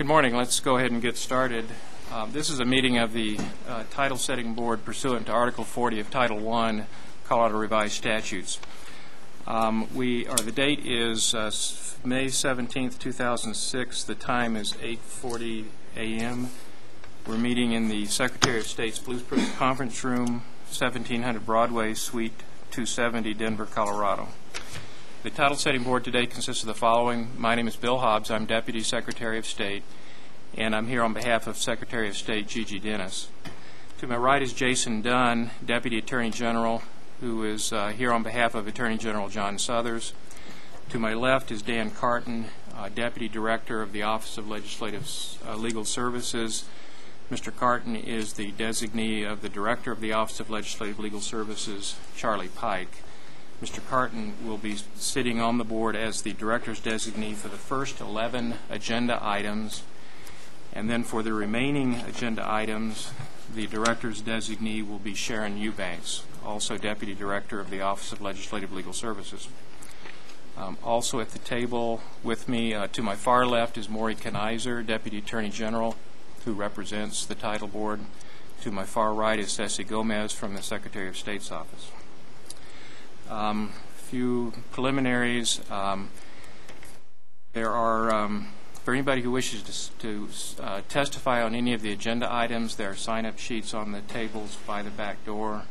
Good morning. Let's go ahead and get started. This is a meeting of the Title Setting Board pursuant to Article 40 of Title I, Colorado Revised Statutes. The date is May 17th, 2006. The time is 8:40 a.m. We're meeting in the Secretary of State's Blueprint Conference Room, 1700 Broadway, Suite 270, Denver, Colorado. The Title Setting Board today consists of the following. My name is Bill Hobbs. I'm Deputy Secretary of State, and I'm here on behalf of Secretary of State Gigi Dennis. To my right is Jason Dunn, Deputy Attorney General, who is here on behalf of Attorney General John Suthers. To my left is Dan Carton, Deputy Director of the Office of Legislative Legal Services. Mr. Carton is the designee of the Director of the Office of Legislative Legal Services, Charlie Pike. Mr. Carton will be sitting on the board as the Director's designee for the first 11 agenda items, and then for the remaining agenda items, the Director's designee will be Sharon Eubanks, also Deputy Director of the Office of Legislative Legal Services. Also at the table with me to my far left is Maury Kenizer, Deputy Attorney General, who represents the Title Board. To my far right is Ceci Gomez from the Secretary of State's office. A few preliminaries. There are, for anybody who wishes to testify on any of the agenda items, there are sign-up sheets on the tables by the back door.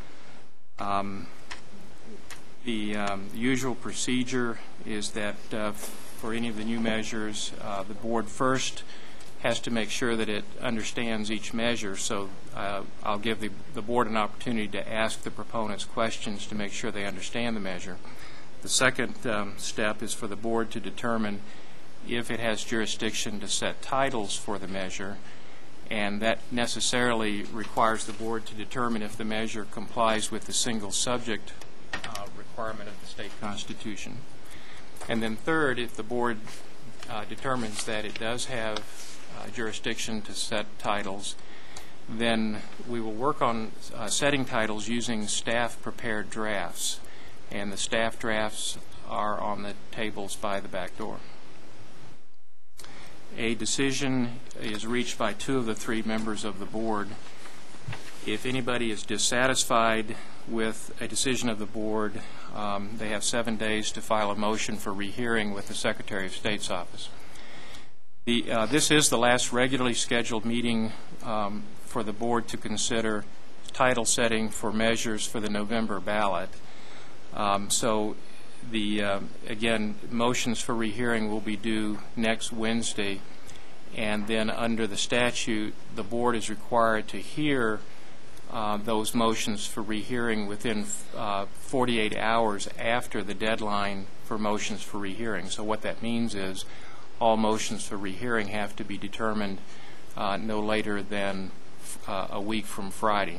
The usual procedure is that for any of the new measures, the board first has to make sure that it understands each measure, so I'll give the board an opportunity to ask the proponents questions to make sure they understand the measure. The second step is for the board to determine if it has jurisdiction to set titles for the measure, and that necessarily requires the board to determine if the measure complies with the single subject requirement of the state constitution. And then third, if the board determines that it does have jurisdiction to set titles, then we will work on setting titles using staff-prepared drafts, and the staff drafts are on the tables by the back door. A decision is reached by two of the three members of the board. If anybody is dissatisfied with a decision of the board, they have 7 days to file a motion for rehearing with the Secretary of State's office. This is the last regularly scheduled meeting for the board to consider title setting for measures for the November ballot. Again, motions for rehearing will be due next Wednesday, and then under the statute, the board is required to hear those motions for rehearing within 48 hours after the deadline for motions for rehearing. So what that means is all motions for rehearing have to be determined no later than a week from Friday.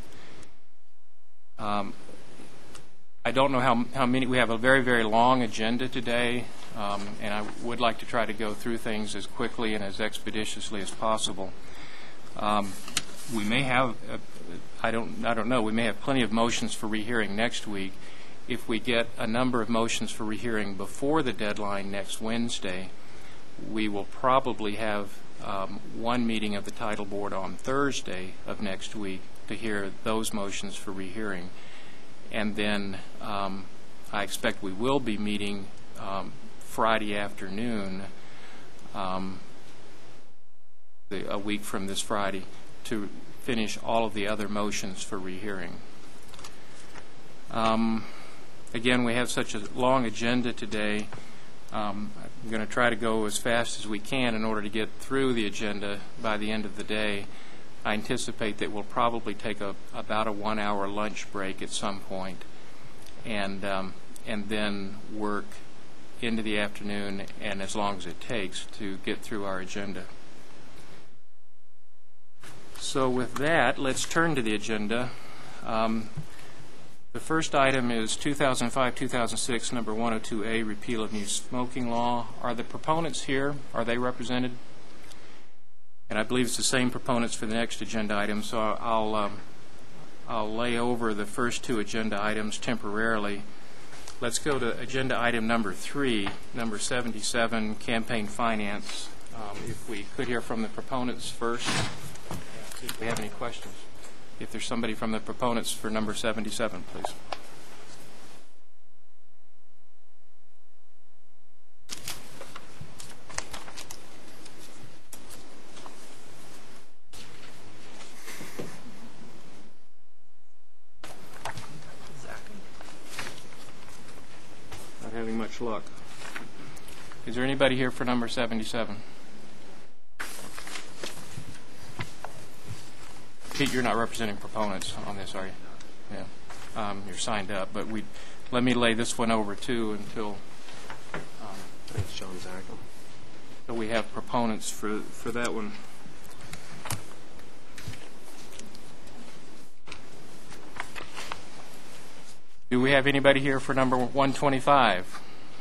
I don't know how many. We have a very, very long agenda today, and I would like to try to go through things as quickly and as expeditiously as possible. We may have, I don't know, we may have plenty of motions for rehearing next week. If we get a number of motions for rehearing before the deadline next Wednesday, we will probably have one meeting of the Title Board on Thursday of next week to hear those motions for rehearing. And then I expect we will be meeting Friday afternoon, a week from this Friday, to finish all of the other motions for rehearing. Again, we have such a long agenda today. I'm going to try to go as fast as we can in order to get through the agenda by the end of the day. I anticipate that we'll probably take about a 1-hour lunch break at some point, and then work into the afternoon and as long as it takes to get through our agenda. So with that, let's turn to the agenda. The first item is 2005-2006, number 102A, repeal of new smoking law. Are the proponents here? Are they represented? And I believe it's the same proponents for the next agenda item, so I'll lay over the first two agenda items temporarily. Let's go to agenda item number 3, number 77, campaign finance If we could hear from the proponents first, see if we have any questions. If there's somebody from the proponents for number 77, please. Not having much luck. Is there anybody here for number 77? Pete, you're not representing proponents on this, are you? Yeah. You're signed up, but let me lay this one over too until Thanks, John Zackel. so we have proponents for that one. Do we have anybody here for number 125?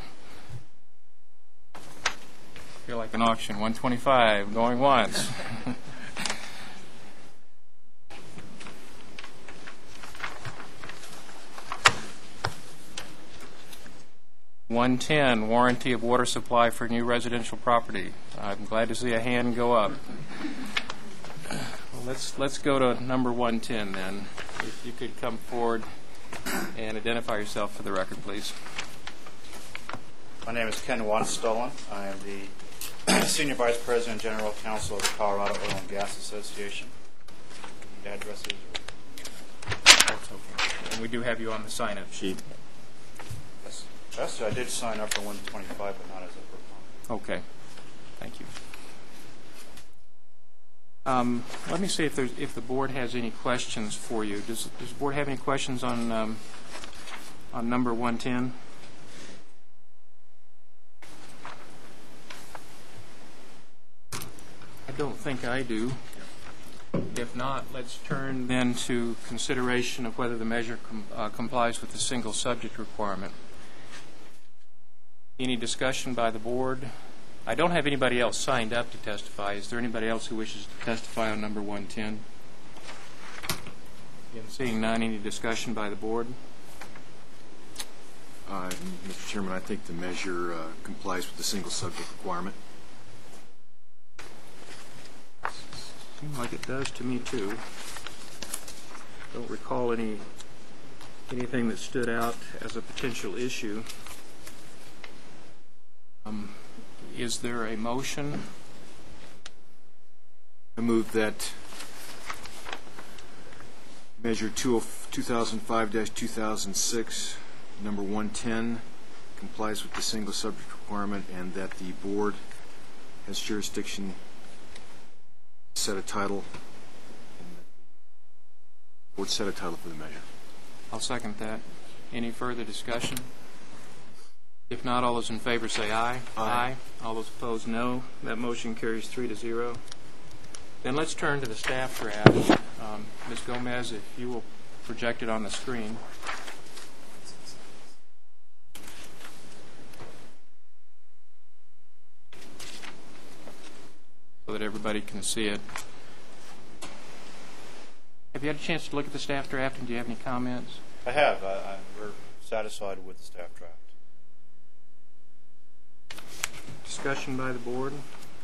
Feel like an auction. 125 going once. 110, warranty of water supply for new residential property. I'm glad to see a hand go up. Well, let's go to number 110 then. If you could come forward and identify yourself for the record, please. My name is Ken Wanstolen. I am the Senior Vice President and General Counsel of the Colorado Oil and Gas Association. The address is... That's okay. And we do have you on the sign-up sheet. Yes, I did sign up for 125, but not as a proponent. Okay. Thank you. Let me see if the board has any questions for you. Does the board have any questions on number 110? I don't think I do. If not, let's turn then to consideration of whether the measure complies with the single subject requirement. Any discussion by the board? I don't have anybody else signed up to testify. Is there anybody else who wishes to testify on number 110? Again, seeing none, any discussion by the board? Mr. Chairman, I think the measure complies with the single subject requirement. Seems like it does to me too. Don't recall anything that stood out as a potential issue. Is there a motion? I move that measure 2005-2006, number 110, complies with the single subject requirement, and that the board has jurisdiction to set a title. Board set a title for the measure. I'll second that. Any further discussion? If not, all those in favor say aye. Aye. All those opposed, no. That motion carries 3-0. Then let's turn to the staff draft. Ms. Gomez, if you will project it on the screen. So that everybody can see it. Have you had a chance to look at the staff draft, and do you have any comments? I have. We're satisfied with the staff draft. Discussion by the board?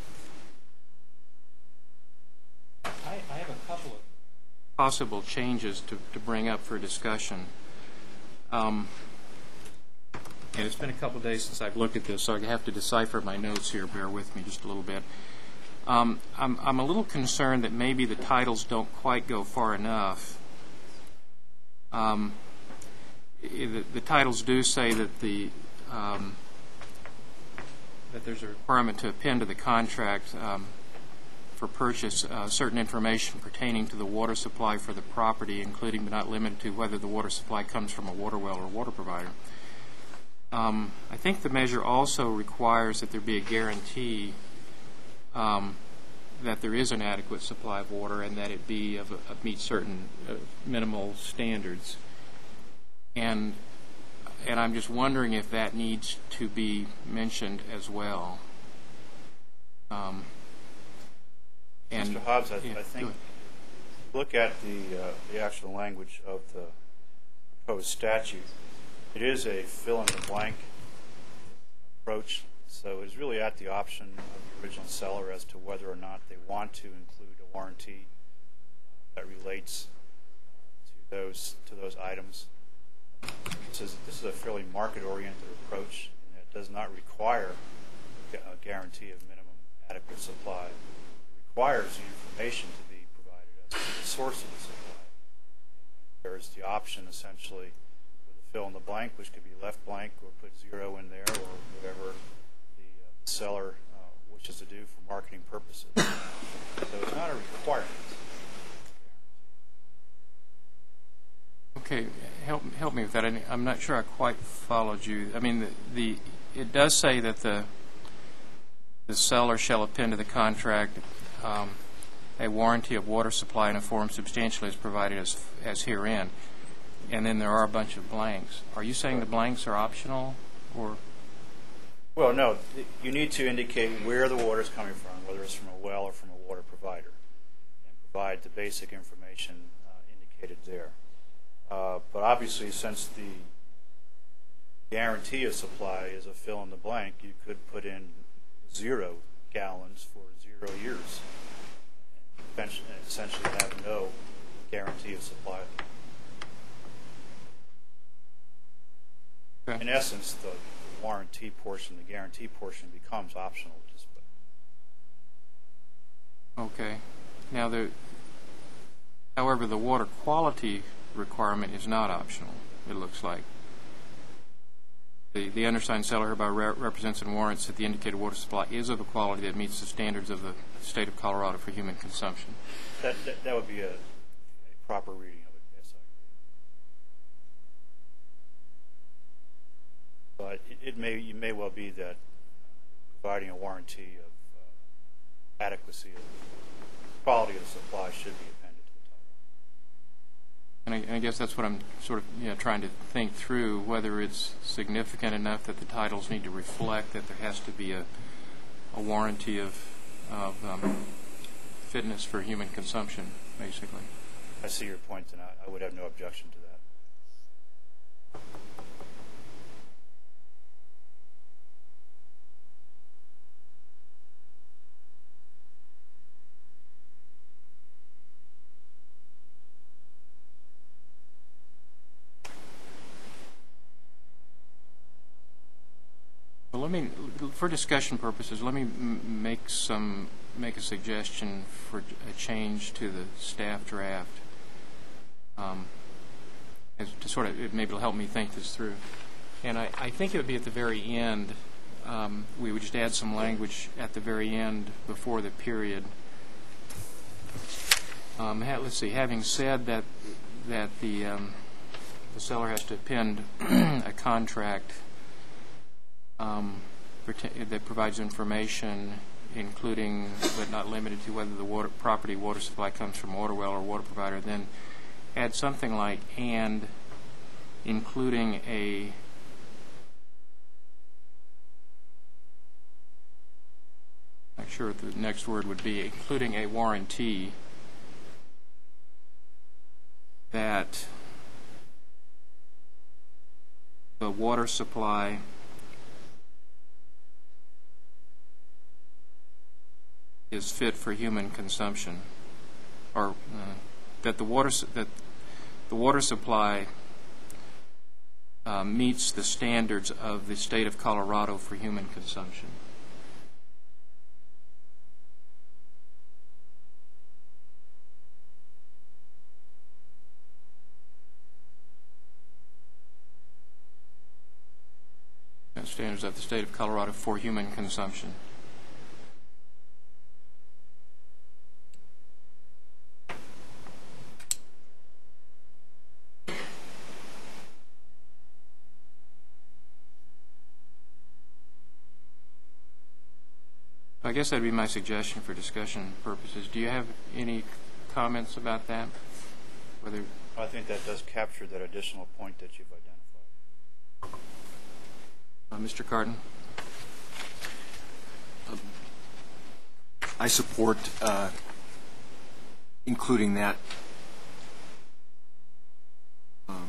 I have a couple of possible changes to bring up for discussion. And it's been a couple of days since I've looked at this, so I have to decipher my notes here. Bear with me just a little bit. I'm a little concerned that maybe the titles don't quite go far enough. The titles do say that that there's a requirement to append to the contract for purchase certain information pertaining to the water supply for the property, including but not limited to whether the water supply comes from a water well or water provider. I think the measure also requires that there be a guarantee that there is an adequate supply of water and that it be meet certain minimal standards. And I'm just wondering if that needs to be mentioned as well. Mr. Hobbs, I think, look at the actual language of the proposed statute. It is a fill-in-the-blank approach. So it's really at the option of the original seller as to whether or not they want to include a warranty that relates to those items. This is a fairly market-oriented approach, and it does not require a guarantee of minimum adequate supply. It requires the information to be provided as to the source of the supply. There is the option, essentially, with a fill in the blank, which could be left blank or put 0 in there, or whatever the seller wishes to do for marketing purposes. So it's not a requirement. Okay, help me with that. I'm not sure I quite followed you. I mean, it does say that the seller shall append to the contract a warranty of water supply in a form substantially as provided as herein, and then there are a bunch of blanks. Are you saying the blanks are optional, or? Well, no. You need to indicate where the water is coming from, whether it's from a well or from a water provider, and provide the basic information indicated there. But obviously, since the guarantee of supply is a fill in the blank, you could put in 0 gallons for 0 years, and essentially have no guarantee of supply. Okay. In essence, the warranty portion, the guarantee portion, becomes optional. Okay. Now, however, the water quality requirement is not optional, it looks like. The undersigned seller hereby represents and warrants that the indicated water supply is of a quality that meets the standards of the state of Colorado for human consumption. That would be a proper reading of it, yes, I agree. But it may well be that providing a warranty of adequacy of quality of the supply should be appended to the title. And I guess that's what I'm sort of trying to think through, whether it's significant enough that the titles need to reflect that there has to be a warranty of fitness for human consumption, basically. I see your point, and I would have no objection to that. Well, for discussion purposes, let me make a suggestion for a change to the staff draft. To sort of, maybe it'll help me think this through. And I think it would be at the very end. We would just add some language at the very end before the period. Let's see. Having said that the seller has to append a contract that provides information, including but not limited to whether the water supply comes from a water well or water provider, then add something like "and including a not sure what the next word would be, including a warranty that the water supply is fit for human consumption, or that the water supply meets the standards of the state of Colorado for human consumption. Standards of the state of Colorado for human consumption. I guess that would be my suggestion for discussion purposes. Do you have any comments about that? I think that does capture that additional point that you've identified. Mr. Carden? I support including that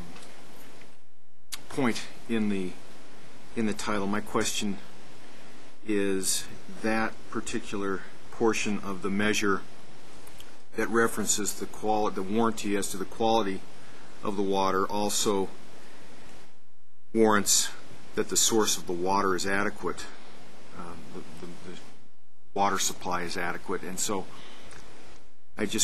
point in the title. My question is that particular portion of the measure that references the warranty as to the quality of the water also warrants that the source of the water is adequate, the water supply is adequate. And so I guess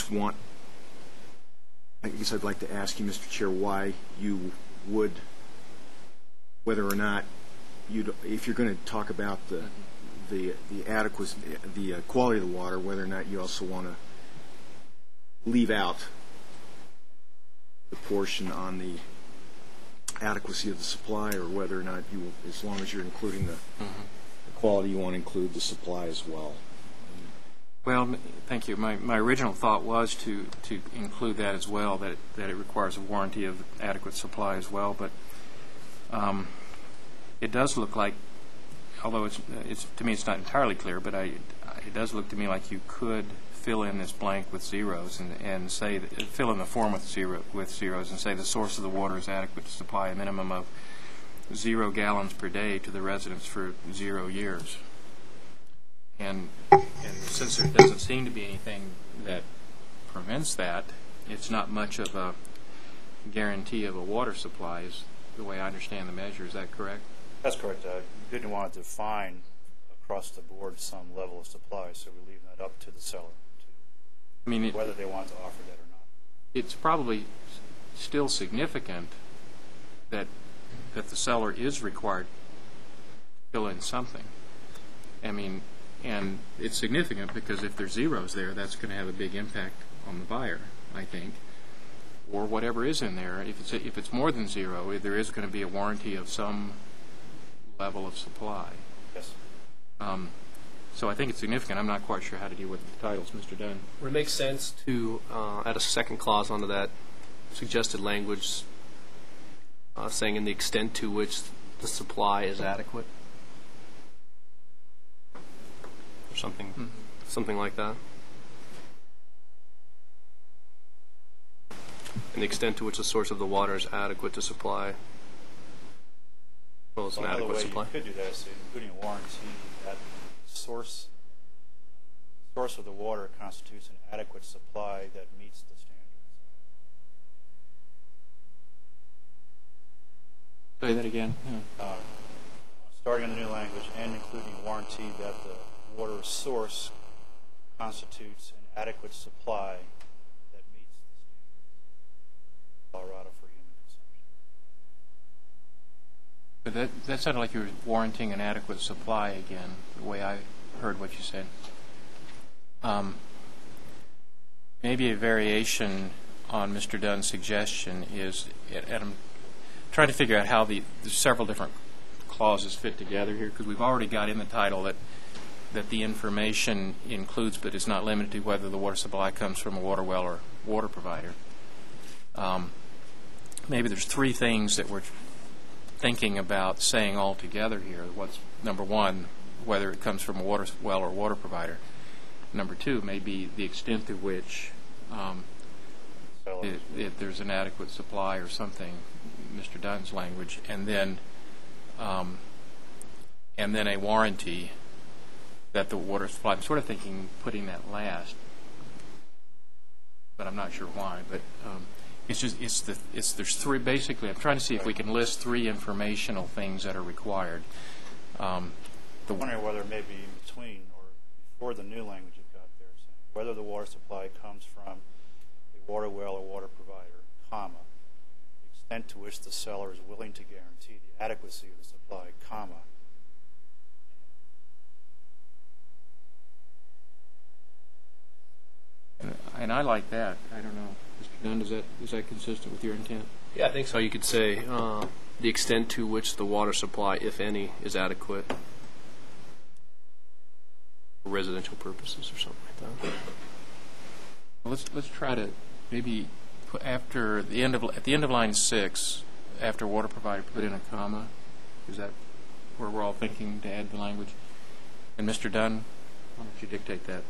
I'd like to ask you, Mr. Chair, why you would, whether or not if you're going to talk about the adequacy, the quality of the water, whether or not you also want to leave out the portion on the adequacy of the supply, or whether or not you, as long as you're including the quality, you want to include the supply as well. Well, thank you. My original thought was to include that as well, that it requires a warranty of adequate supply as well. But it does look like, although it's to me it's not entirely clear, but it does look to me like you could fill in this blank with zeros and say fill in the form with zeros and say the source of the water is adequate to supply a minimum of 0 gallons per day to the residents for 0 years. And since there doesn't seem to be anything that prevents that, it's not much of a guarantee of a water supply, is the way I understand the measure. Is that correct? That's correct. You didn't want to define across the board some level of supply, so we leave that up to the seller, whether they want to offer that or not. It's probably still significant that the seller is required to fill in something. And it's significant because if there's zeros there, that's going to have a big impact on the buyer, I think, or whatever is in there. If it's more than 0, there is going to be a warranty of some level of supply. Yes. So I think it's significant. I'm not quite sure how to deal with the titles, Mr. Dunn. Would it make sense to add a second clause onto that suggested language saying in the extent to which the supply is adequate? Or something like that? And the extent to which the source of the water is adequate to supply. Well, it's an adequate supply. You could do that, so including a warranty that source of the water constitutes an adequate supply that meets the standards. Say that again. Yeah. Starting in the new language, and including a warranty that the water source constitutes an adequate supply that meets the standards of Colorado for human consumption. But that sounded like you were warranting an adequate supply again, the way I heard what you said. Maybe a variation on Mr. Dunn's suggestion is, and I'm trying to figure out how the several different clauses fit together here, because we've already got in the title that the information includes but is not limited to whether the water supply comes from a water well or water provider. Maybe there's 3 things that we're thinking about saying all together here. What's number 1, whether it comes from a water well or water provider. Number 2, maybe the extent to which there's an adequate supply or something, Mr. Dunn's language, and then a warranty that the water supply. I'm sort of thinking putting that last, but I'm not sure why. But there's 3 basically. I'm trying to see if we can list 3 informational things that are required. I'm wondering whether maybe in between or before the new language you've got there, saying whether the water supply comes from a water well or water provider, comma, the extent to which the seller is willing to guarantee the adequacy of the supply, comma. And I like that. I don't know, Mr. Dunn, is that consistent with your intent? Yeah, I think so. You could say the extent to which the water supply, if any, is adequate for residential purposes or something like that. Well, let's try to maybe put at the end of line 6, after water provider, put in a comma. Is that where we're all thinking to add the language? And Mr. Dunn, why don't you dictate that?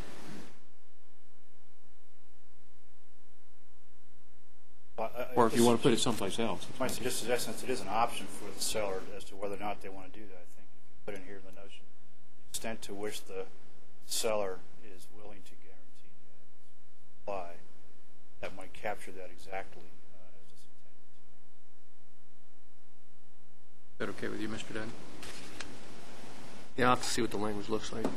Or if you want to put it someplace else. My suggestion is it is an option for the seller as to whether or not they want to do that. I think if you put in here the notion extent to which the seller is willing to guarantee the supply, that might capture that exactly as it's intended. Is that okay with you, Mr. Dunn? Yeah, I'll have to see what the language looks like.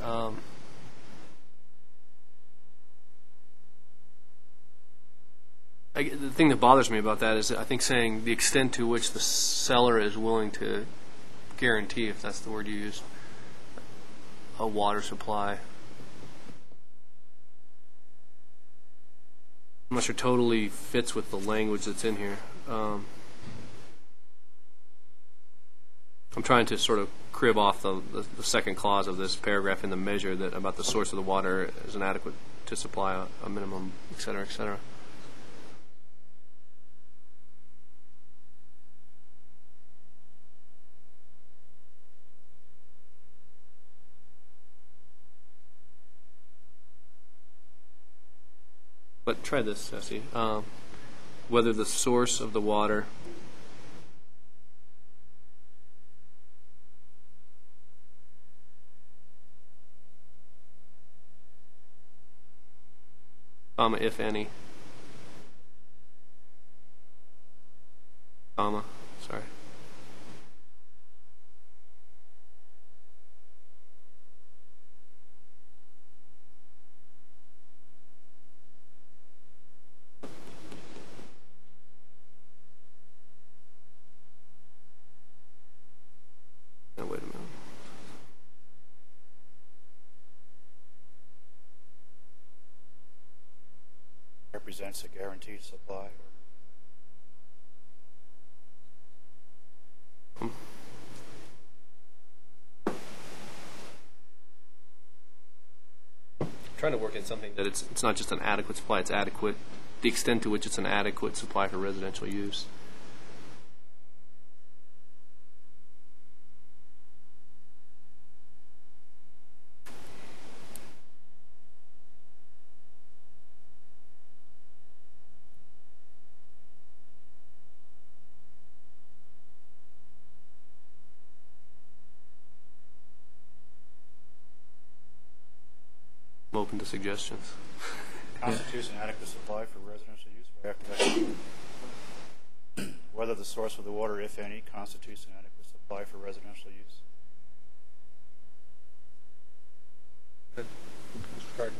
The thing that bothers me about that is that I think saying the extent to which the seller is willing to guarantee, if that's the word you used, a water supply. I'm not sure totally fits with the language that's in here. I'm trying to sort of crib off the second clause of this paragraph in the measure that about the source of the water is inadequate to supply a minimum, et cetera, et cetera. But try this, Essie. Whether the source of the water if any, sorry. Now, wait a minute. Represents a guaranteed supply. Trying to work in something that it's not just an adequate supply, it's adequate, the extent to which it's an adequate supply for residential use. I'm open to suggestions. Constitutes an adequate supply for residential use by activation. Whether the source of the water, if any, constitutes an adequate supply for residential use. Mr. Cardin.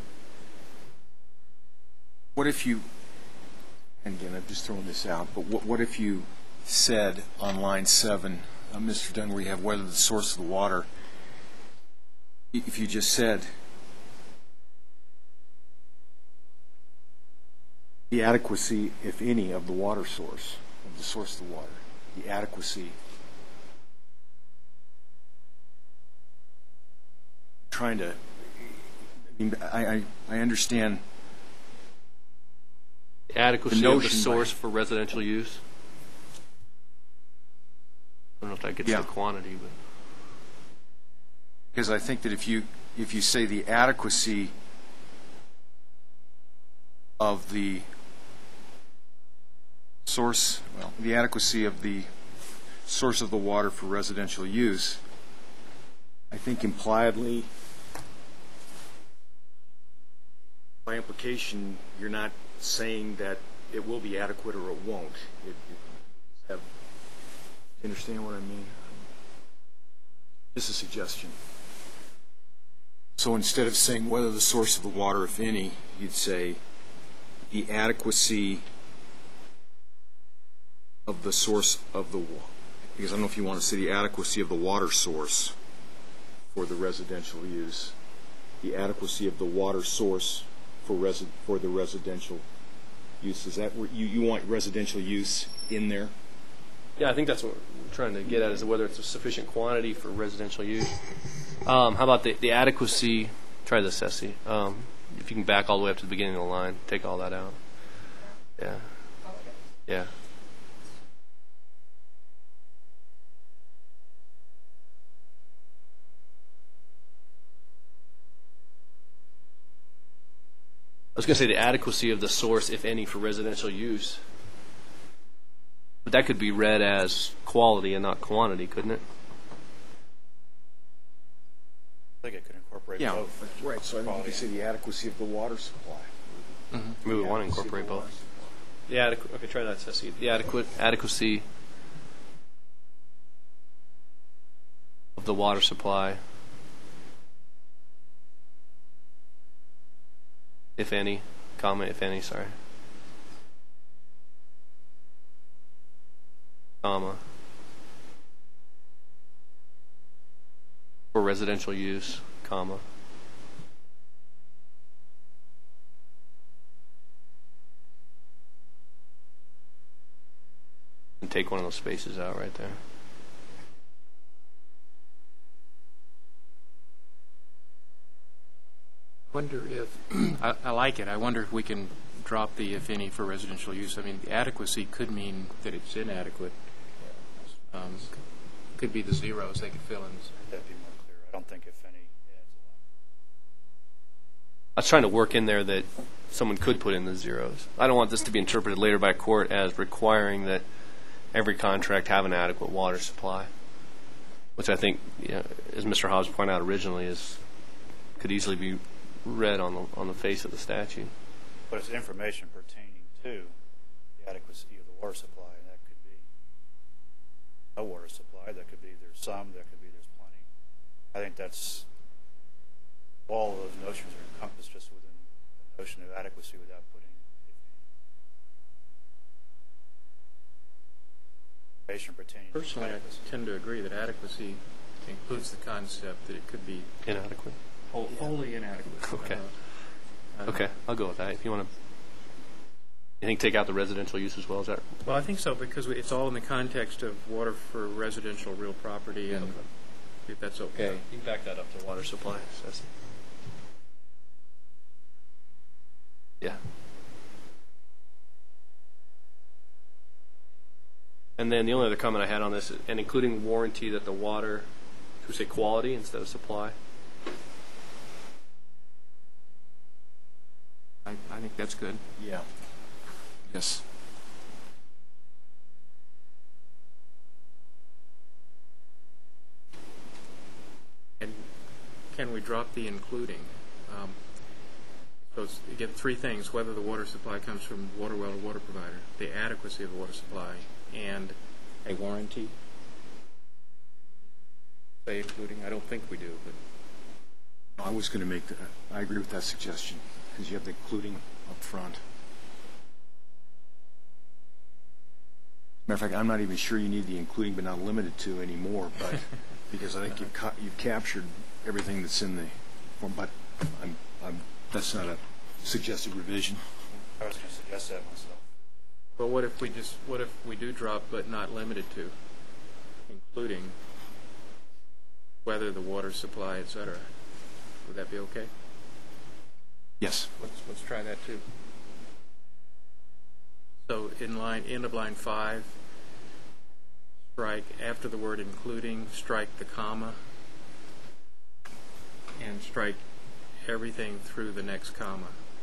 What if you, and again, I'm just throwing this out, but what if you said on line 7, Mr. Dunn, where you have whether the source of the water, if you just said the adequacy, if any, of the water source, of the source of the water, the adequacy. Trying to, I understand The adequacy of the source for residential use. I don't know if that gets to quantity, but because I think that if you say the adequacy of the source, well, the adequacy of the source of the water for residential use, I think impliedly, by implication, you're not saying that it will be adequate or it won't. You understand what I mean? Just a suggestion. So instead of saying whether the source of the water, if any, you'd say the adequacy of the source of the water. Because I don't know if you want to say the adequacy of the water source for the residential use. The adequacy of the water source for the residential use. Is that where you want residential use in there? yeah, I think that's what we're trying to get at, is whether it's a sufficient quantity for residential use. How about the adequacy? Try this, Essie. If you can back all the way up to the beginning of the line, take all that out. Yeah. Yeah. I was going to say the adequacy of the source, if any, for residential use. But that could be read as quality and not quantity, couldn't it? I think it could incorporate Yeah, both. right, so I think you Quality could say the adequacy of the water supply. We would want to incorporate both. The adequate. Okay, try that, Ceci. The adequacy of the water supply, if any, comma, if any, sorry, comma, for residential use, comma, and take one of those spaces out right there. Wonder if, I like it, I wonder if we can drop the if any for residential use. I mean, the adequacy could mean that it's inadequate. Could be the zeros they could fill in. That'd be more clear. I don't think if any adds I was trying to work in there that someone could put in the zeros. I don't want this to be interpreted later by court as requiring that every contract have an adequate water supply, which I think, as Mr. Hobbs pointed out originally, could easily be read on the face of the statute. a lot. But it's information pertaining to the adequacy of the water supply. And that could be no water supply. That could be there's some. That could be there's plenty. I think that's all of those notions are encompassed just within the notion of adequacy without putting information pertaining Personally, to I adequacy. tend to agree that adequacy includes the concept that it could be Inadequate. wholly inadequate. Okay. Okay, I'll go with that. If you want to, you think take out the residential use as well? Is that Well, I think so, because it's all in the context of water for residential real property, and if that's okay. You can back that up to water supply. Yeah. And then the only other comment I had on this, and including warranty that the water, should we say quality instead of supply? I think that's good. Yeah. Yes. And can we drop the including? So it's, again, three things: whether the water supply comes from water well or water provider, the adequacy of the water supply, and a warranty. Say including. I don't think we do, but I was going to make that. I agree with that suggestion because you have the including up front. Matter of fact, I'm not even sure you need the including but not limited to anymore, but because I think you've captured everything that's in the form. But that's not a suggested revision. I was going to suggest that myself. Well, what if we do drop but not limited to, including whether the water supply, et cetera? Would that be okay? Yes. Let's try that too. So end of line 5, strike after the word including, strike the comma, and strike everything through the next comma.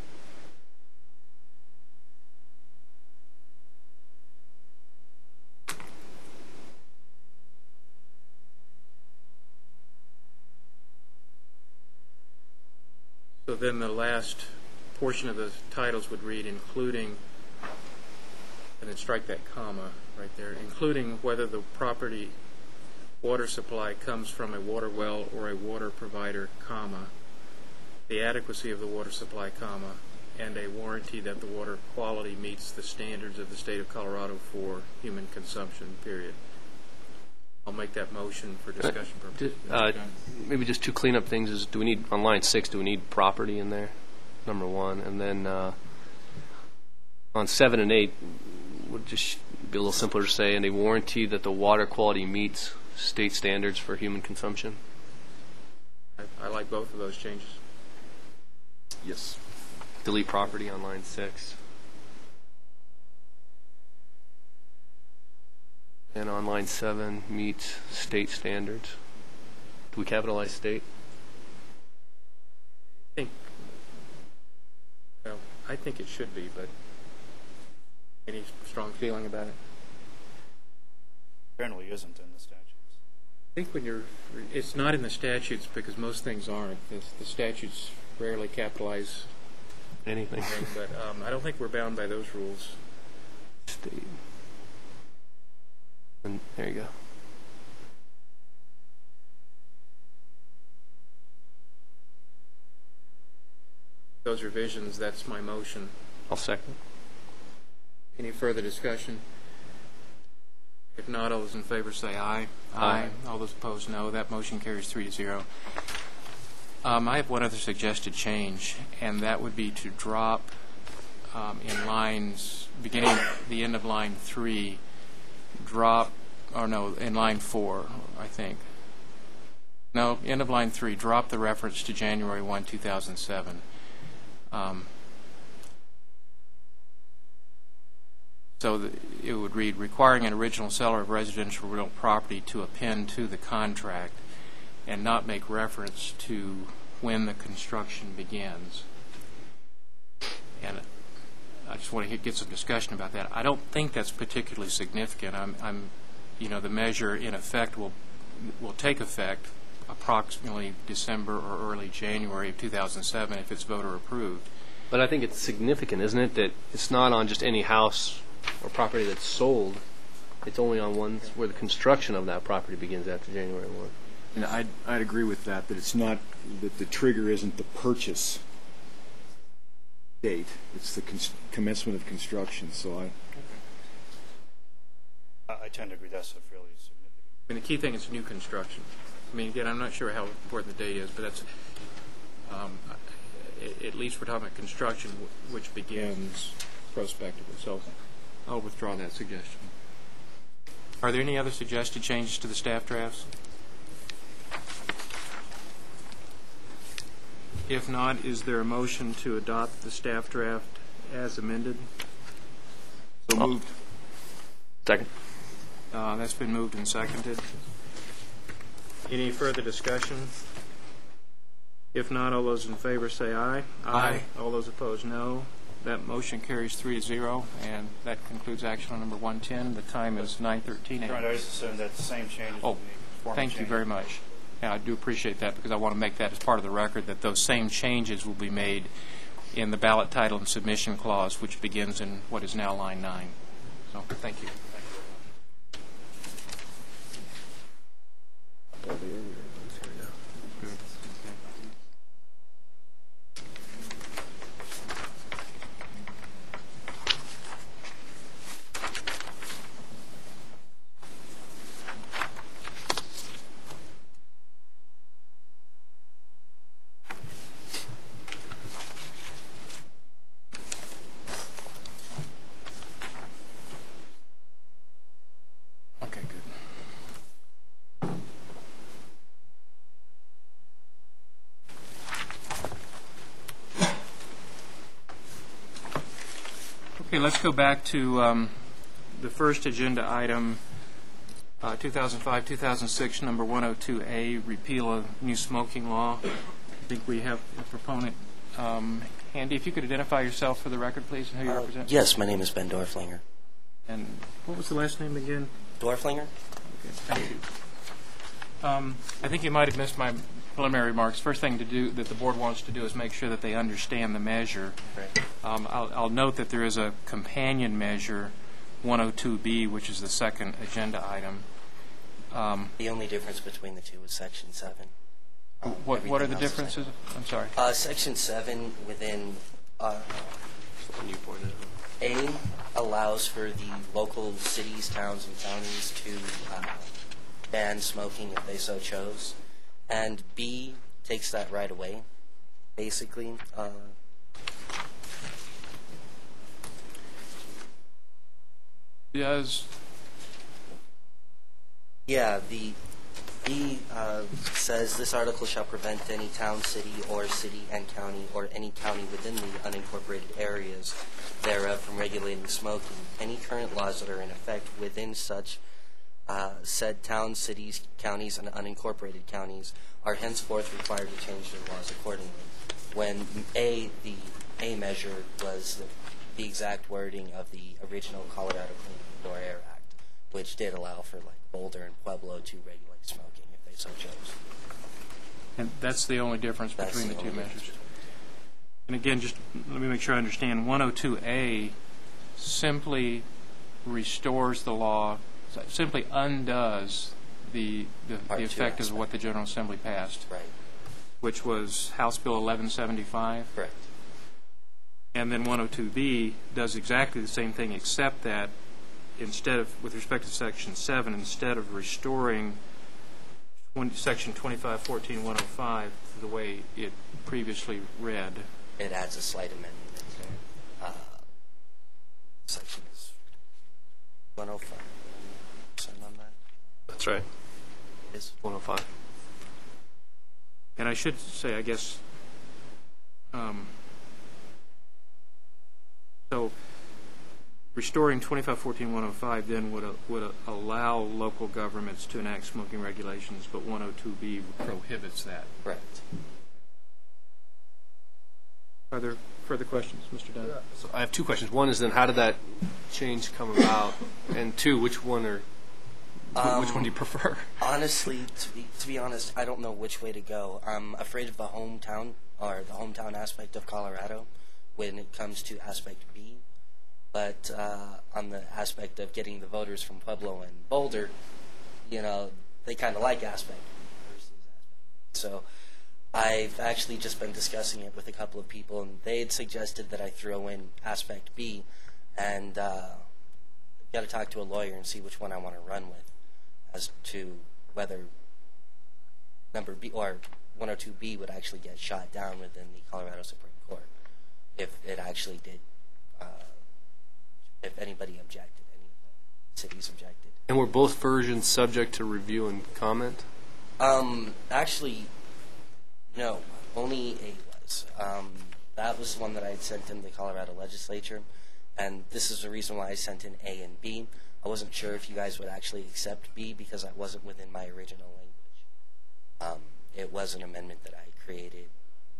So then the last portion of the titles would read including, and then strike that comma right there, including whether the property water supply comes from a water well or a water provider, comma, the adequacy of the water supply, comma, and a warranty that the water quality meets the standards of the state of Colorado for human consumption, period. I'll make that motion for discussion purposes. Maybe just two cleanup things is, do we need, on line 6, do we need property in there? Number one. And then on 7 and 8, would just be a little simpler to say, and a warranty that the water quality meets state standards for human consumption. I like both of those changes. Yes. Delete property on line 6. And on line 7, meets state standards. Do we capitalize state? I think it should be, but any strong feeling about it? Generally isn't in the statutes. think it's not in the statutes because most things aren't. The statutes rarely capitalize Anything. anything, but I don't think we're bound by those rules. State. And there you go. Those revisions, that's my motion. I'll second. Any further discussion? If not, all those in favor say aye. Aye. All those opposed, no. That motion carries 3-0. I have one other suggested change, and that would be to drop in lines, beginning the end of line 3, in line 4, I think. No, end of line 3, drop the reference to January 1, 2007. So it would read, requiring an original seller of residential real property to append to the contract and not make reference to when the construction begins. And I just want to get some discussion about that. I don't think that's particularly significant. The measure in effect will take effect approximately December or early January of 2007 if it's voter approved. But I think it's significant, isn't it, that it's not on just any house or property that's sold. It's only on ones where the construction of that property begins after January 1. And I'd agree with that it's not, that the trigger isn't the purchase date. It's the commencement of construction. So I tend to agree that's a fairly significant. I mean, the key thing is new construction. I mean, again, I'm not sure how important the date is, but that's, at least we're talking about construction, which begins prospectively. So I'll withdraw that suggestion. Are there any other suggested changes to the staff drafts? If not, is there a motion to adopt the staff draft as amended? So moved. Second. That's been moved and seconded. Any further discussion? If not, all those in favor say aye. Aye. All those opposed, no. That motion carries 3-0, and that concludes action on number 110. The time is 9:13 I a.m. just assume that the same changes will be formal Thank you changes. very much. Yeah, I do appreciate that because I want to make that as part of the record that those same changes will be made in the ballot title and submission clause, which begins in what is now line 9. So, thank you. Okay, good. Okay, let's go back to the first agenda item, 2005-2006, number 102A, repeal of new smoking law. I think we have a proponent. Andy, if you could identify yourself for the record, please, and who you represent. Yes, my name is Ben Dorflinger. And what was the last name again? Dorflinger? Okay, thank you. I think you might have missed my preliminary remarks. First thing to do that the board wants to do is make sure that they understand the measure. Right. I'll note that there is a companion measure, 102B, which is the second agenda item. The only difference between the two is Section 7. What are the Everything else is differences? I'm sorry. Section 7 within When you pointed it A allows for the local cities, towns, and counties to ban smoking if they so chose. And B takes that right away, basically. Yeah, the B says this article shall prevent any town, city, or city and county, or any county within the unincorporated areas thereof from regulating smoking. Any current laws that are in effect within such said towns, cities, counties, and unincorporated counties are henceforth required to change their laws accordingly. When the A measure was the exact wording of the original Colorado Clean Indoor Air Act, which did allow for like Boulder and Pueblo to regulate smoking. so chose. And that's the only difference That's between the the two only measures. difference. And again, just let me make sure I understand. 102A simply restores the law, simply undoes the Part two effect of aspect. what the General Assembly passed, Right. which was House Bill 1175. Correct. And then 102B does exactly the same thing, except that instead of, with respect to Section 7, instead of restoring Section 2514-105 the way it previously read, It adds a slight amendment. Section is 105. Something on that. That's right. It is 105. and I should say, I guess, so restoring 2514-105 then would allow local governments to enact smoking regulations, but 102B prohibits that. correct. Are there further questions, Mr. Dunn? So I have two questions. One is then how did that change come about? And two, which one do you prefer? Honestly, to be honest, I don't know which way to go. I'm afraid of the hometown aspect of Colorado when it comes to aspect B. But on the aspect of getting the voters from Pueblo and Boulder, they kind of like aspect B versus aspect B. So I've actually just been discussing it with a couple of people, and they had suggested that I throw in aspect B, and I've got to talk to a lawyer and see which one I want to run with as to whether number B or 102B would actually get shot down within the Colorado Supreme Court if it actually did, if anybody objected, any of the cities objected. And were both versions subject to review and comment? Actually, no, only A was. That was the one that I had sent in the Colorado legislature, and this is the reason why I sent in A and B. I wasn't sure if you guys would actually accept B because I wasn't within my original language. It was an amendment that I created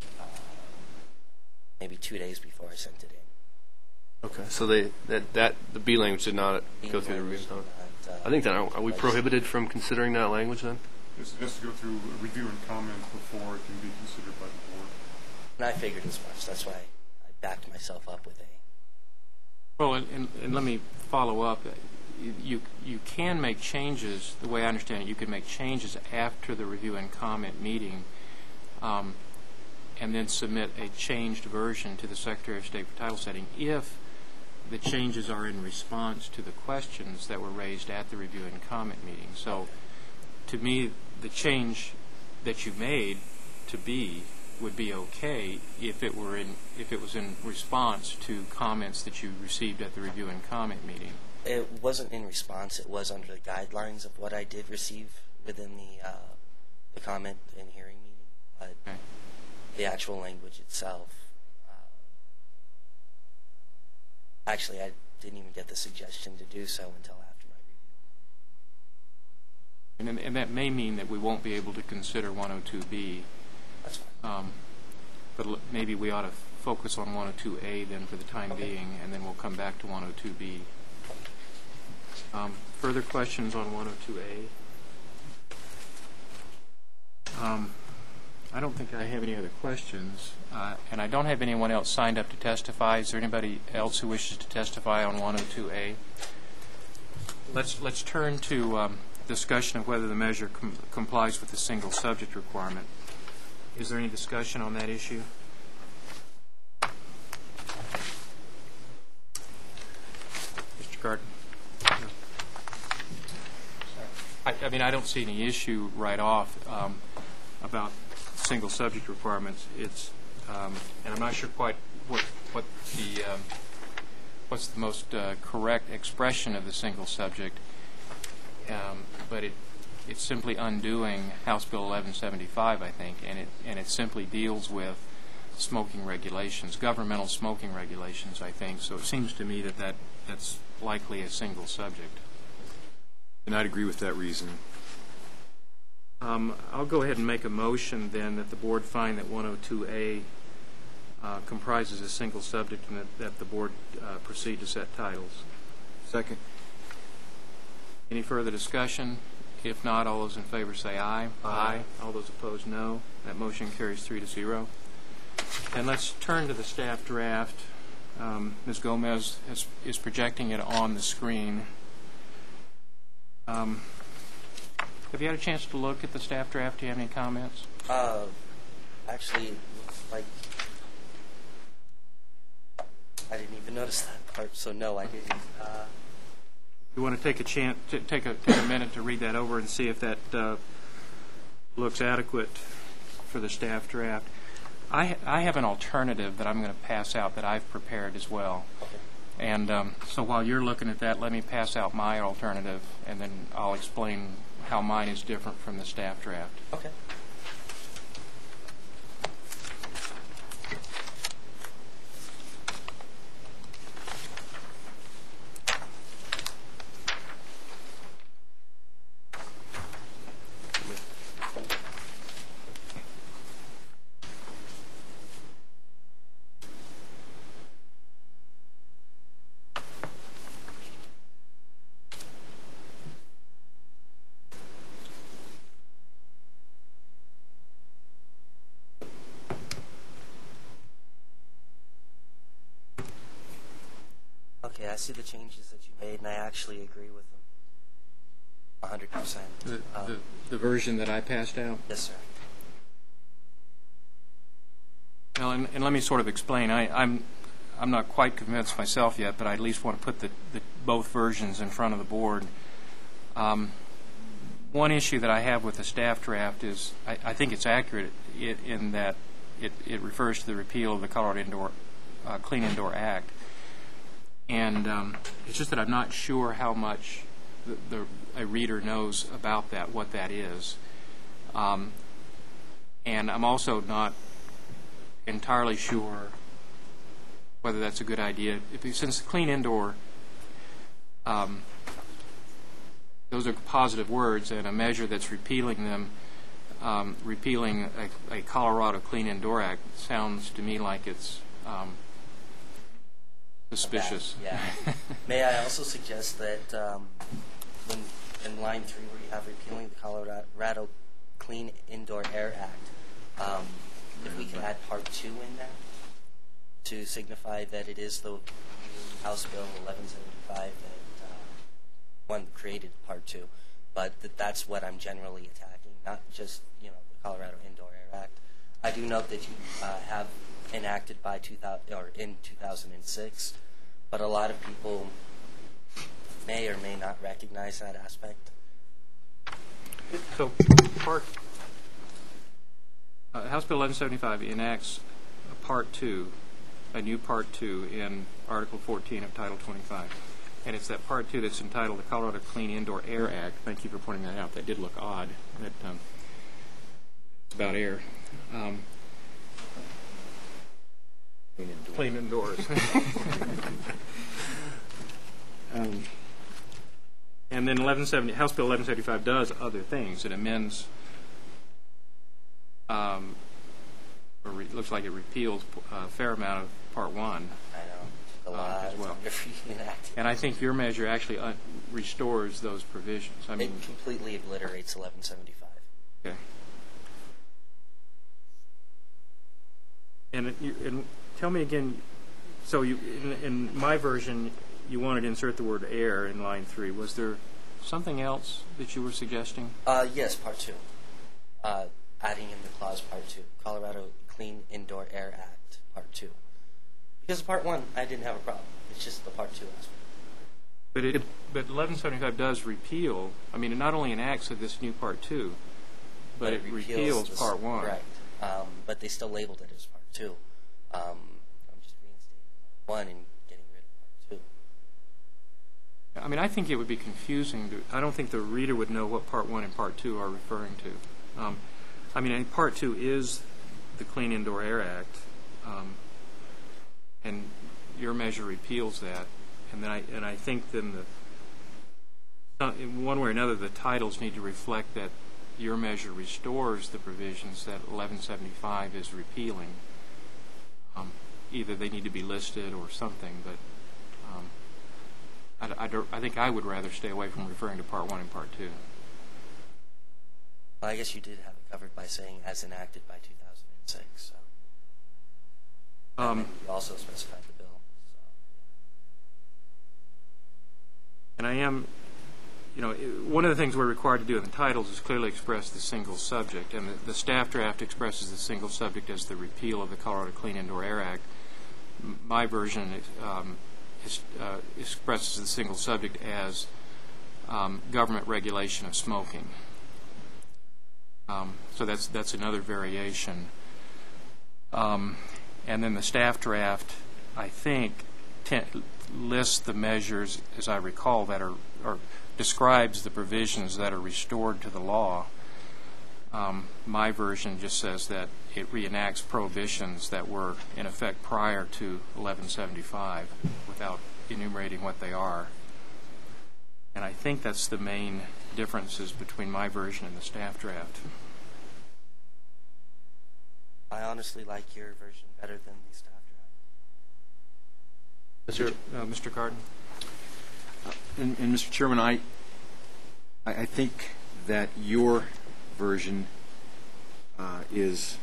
maybe 2 days before I sent it in. Okay. So the B language did not go through the review and comment. I think that are we prohibited from considering that language then? It has to go through a review and comment before it can be considered by the board. And I figured as much. That's why I backed myself up with A. Well, and let me follow up. You can make changes, the way I understand it, you can make changes after the review and comment meeting and then submit a changed version to the Secretary of State for title setting if the changes are in response to the questions that were raised at the review and comment meeting. So to me, the change that you made to B would be okay if it was in response to comments that you received at the review and comment meeting. It wasn't in response. It was under the guidelines of what I did receive within the comment and hearing meeting. But Okay. the actual language itself, actually, I didn't even get the suggestion to do so until after my review. And that may mean that we won't be able to consider 102B. That's fine. But maybe we ought to focus on 102A then for the time being, and then we'll come back to 102B. Further questions on 102A? I don't think I have any other questions, and I don't have anyone else signed up to testify. Is there anybody else who wishes to testify on 102A? Let's turn to discussion of whether the measure complies with the single subject requirement. Is there any discussion on that issue? Mr. Garten? I mean, I don't see any issue right off about single subject requirements. It's, and I'm not sure quite what's the most correct expression of the single subject, but it's simply undoing House Bill 1175, I think, and it simply deals with smoking regulations, governmental smoking regulations, I think. So it seems to me that's likely a single subject. And I'd agree with that reasoning. I'll go ahead and make a motion then that the board find that 102A comprises a single subject and that the board proceed to set titles. Second. Any further discussion? If not, all those in favor say aye. Aye. All those opposed, no. That motion carries 3-0. And let's turn to the staff draft. Ms. Gomez is projecting it on the screen. Have you had a chance to look at the staff draft? Do you have any comments? Actually, it looks like I didn't even notice that part, so no, I didn't. You want to take a chance, take a minute to read that over and see if that looks adequate for the staff draft. I have an alternative that I'm going to pass out that I've prepared as well. Okay. And so while you're looking at that, let me pass out my alternative, and then I'll explain how mine is different from the staff draft. Okay. Okay, I see the changes that you made, and I actually agree with them 100%. The version that I passed out? Yes, sir. Well, and let me sort of explain. I'm not quite convinced myself yet, but I at least want to put the both versions in front of the board. One issue that I have with the staff draft is I think it's accurate in that it refers to the repeal of the Colorado Clean Indoor Act. And it's just that I'm not sure how much a reader knows about that, what that is. And I'm also not entirely sure whether that's a good idea. Since Clean Indoor, those are positive words, and a measure that's repealing them, repealing a Colorado Clean Indoor Act sounds to me like it's suspicious. Yeah. May I also suggest that when in line 3 where you have repealing the Colorado Clean Indoor Air Act, if we could add Part 2 in there to signify that it is the House Bill 1175 that one created Part 2, but that's what I'm generally attacking, not just the Colorado Indoor Air Act. I do note that you have enacted by 2006, but a lot of people may or may not recognize that aspect. So, House Bill 1175 enacts Part 2, a new Part 2 in Article 14 of Title 25. And it's that Part 2 that's entitled the Colorado Clean Indoor Air Act. Thank you for pointing that out. That did look odd. It's about air. Clean indoors. And then House Bill 1175 does other things. It amends, looks like it repeals a fair amount of Part 1. I know. A lot As well. enacted. And I think your measure actually restores those provisions. I mean, It completely obliterates 1175. okay. And tell me again. So you, in my version, you wanted to insert the word air in line 3. Was there something else that you were suggesting? Yes, Part 2. Adding in the clause Part 2. Colorado Clean Indoor Air Act, Part 2. Because Part 1, I didn't have a problem. It's just the Part 2 aspect. But 1175 does repeal. I mean, it not only enacts this new Part 2, but it repeals Part 1. Correct. But they still labeled it as Part 2. I'm just reinstating Part 1 and getting rid of Part 2. I mean, I think it would be confusing. I don't think the reader would know what Part 1 and Part 2 are referring to. I mean, Part 2 is the Clean Indoor Air Act, and your measure repeals that. And I think then in one way or another, the titles need to reflect that your measure restores the provisions that 1175 is repealing. Either they need to be listed or something, but I think I would rather stay away from referring to Part 1 and Part 2. Well, I guess you did have it covered by saying as enacted by 2006. So. And then you also specified the bill. So. And I am, one of the things we're required to do in the titles is clearly express the single subject, and the staff draft expresses the single subject as the repeal of the Colorado Clean Indoor Air Act. My version expresses the single subject as government regulation of smoking. So that's another variation. And then the staff draft, I think, lists the measures, as I recall, that are, or describes the provisions that are restored to the law. My version just says that it reenacts prohibitions that were in effect prior to 1175 without enumerating what they are. And I think that's the main differences between my version and the staff draft. I honestly like your version better than the staff draft. Mr. Cardin? And Mr. Chairman, I think that your version is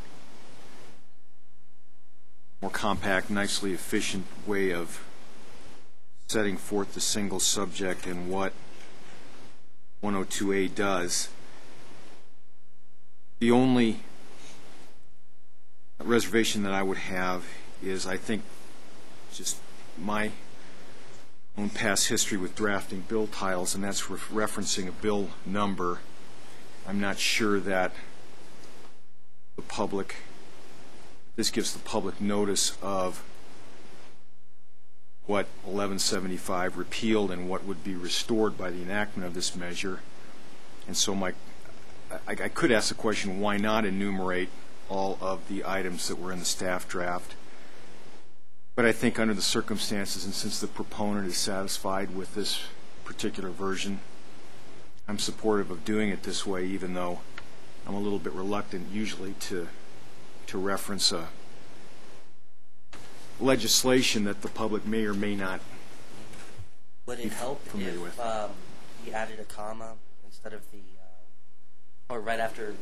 more compact, nicely efficient way of setting forth the single subject and what 102A does. The only reservation that I would have is, I think, just my own past history with drafting bill titles, and that's referencing a bill number. I'm not sure that the public, this gives the public notice of what 1175 repealed and what would be restored by the enactment of this measure. And so I could ask the question, why not enumerate all of the items that were in the staff draft? But I think under the circumstances, and since the proponent is satisfied with this particular version, I'm supportive of doing it this way, even though I'm a little bit reluctant usually to reference a legislation that the public may or may not Would it help if familiar with. you added a comma instead of the, or right after,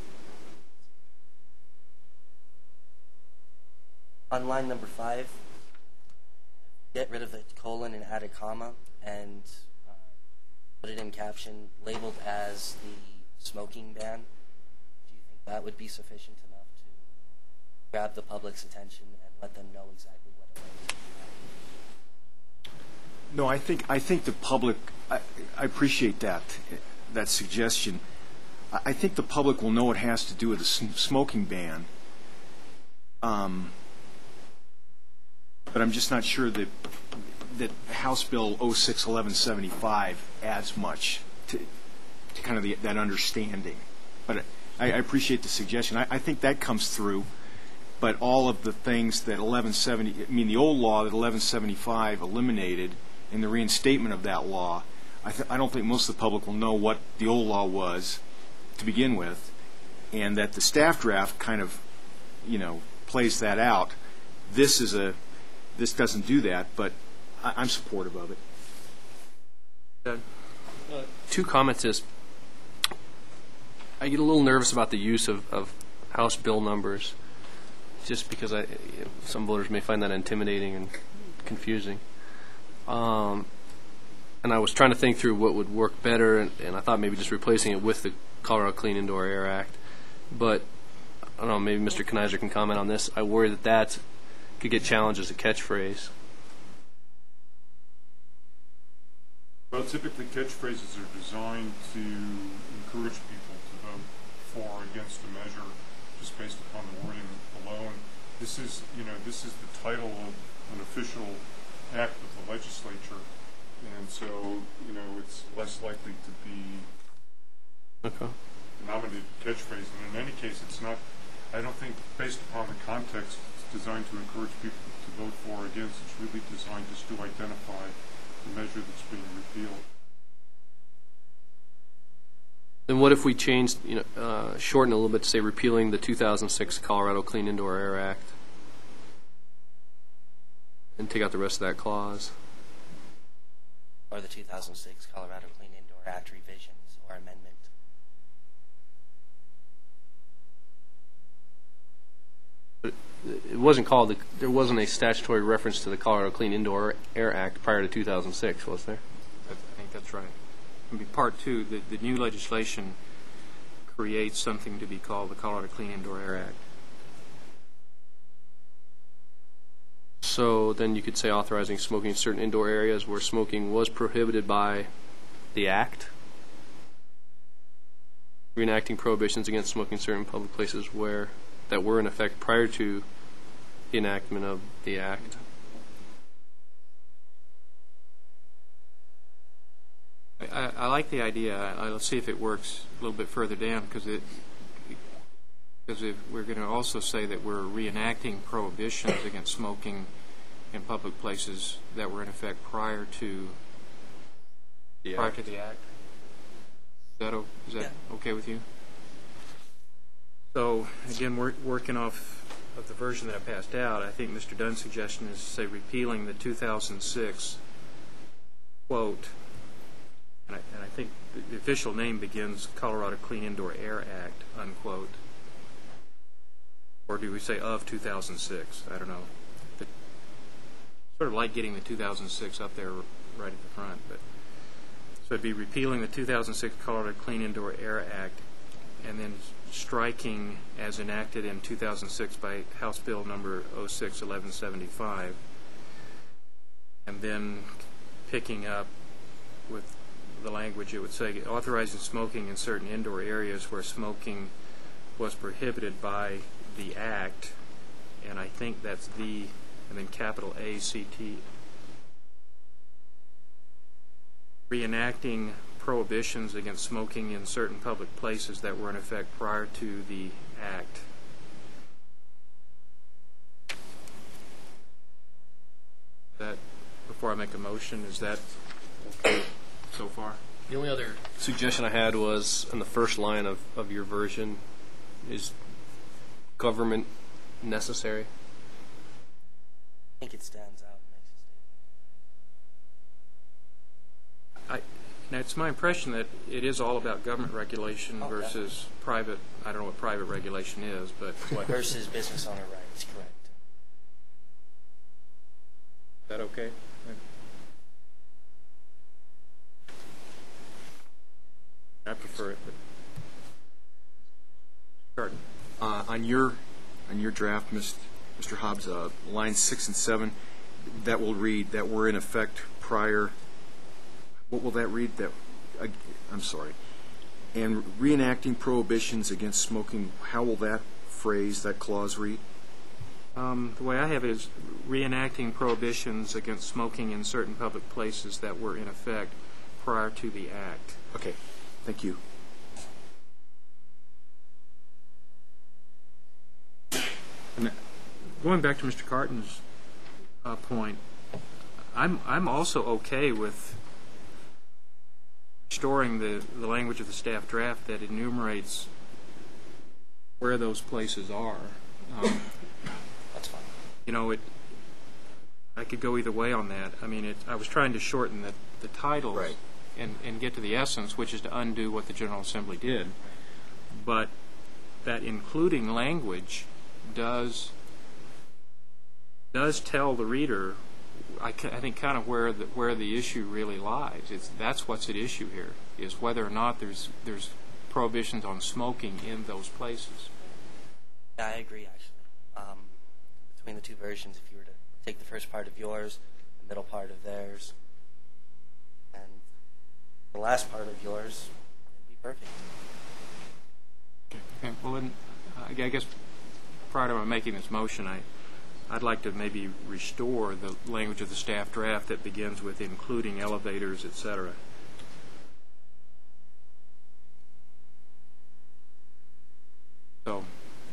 on line number 5, get rid of the colon and add a comma and put it in caption labeled as the smoking ban? Do you think that would be sufficient enough to grab the public's attention and let them know exactly what it is? No, I think the public, I appreciate that suggestion. I think the public will know it has to do with the smoking ban. But I'm just not sure that House Bill 06-1175 adds much to kind of that understanding. But I appreciate the suggestion. I think that comes through. But all of the things that the old law that 1175 eliminated, and the reinstatement of that law, I don't think most of the public will know what the old law was to begin with, and that the staff draft kind of, plays that out. This doesn't do that, but I'm supportive of it. Two comments is, I get a little nervous about the use of House bill numbers, just because some voters may find that intimidating and confusing. And I was trying to think through what would work better, and I thought maybe just replacing it with the Colorado Clean Indoor Air Act. But I don't know, maybe Mr. Knizer can comment on this. I worry that could get challenged as a catchphrase. Well, typically catchphrases are designed to encourage people to vote for or against a measure just based upon the wording alone. This is the title of an official act of the legislature, and so it's less likely to be denominated catchphrase. And in any case, it's not. I don't think, based upon the context, it's designed to encourage people to vote for or against. It's really designed just to identify the measure that's being repealed. Then what if we changed, shorten a little bit to say repealing the 2006 Colorado Clean Indoor Air Act, and take out the rest of that clause? Or the 2006 Colorado Clean Indoor Act revisions or amendment? It wasn't called, there wasn't a statutory reference to the Colorado Clean Indoor Air Act prior to 2006, was there? I think that's right. I mean, Part 2, the new legislation creates something to be called the Colorado Clean Indoor Air Act. So then you could say authorizing smoking in certain indoor areas where smoking was prohibited by the Act. Reenacting prohibitions against smoking in certain public places that were in effect prior to the enactment of the Act. I like the idea. Let's see if it works a little bit further down, because if we're going to also say that we're reenacting prohibitions against smoking in public places that were in effect prior to the Act. Is that okay with you? So again, we're working off of the version that I passed out. I think Mr. Dunn's suggestion is, say, repealing the 2006 quote, and I think the official name begins Colorado Clean Indoor Air Act, unquote. Or do we say of 2006? I don't know. But sort of like getting the 2006 up there right at the front. But so it'd be repealing the 2006 Colorado Clean Indoor Air Act, and then striking as enacted in 2006 by House Bill number 06-1175, and then picking up with the language, it would say authorizing smoking in certain indoor areas where smoking was prohibited by the Act, and I think that's the, and then capital ACT, reenacting prohibitions against smoking in certain public places that were in effect prior to the Act. That, before I make a motion, is that okay so far? The only other suggestion I had was in the first line of your version, is government necessary? I think it stands out and makes a statement. Now, it's my impression that it is all about government regulation versus private. I don't know what private regulation is, but what Versus business owner rights, correct. is that okay? I prefer it, but Carton. On your draft, Mr. Hobbs, lines 6 and 7, that will read that were in effect prior. What will that read? I'm sorry. And reenacting prohibitions against smoking. How will that phrase, that clause read? The way I have it is reenacting prohibitions against smoking in certain public places that were in effect prior to the Act. Okay. Thank you. And going back to Mr. Carton's point, I'm also okay with restoring the language of the staff draft that enumerates where those places are. That's fine. You know, I could go either way on that. I mean, I was trying to shorten the titles Right. and get to the essence, which is to undo what the General Assembly did. But that including language does tell the reader, I think, kind of where the issue really lies. That's what's at issue here, is whether or not there's prohibitions on smoking in those places. Yeah, I agree, actually. Between the two versions, if you were to take the first part of yours, the middle part of theirs, and the last part of yours, it'd be perfect. Okay, well, then, I guess prior to my making this motion, I'd like to maybe restore the language of the staff draft that begins with including elevators, etc. So,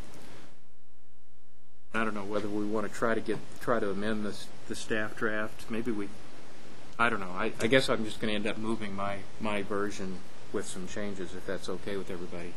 I don't know whether we want to try to amend the staff draft. Maybe I don't know. I guess I'm just going to end up moving my version with some changes, if that's okay with everybody.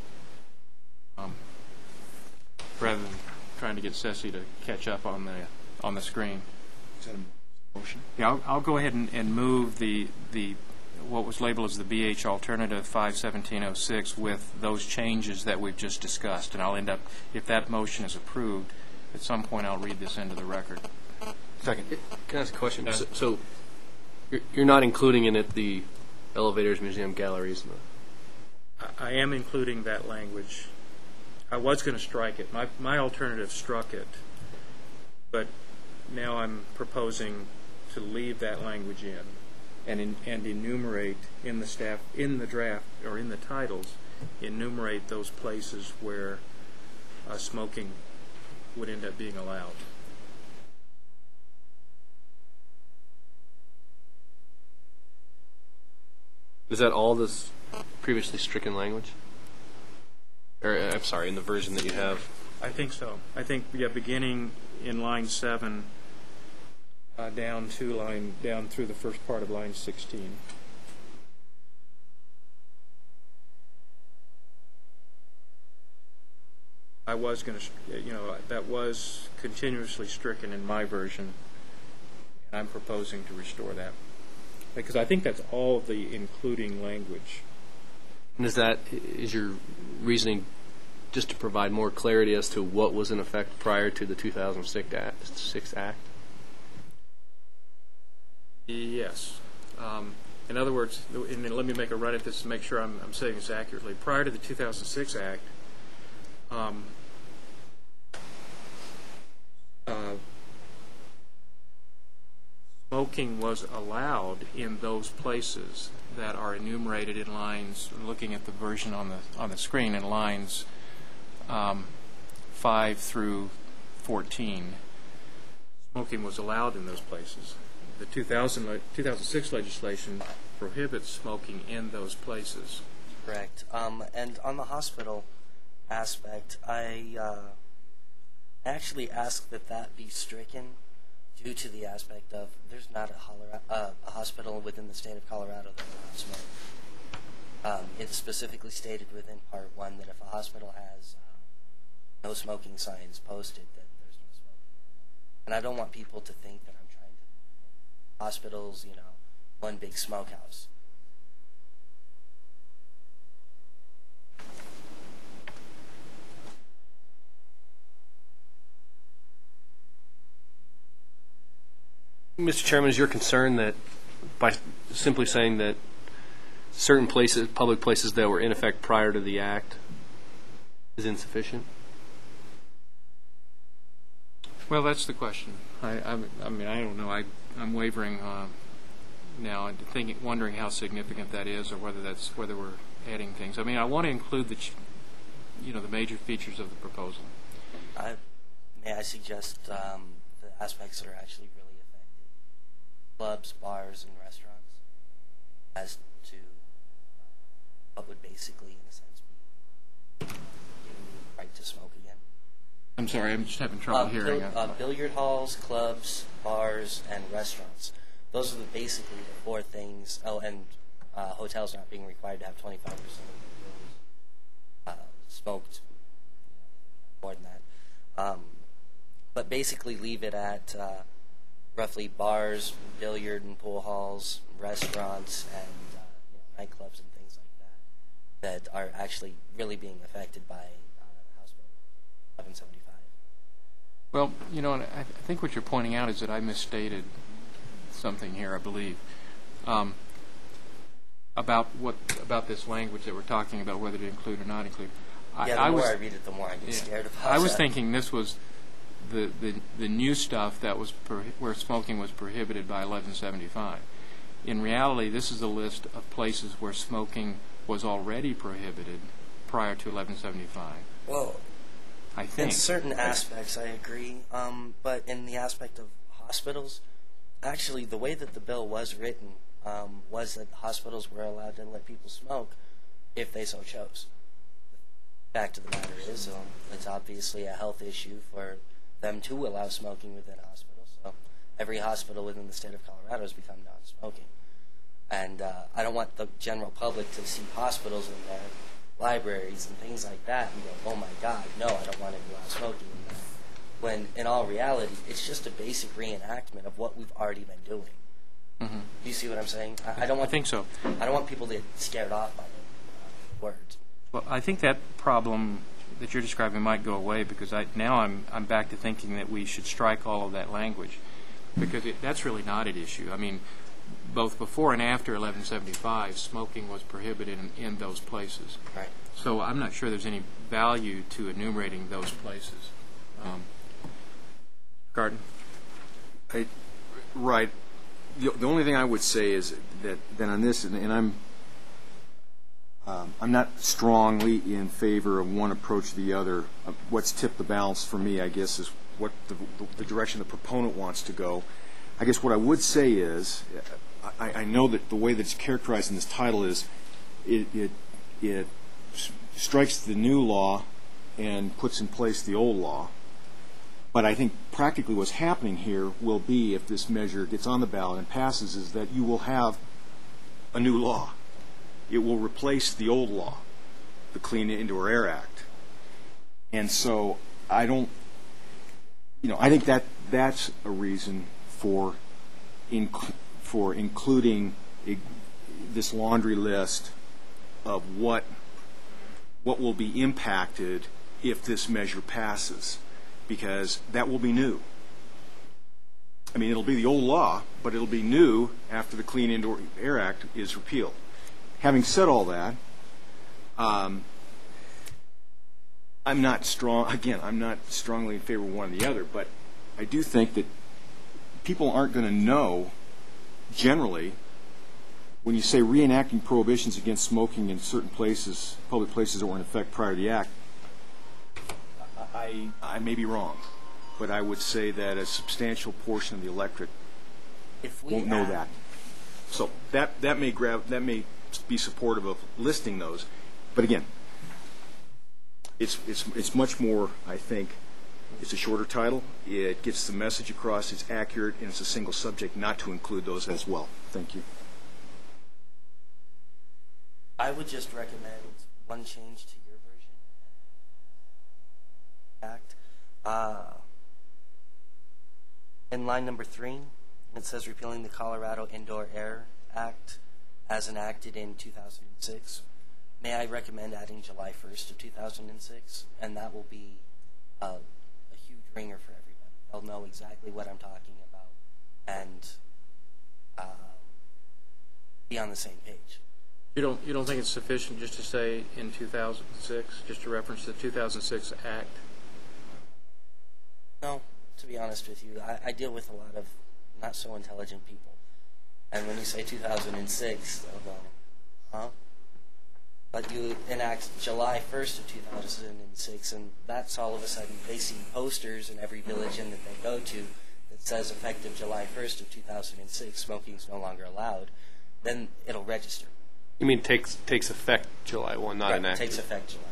Rather than trying to get Ceci to catch up on the screen. Is that a motion? Yeah, I'll go ahead and move the what was labeled as the BH alternative 51706 with those changes that we've just discussed. And I'll end up, if that motion is approved, at some point I'll read this into the record. Second. Can I ask a question? So you're not including in it the elevators, museum, galleries? And I am including that language. I was going to strike it. My alternative struck it, but now I'm proposing to leave that language in and enumerate in the draft or in the titles, enumerate those places where smoking would end up being allowed. Is that all this previously stricken language? Or, I'm sorry, in the version that you have? I think so. I think, yeah, beginning in line 7 down through the first part of line 16. I was going to, that was continuously stricken in my version, and I'm proposing to restore that. Because I think that's all the including language. And is your reasoning just to provide more clarity as to what was in effect prior to the 2006 Act? Yes. In other words, and let me make a run at this to make sure I'm saying this accurately. Prior to the 2006 Act, smoking was allowed in those places that are enumerated in lines, looking at the version on the screen, in lines 5 through 14. Smoking was allowed in those places. The 2006 legislation prohibits smoking in those places. Correct. And on the hospital aspect, I actually asked that be stricken due to the aspect of there's not a hospital within the state of Colorado that allows smoke. It's specifically stated within Part 1 that if a hospital has no smoking signs posted, that there's no smoking. And I don't want people to think that I'm trying to hospitals, one big smokehouse. Mr. Chairman, is your concern that by simply saying that certain places, public places that were in effect prior to the Act, is insufficient? Well, that's the question. I mean, I don't know. I'm wavering now and wondering how significant that is, or whether we're adding things. I mean, I want to include the major features of the proposal. May I suggest the aspects that are actually really affected? Clubs, bars, and restaurants, as to what would basically, in a sense, be giving the right to smoke again. I'm sorry, I'm just having trouble hearing. Billiard halls, clubs, bars, and restaurants. Those are basically the 4 things. Oh, and hotels not being required to have 25% of the rooms smoked. More than that. But basically leave it at roughly bars, billiard and pool halls, restaurants, and nightclubs and things like that are actually really being affected by House Bill 1175. Well, and I think what you're pointing out is that I misstated something here, I believe, about this language that we're talking about, whether to include or not include. The more I read it, the more I get scared about it. I was thinking this was the new stuff that was where smoking was prohibited by 1175. In reality, this is a list of places where smoking was already prohibited prior to 1175. Well, I think in certain aspects, I agree. But in the aspect of hospitals, actually, the way that the bill was written was that hospitals were allowed to let people smoke if they so chose. The fact of the matter is, it's obviously a health issue for them to allow smoking within hospitals. So every hospital within the state of Colorado has become non-smoking. And I don't want the general public to see hospitals in their libraries and things like that and go, oh my God, no, I don't want to allow smoking in there. When in all reality, it's just a basic reenactment of what we've already been doing. Do you see what I'm saying? I don't I want think so. I don't want people to get scared off by the words. Well, I think that problem that you're describing might go away because now I'm back to thinking that we should strike all of that language because that's really not an issue. I mean, both before and after 1175, smoking was prohibited in those places. Right. So I'm not sure there's any value to enumerating those places. Garden? Right. The only thing I would say is that on this, and I'm not strongly in favor of one approach or the other. What's tipped the balance for me, I guess, is what the direction the proponent wants to go. I guess what I would say is, I know that the way that it's characterized in this title is it strikes the new law and puts in place the old law. But I think practically what's happening here will be, if this measure gets on the ballot and passes, is that you will have a new law. It will replace the old law, the Clean Indoor Air Act. And so I don't, I think that's a reason for including this laundry list of what will be impacted if this measure passes, because that will be new. I mean, it'll be the old law, but it'll be new after the Clean Indoor Air Act is repealed. Having said all that, I'm not strongly in favor of one or the other, but I do think that people aren't going to know, generally, when you say reenacting prohibitions against smoking in certain places, public places that were in effect prior to the Act, I may be wrong, but I would say that a substantial portion of the electorate won't know that. So that may be supportive of listing those, but again, it's much more. I think it's a shorter title. It gets the message across. It's accurate, and it's a single subject. Not to include those as well. Thank you. I would just recommend one change to your version. Act. In line number 3, it says repealing the Colorado Indoor Air Act as enacted in 2006. May I recommend adding July 1st of 2006? And that will be a huge ringer for everybody. They'll know exactly what I'm talking about and be on the same page. You don't think it's sufficient just to say in 2006, just to reference the 2006 Act? No, to be honest with you, I deal with a lot of not so intelligent people. And when you say 2006, they'll go, huh? But you enact July 1st of 2006, and that's all of a sudden, they see posters in every village inn that they go to that says effective July 1st of 2006, smoking is no longer allowed, then it'll register. You mean takes effect July 1, not Right, enacted? takes effect July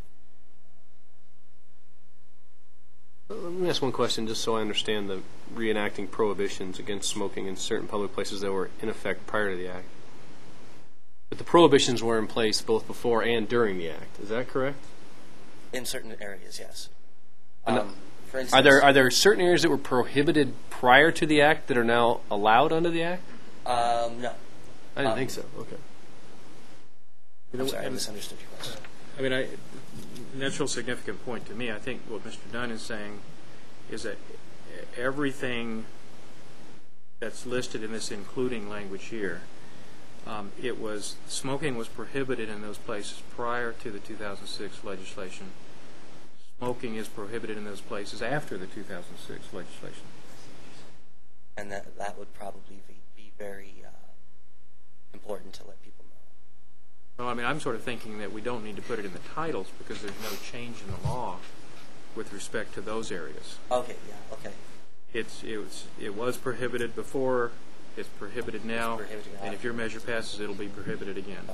1st. Let me ask one question, just so I understand the reenacting prohibitions against smoking in certain public places that were in effect prior to the Act. But the prohibitions were in place both before and during the Act. Is that correct? In certain areas, yes. For instance, Are there certain areas that were prohibited prior to the Act that are now allowed under the Act? No. I didn't think so. Okay. I'm sorry, I misunderstood your question. I mean, that's a real significant point to me. I think what Mr. Dunn is saying is that everything that's listed in this including language here, smoking was prohibited in those places prior to the 2006 legislation. Smoking is prohibited in those places after the 2006 legislation. And that would probably be very important to let people know. Well, I mean, I'm sort of thinking that we don't need to put it in the titles because there's no change in the law with respect to those areas. Okay, yeah, okay. It was prohibited before, it's prohibited now, and if your measure passes, it'll be prohibited again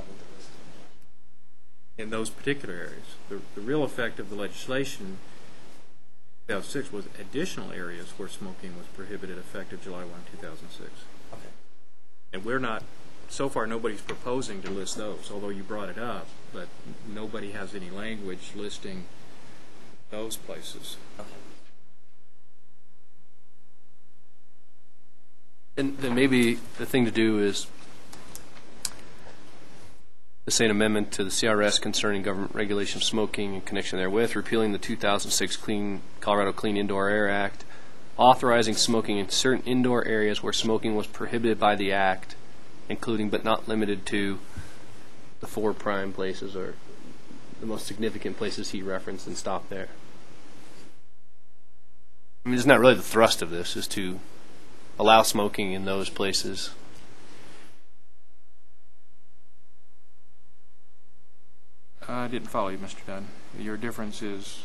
in those particular areas. The real effect of the legislation in 2006 was additional areas where smoking was prohibited effective July 1, 2006. Okay. And we're not, so far nobody's proposing to list those, although you brought it up, but nobody has any language listing those places. Okay. And then maybe the thing to do is to say an amendment to the CRS concerning government regulation of smoking in connection therewith, repealing the 2006 Colorado Clean Indoor Air Act, authorizing smoking in certain indoor areas where smoking was prohibited by the act, including but not limited to the 4 prime places or the most significant places he referenced, and stop there. I mean, isn't that really the thrust of this, is to allow smoking in those places? I didn't follow you, Mr. Dunn. Your difference is?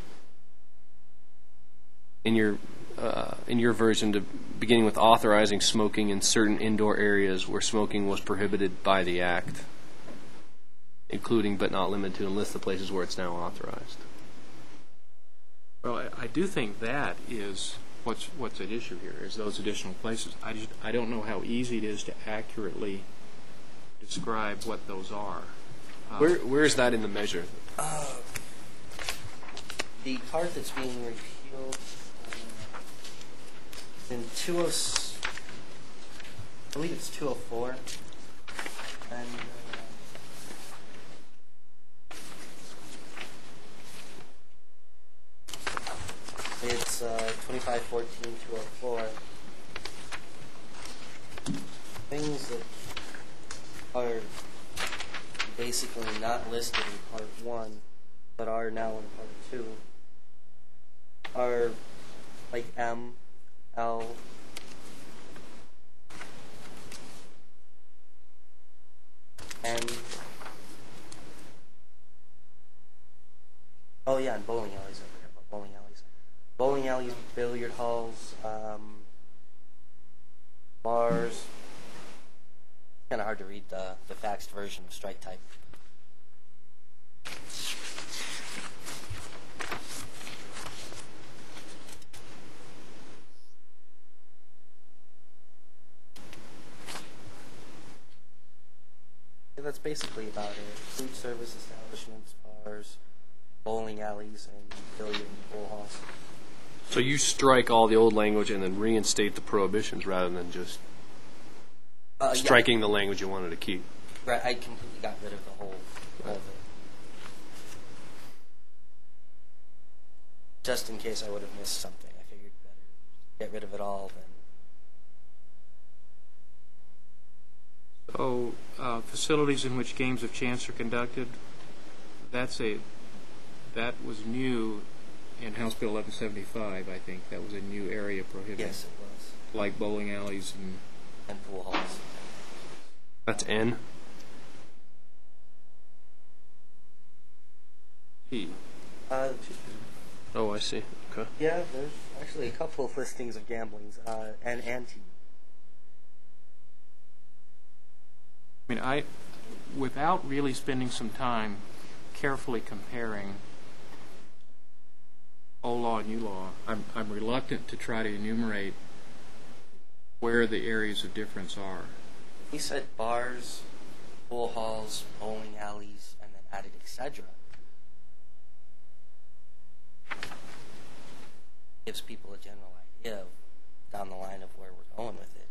In your version, to beginning with authorizing smoking in certain indoor areas where smoking was prohibited by the act, including but not limited to, and list the places where it's now authorized. Well, I do think that is what's at issue here, is those additional places. I don't know how easy it is to accurately describe what those are. Where is that in the measure? The part that's being repealed in I believe it's 204, and it's 2514-204. Things that are basically not listed in Part 1, but are now in Part 2, are like M, L, N. Oh yeah, and bowling alleys. I forgot about bowling alleys. Bowling alleys, billiard halls, bars. Kind of hard to read the faxed version of strike type. Yeah, that's basically about it. Food service establishments, bars, bowling alleys, and billiard and pool halls. So you strike all the old language and then reinstate the prohibitions rather than just striking the language you wanted to keep. Right, I completely got rid of the whole thing. Just in case I would have missed something, I figured better get rid of it all than. So, facilities in which games of chance are conducted, that was new in House Bill 1175, I think. That was a new area prohibited. Yes, it was. Like bowling alleys And pool halls. That's N? T. Oh, I see. Okay. Yeah, there's actually a couple of listings of gamblings, and T. I mean, without really spending some time carefully comparing old law and new law, I'm reluctant to try to enumerate where the areas of difference are. He said bars, pool halls, bowling alleys, and then added etc. Gives people a general idea of down the line of where we're going with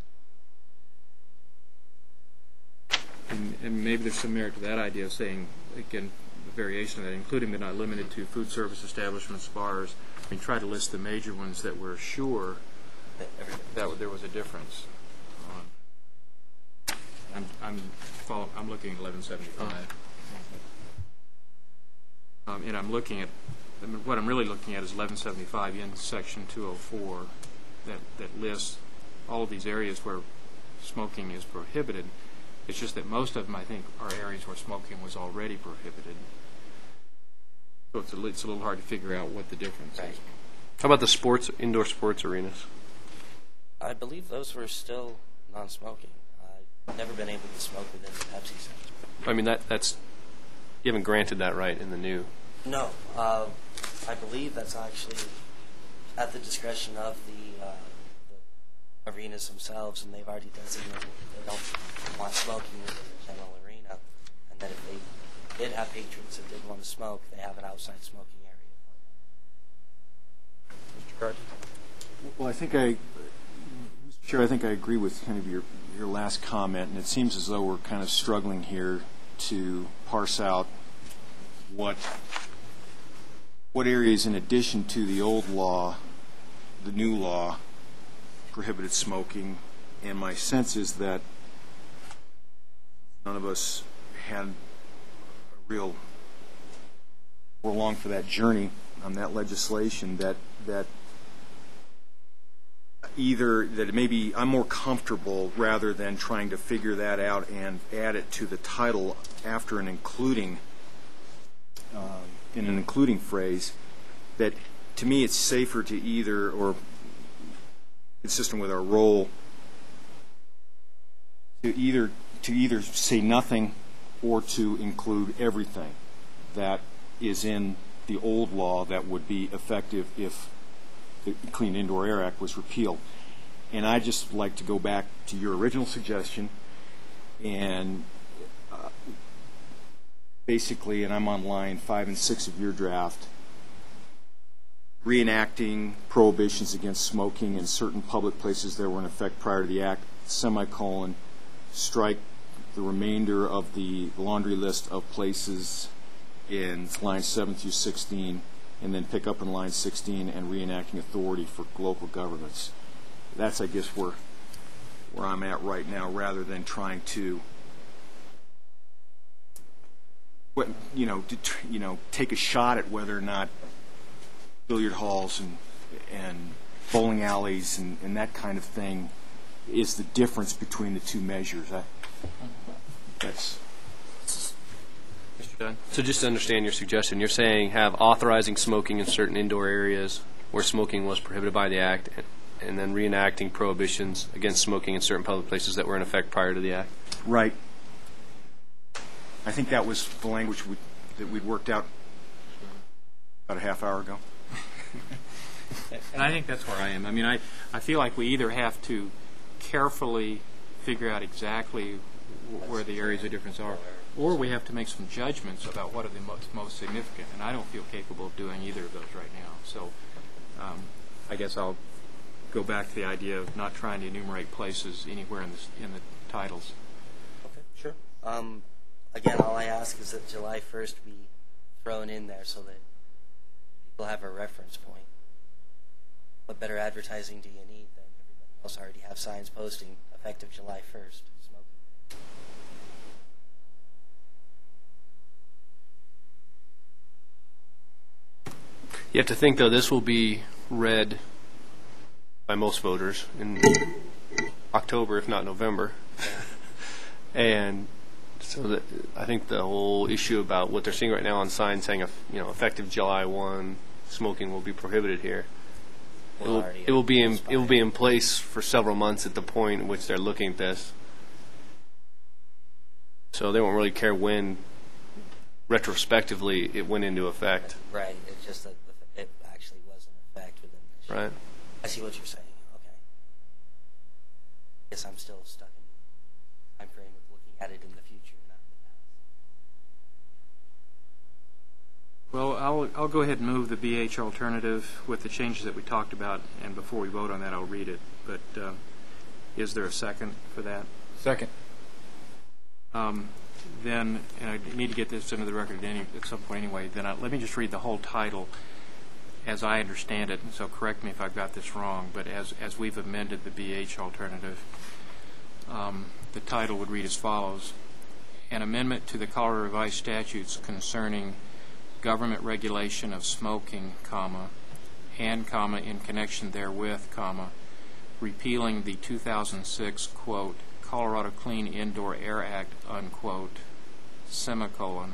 it. And maybe there's some merit to that idea of saying, again, the variation of that, including but not limited to food service establishments, bars. I mean, try to list the major ones that we're sure that there was a difference. I'm looking at 1175. And I'm looking at, what I'm really looking at is 1175 in Section 204 that lists all of these areas where smoking is prohibited. It's just that most of them, I think, are areas where smoking was already prohibited. So it's a little hard to figure out what the difference is. How about the indoor sports arenas? I believe those were still non-smoking. I've never been able to smoke within the Pepsi Center. I mean, that's you haven't granted that right in the new. No, I believe that's actually at the discretion of the arenas themselves, and they've already designated that they don't want smoking within the general arena, and that if they did have patrons that did want to smoke, they have an outside smoking area. Mr. Carter? Well, I think Mr. Chair, I think I agree with kind of your last comment, and it seems as though we're kind of struggling here to parse out what areas, in addition to the old law, the new law, prohibited smoking. And my sense is that none of us had a real, we're along for that journey on that legislation, that either that maybe I'm more comfortable, rather than trying to figure that out and add it to the title after an including, in an including phrase, that to me it's safer to either, or consistent with our role, to either say nothing or to include everything that is in the old law that would be effective if the Clean Indoor Air Act was repealed. And I just like to go back to your original suggestion and basically, and I'm on line 5 and 6 of your draft, reenacting prohibitions against smoking in certain public places that were in effect prior to the act, semicolon, strike the remainder of the laundry list of places in lines 7 through 16, and then pick up in line 16 and reenacting authority for local governments. That's, I guess, where I'm at right now, rather than trying to, take a shot at whether or not billiard halls and bowling alleys and that kind of thing is the difference between the two measures. That's. Mr. Dunn? So just to understand your suggestion, you're saying have authorizing smoking in certain indoor areas where smoking was prohibited by the Act, and then reenacting prohibitions against smoking in certain public places that were in effect prior to the Act? Right. I think that was the language that we'd worked out about a half hour ago. And I think that's where I am. I mean, I feel like we either have to carefully figure out exactly where the areas of difference are, or we have to make some judgments about what are the most significant. And I don't feel capable of doing either of those right now. So I guess I'll go back to the idea of not trying to enumerate places anywhere in the titles. Okay, sure. Again, all I ask is that July 1st be thrown in there so that people have a reference point. What better advertising do you need than everybody else already have signs posting effective July 1st? Smoking. You have to think, though, this will be read by most voters in October, if not November. And so I think the whole issue about what they're seeing right now on signs saying, effective July 1, smoking will be prohibited here. It will be in place for several months at the point in which they're looking at this. So they won't really care when retrospectively it went into effect. Right. It's just that it actually was in effect within this year. Right. I see what you're saying. Okay. I guess I'm still stuck in the time frame of looking at it in the future, not in the past. Well, I'll go ahead and move the BH alternative with the changes that we talked about, and before we vote on that, I'll read it. But is there a second for that? Second. Then, and I need to get this into the record at some point anyway, then let me just read the whole title as I understand it, and so correct me if I've got this wrong, but as we've amended the BH alternative, the title would read as follows: An amendment to the Colorado Revised Statutes concerning government regulation of smoking, and in connection therewith, repealing the 2006, quote, Colorado Clean Indoor Air Act, unquote, semicolon,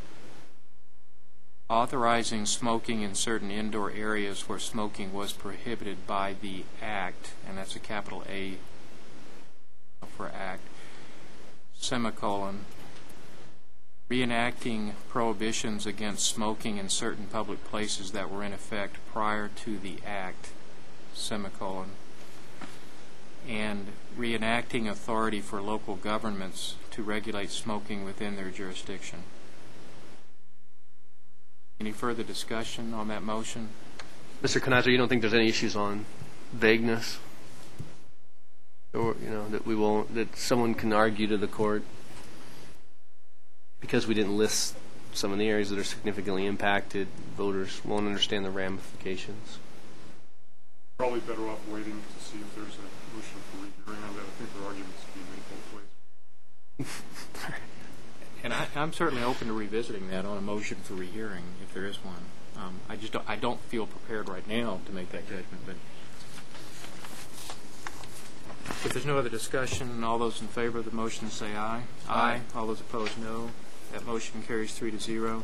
authorizing smoking in certain indoor areas where smoking was prohibited by the Act, and that's a capital A for Act, semicolon, reenacting prohibitions against smoking in certain public places that were in effect prior to the Act, semicolon, and reenacting authority for local governments to regulate smoking within their jurisdiction. Any further discussion on that motion? Mr. Knizer, you don't think there's any issues on vagueness? or that we won't, that someone can argue to the court because we didn't list some of the areas that are significantly impacted, voters won't understand the ramifications. Probably better off waiting to see if there's a motion for rehearing on that. I think there are arguments to be made both ways. And I'm certainly open to revisiting that on a motion for rehearing, if there is one. I don't feel prepared right now to make that judgment, but if there's no other discussion, all those in favor of the motion say aye. Aye. All those opposed, no. That motion carries 3-0.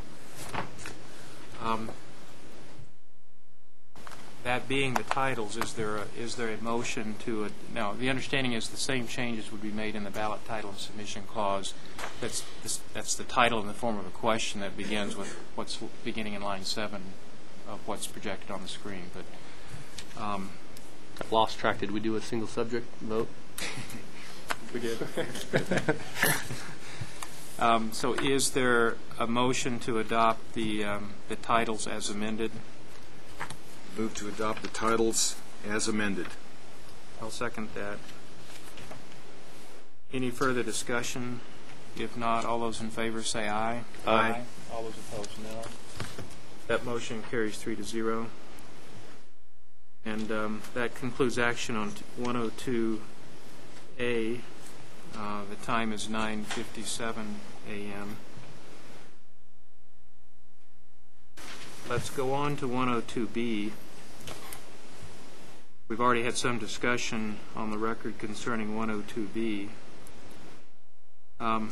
That being the titles, is there a motion to now? The understanding is the same changes would be made in the ballot title and submission clause. That's the title in the form of a question that begins with what's beginning in line 7 of what's projected on the screen. But I've lost track. Did we do a single subject vote? we did. So is there a motion to adopt the titles as amended? Move to adopt the titles as amended. I'll second that. Any further discussion? If not, all those in favor say aye. Aye. All those opposed, no. That motion carries 3-0. And that concludes action on 102A. The time is 9:57 a.m. Let's go on to 102B. We've already had some discussion on the record concerning 102B. And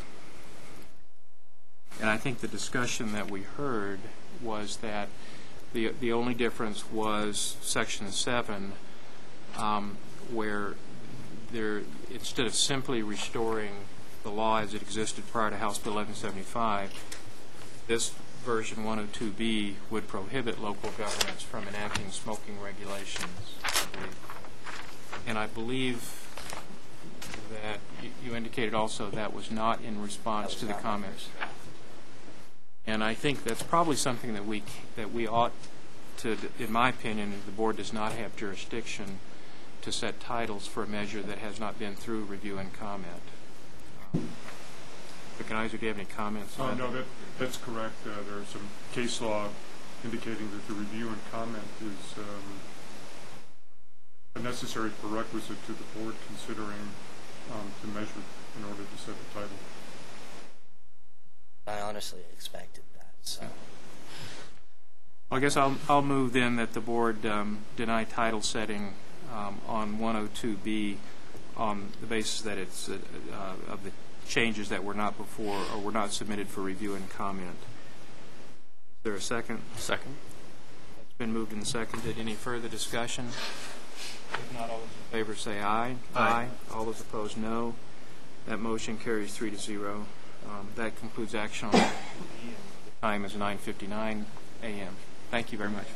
I think the discussion that we heard was that the only difference was Section 7, where instead of simply restoring the law as it existed prior to House Bill 1175, this version 102B would prohibit local governments from enacting smoking regulations. And I believe that you indicated also that was not in response to the comments. And I think that's probably something that we ought to, in my opinion, the board does not have jurisdiction to set titles for a measure that has not been through review and comment. Isaac, do you have any comments on that? No, that's correct. There are some case law indicating that the review and comment is a necessary prerequisite to the board considering to measure in order to set the title. I honestly expected that. So. Well, I guess I'll move then that the board deny title setting on 102B on the basis that it's of the changes that were not before or were not submitted for review and comment. Is there a second? Second. It's been moved and seconded. Any further discussion? If not, all those in favor say aye. Aye. All those opposed, no. That motion carries 3-0. That concludes action on the time is 9:59 a.m. Thank you very much.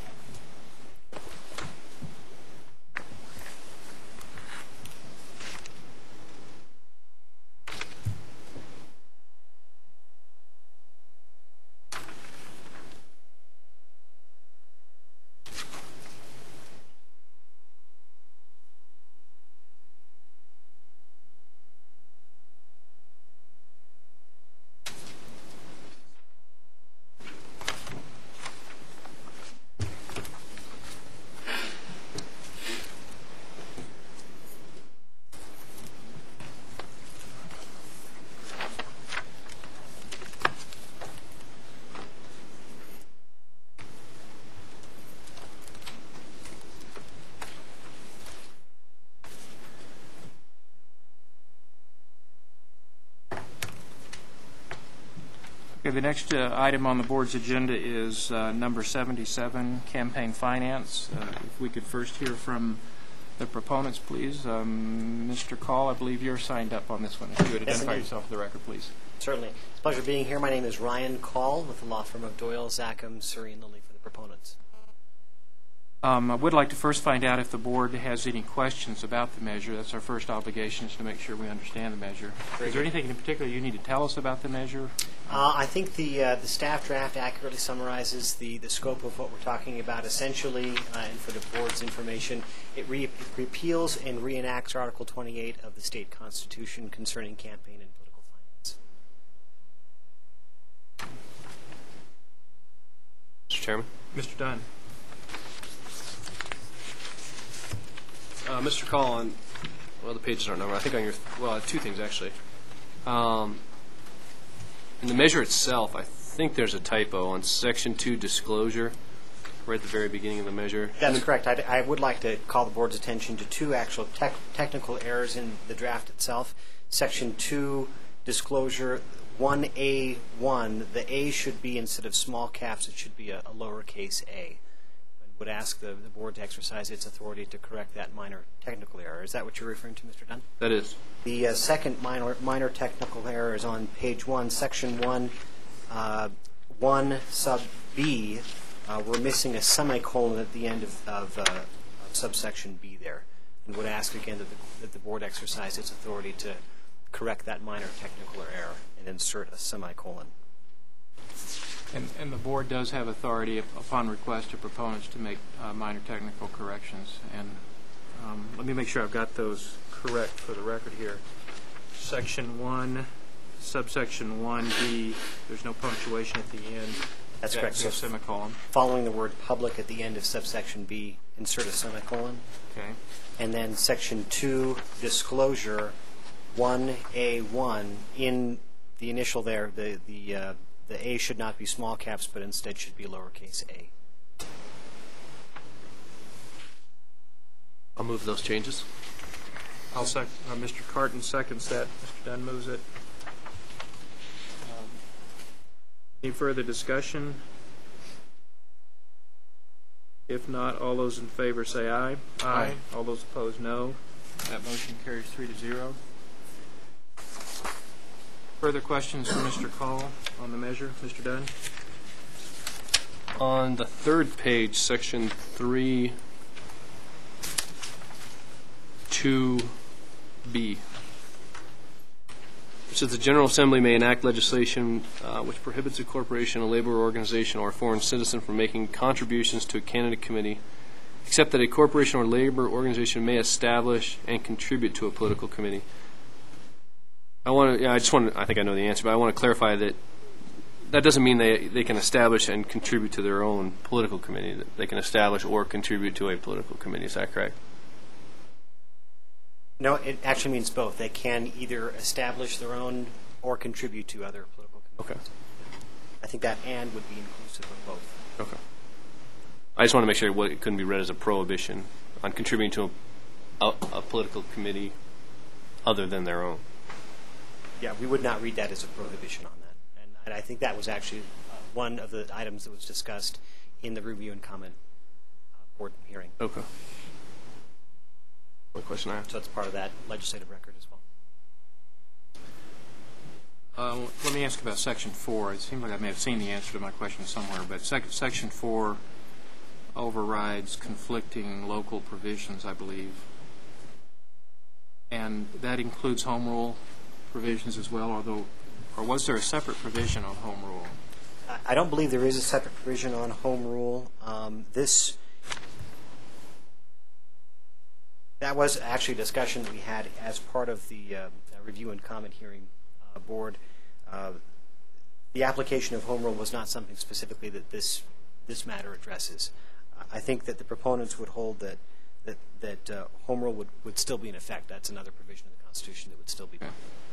Okay, the next item on the board's agenda is number 77, campaign finance. If we could first hear from the proponents, please. Mr. Call, I believe you're signed up on this one. If you would identify yourself for the record, please. Certainly. It's a pleasure being here. My name is Ryan Call with the law firm of Doyle, Zackham, Surrey, and Lilly for the proponents. I would like to first find out if the board has any questions about the measure. That's our first obligation, is to make sure we understand the measure. Is there anything in particular you need to tell us about the measure? I think the staff draft accurately summarizes the scope of what we're talking about. Essentially, and for the board's information, it repeals and reenacts Article 28 of the state constitution concerning campaign and political finance. Mr. Chairman? Mr. Dunn. Mr. Call, well, the pages aren't numbered. I think on your, well, two things actually. In the measure itself, I think there's a typo on Section 2 disclosure, right at the very beginning of the measure. That's correct. I would like to call the board's attention to two actual technical errors in the draft itself. Section 2 disclosure 1A1, the A should be, instead of small caps, it should be a lowercase a. Would ask the board to exercise its authority to correct that minor technical error. Is that what you're referring to, Mr. Dunn? That is. The second minor technical error is on page 1, section 1, 1 sub B. We're missing a semicolon at the end of subsection B there, and would ask again that the board exercise its authority to correct that minor technical error and insert a semicolon. And the board does have authority, upon request of proponents, to make minor technical corrections. And let me make sure I've got those correct for the record here. Section 1, subsection 1B, there's no punctuation at the end. That's correct. So semicolon. Following the word public at the end of subsection B, insert a semicolon. Okay. And then section 2, disclosure 1A1, in the initial there, the A should not be small caps, but instead should be lowercase a. I'll move those changes. I'll second. Mr. Carton seconds that. Mr. Dunn moves it. Any further discussion? If not, all those in favor say aye. Aye. All those opposed, no. That motion carries 3-0. Further questions from Mr. Call on the measure? Mr. Dunn? On the third page, section 3, 2B, it says the General Assembly may enact legislation which prohibits a corporation, a labor organization, or a foreign citizen from making contributions to a candidate committee, except that a corporation or labor organization may establish and contribute to a political committee. I think I know the answer, but I want to clarify that that doesn't mean they can establish and contribute to their own political committee. That they can establish or contribute to a political committee. Is that correct? No, it actually means both. They can either establish their own or contribute to other political committees. Okay. I think that "and" would be inclusive of both. Okay. I just want to make sure it couldn't be read as a prohibition on contributing to a political committee other than their own. Yeah, we would not read that as a prohibition on that. And I think that was actually one of the items that was discussed in the review and comment board hearing. Okay. One question I have. So that's part of that legislative record as well. Let me ask about Section 4. It seems like I may have seen the answer to my question somewhere, but Section 4 overrides conflicting local provisions, I believe. And that includes home rule provisions as well, or was there a separate provision on home rule? I don't believe there is a separate provision on home rule. That was actually a discussion that we had as part of the review and comment hearing board. The application of home rule was not something specifically that this matter addresses. I think that the proponents would hold that home rule would still be in effect. That's another provision of the Constitution that would still be. Okay.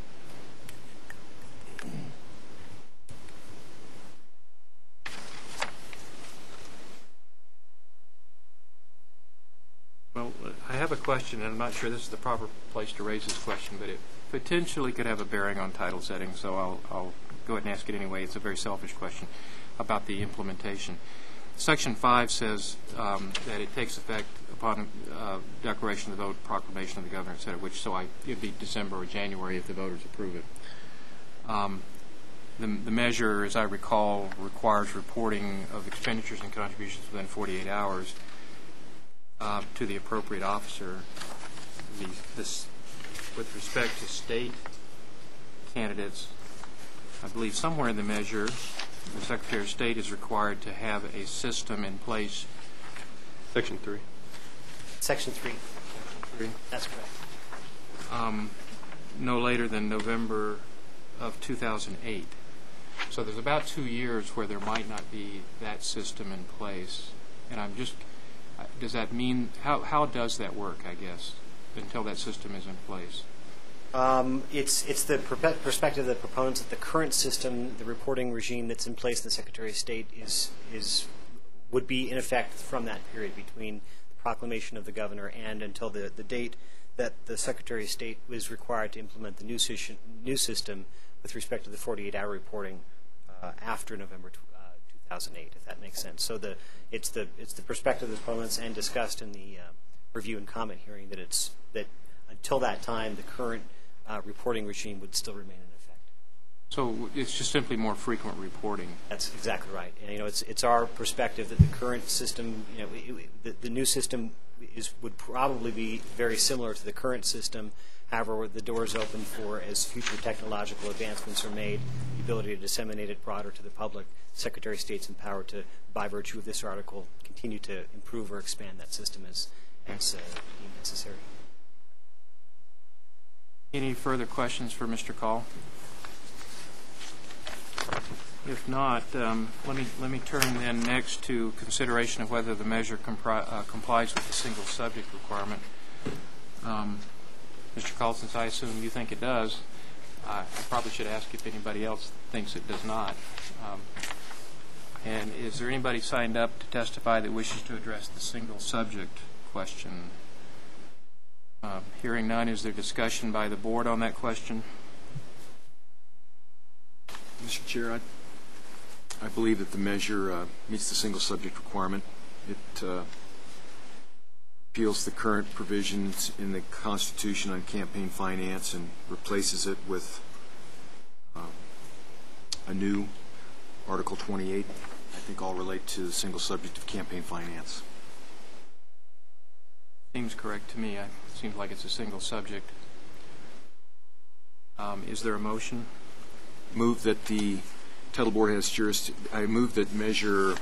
Well, I have a question, and I'm not sure this is the proper place to raise this question, but it potentially could have a bearing on title setting, so I'll go ahead and ask it anyway. It's a very selfish question about the implementation. Section 5 says that it takes effect upon declaration of the vote, proclamation of the governor, et cetera, it would be December or January if the voters approve it. The measure, as I recall, requires reporting of expenditures and contributions within 48 hours. to the appropriate officer. With respect to state candidates, I believe somewhere in the measure, the Secretary of State is required to have a system in place. Section 3. Section 3. That's correct. No later than November of 2008. So there's about 2 years where there might not be that system in place. And I'm just, does that mean, how does that work, I guess, until that system is in place? It's the perspective of the proponents that the current system, the reporting regime that's in place in the Secretary of State would be in effect from that period between the proclamation of the governor and until the date that the Secretary of State was required to implement the new system with respect to the 48-hour reporting after November 2008, if that makes sense. So it's the perspective of the proponents and discussed in the review and comment hearing that until that time the current reporting regime would still remain in effect. So it's just simply more frequent reporting. That's exactly right. And it's our perspective that the current system, the new system would probably be very similar to the current system. However, the door is open for, as future technological advancements are made, the ability to disseminate it broader to the public. The Secretary of State's empowered to, by virtue of this article, continue to improve or expand that system as deemed necessary. Any further questions for Mr. Call? If not, let me turn then next to consideration of whether the measure complies with the single subject requirement. Mr. Call, since I assume you think it does, I probably should ask if anybody else thinks it does not. And is there anybody signed up to testify that wishes to address the single subject question? Hearing none, is there discussion by the board on that question? Mr. Chair, I believe that the measure meets the single subject requirement. It repeals the current provisions in the Constitution on campaign finance and replaces it with a new Article 28. I think all relate to the single subject of campaign finance. Seems correct to me. It seems like it's a single subject. Is there a motion? Move that the title board has jurisdiction. I move that measure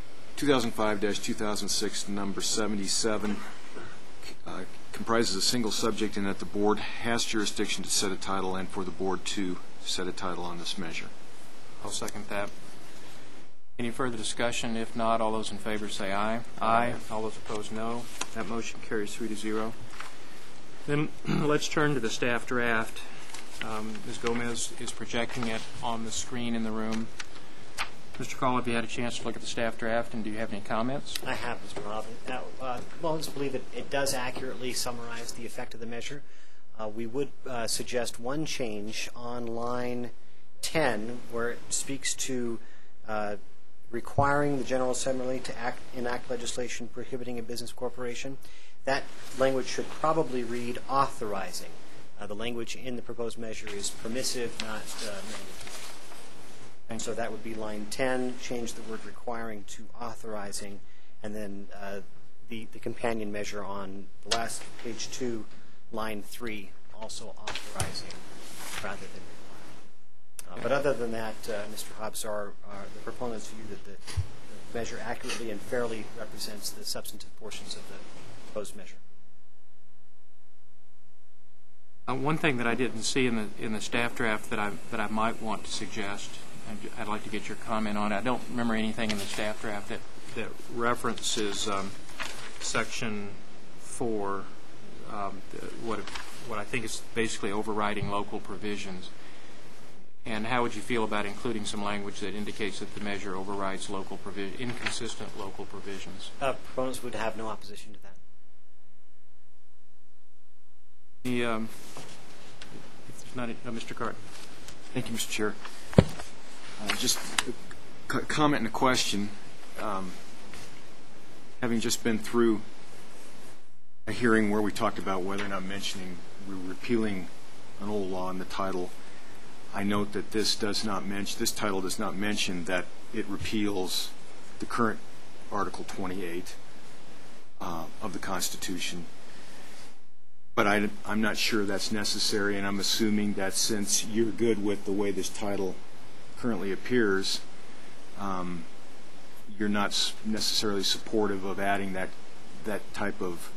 2005-2006 number 77 comprises a single subject and that the board has jurisdiction to set a title and for the board to set a title on this measure. I'll second that. Any further discussion? If not, all those in favor say aye. Aye. All those opposed, no. That motion carries 3-0. Then let's turn to the staff draft. Ms. Gomez is projecting it on the screen in the room. Mr. Call, have you had a chance to look at the staff draft, and do you have any comments? I have, Mr. Robin. Now, proponents believe that it does accurately summarize the effect of the measure. We would suggest one change on line 10, where it speaks to requiring the General Assembly to enact legislation prohibiting a business corporation. That language should probably read authorizing. The language in the proposed measure is permissive, not mandatory. And so that would be line 10, change the word requiring to authorizing, and then the companion measure on the last page 2, line 3, also authorizing rather than requiring. But other than that, Mr. Hobbs, the proponents view that the measure accurately and fairly represents the substantive portions of the proposed measure. One thing that I didn't see in the staff draft that I might want to suggest, and I'd like to get your comment on it. I don't remember anything in the staff draft that references Section 4, what I think is basically overriding local provisions. And how would you feel about including some language that indicates that the measure overrides inconsistent local provisions? Proponents would have no opposition to that. Mr. Carter. Thank you, Mr. Chair. Just a comment and a question. Having just been through a hearing where we talked about whether or not we're repealing an old law in the title, I note that this title does not mention that it repeals the current Article 28. of the Constitution. But I'm not sure that's necessary, and I'm assuming that since you're good with the way this title currently appears, you're not necessarily supportive of adding that type of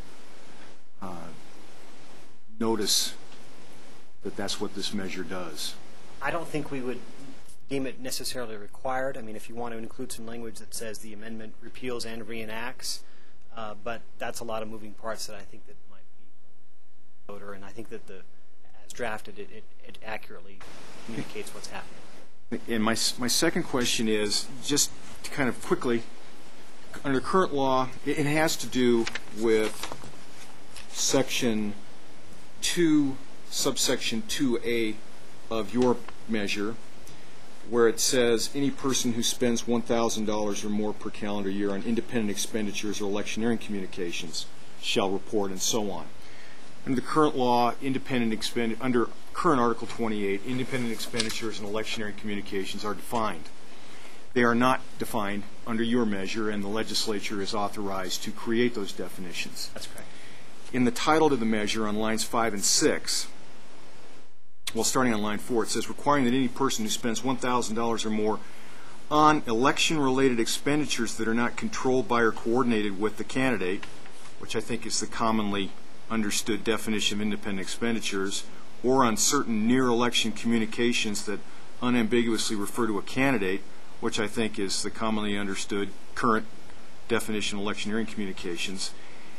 notice that that's what this measure does. I don't think we would deem it necessarily required. I mean, if you want to include some language that says the amendment repeals and reenacts, but that's a lot of moving parts that I think that might be voter, and I think that as drafted, it accurately communicates what's happening. And my second question is, just to kind of quickly, under current law, it has to do with Section 2, subsection 2A of your measure, where it says any person who spends $1,000 or more per calendar year on independent expenditures or electioneering communications shall report, and so on. Under the current law, under current Article 28, independent expenditures and electioneering communications are defined. They are not defined under your measure, and the legislature is authorized to create those definitions. That's correct. In the title to the measure on lines 5 and 6, well, starting on line 4, it says requiring that any person who spends $1,000 or more on election-related expenditures that are not controlled by or coordinated with the candidate, which I think is the commonly understood definition of independent expenditures, or on certain near-election communications that unambiguously refer to a candidate, which I think is the commonly understood current definition of electioneering communications.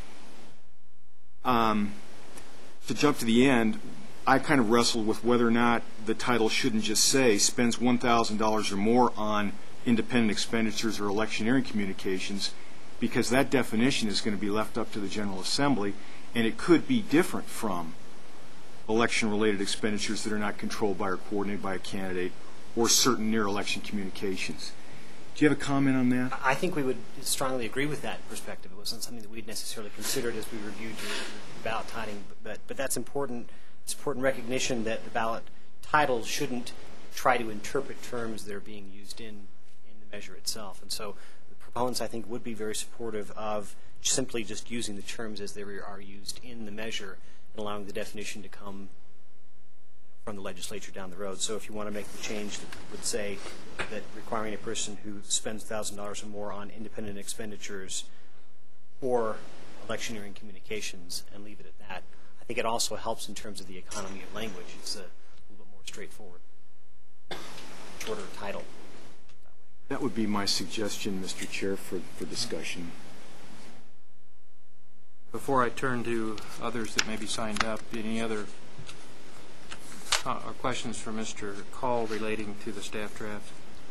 To jump to the end, I kind of wrestled with whether or not the title shouldn't just say spends $1,000 or more on independent expenditures or electioneering communications, because that definition is going to be left up to the General Assembly, and it could be different from election-related expenditures that are not controlled by or coordinated by a candidate or certain near-election communications. Do you have a comment on that? I think we would strongly agree with that perspective. It wasn't something that we'd necessarily considered as we reviewed your ballot titling, but that's important. It's important recognition that the ballot title shouldn't try to interpret terms that are being used in the measure itself. And so the proponents, I think, would be very supportive of simply just using the terms as they are used in the measure and allowing the definition to come from the legislature down the road. So if you want to make the change that would say that requiring a person who spends $1,000 or more on independent expenditures or electioneering communications and leave it at that, I think it also helps in terms of the economy of language. It's a little bit more straightforward, shorter title. That would be my suggestion, Mr. Chair, for discussion. Before I turn to others that may be signed up, any other questions for Mr. Call relating to the staff draft?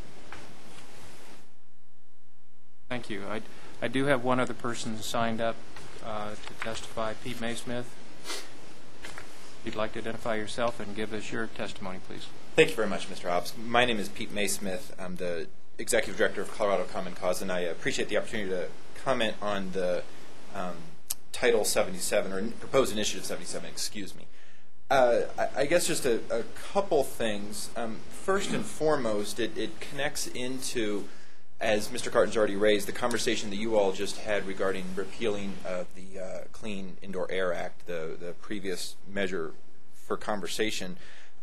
Thank you. I do have one other person signed up to testify, Pete Maysmith. If you'd like to identify yourself and give us your testimony, please. Thank you very much, Mr. Hobbs. My name is Pete Maysmith. I'm the Executive Director of Colorado Common Cause, and I appreciate the opportunity to comment on the Title 77, or proposed Initiative 77, excuse me. I guess just a couple things. First and foremost, it connects into, as Mr. Carton's already raised, the conversation that you all just had regarding repealing of the Clean Indoor Air Act, the previous measure for conversation.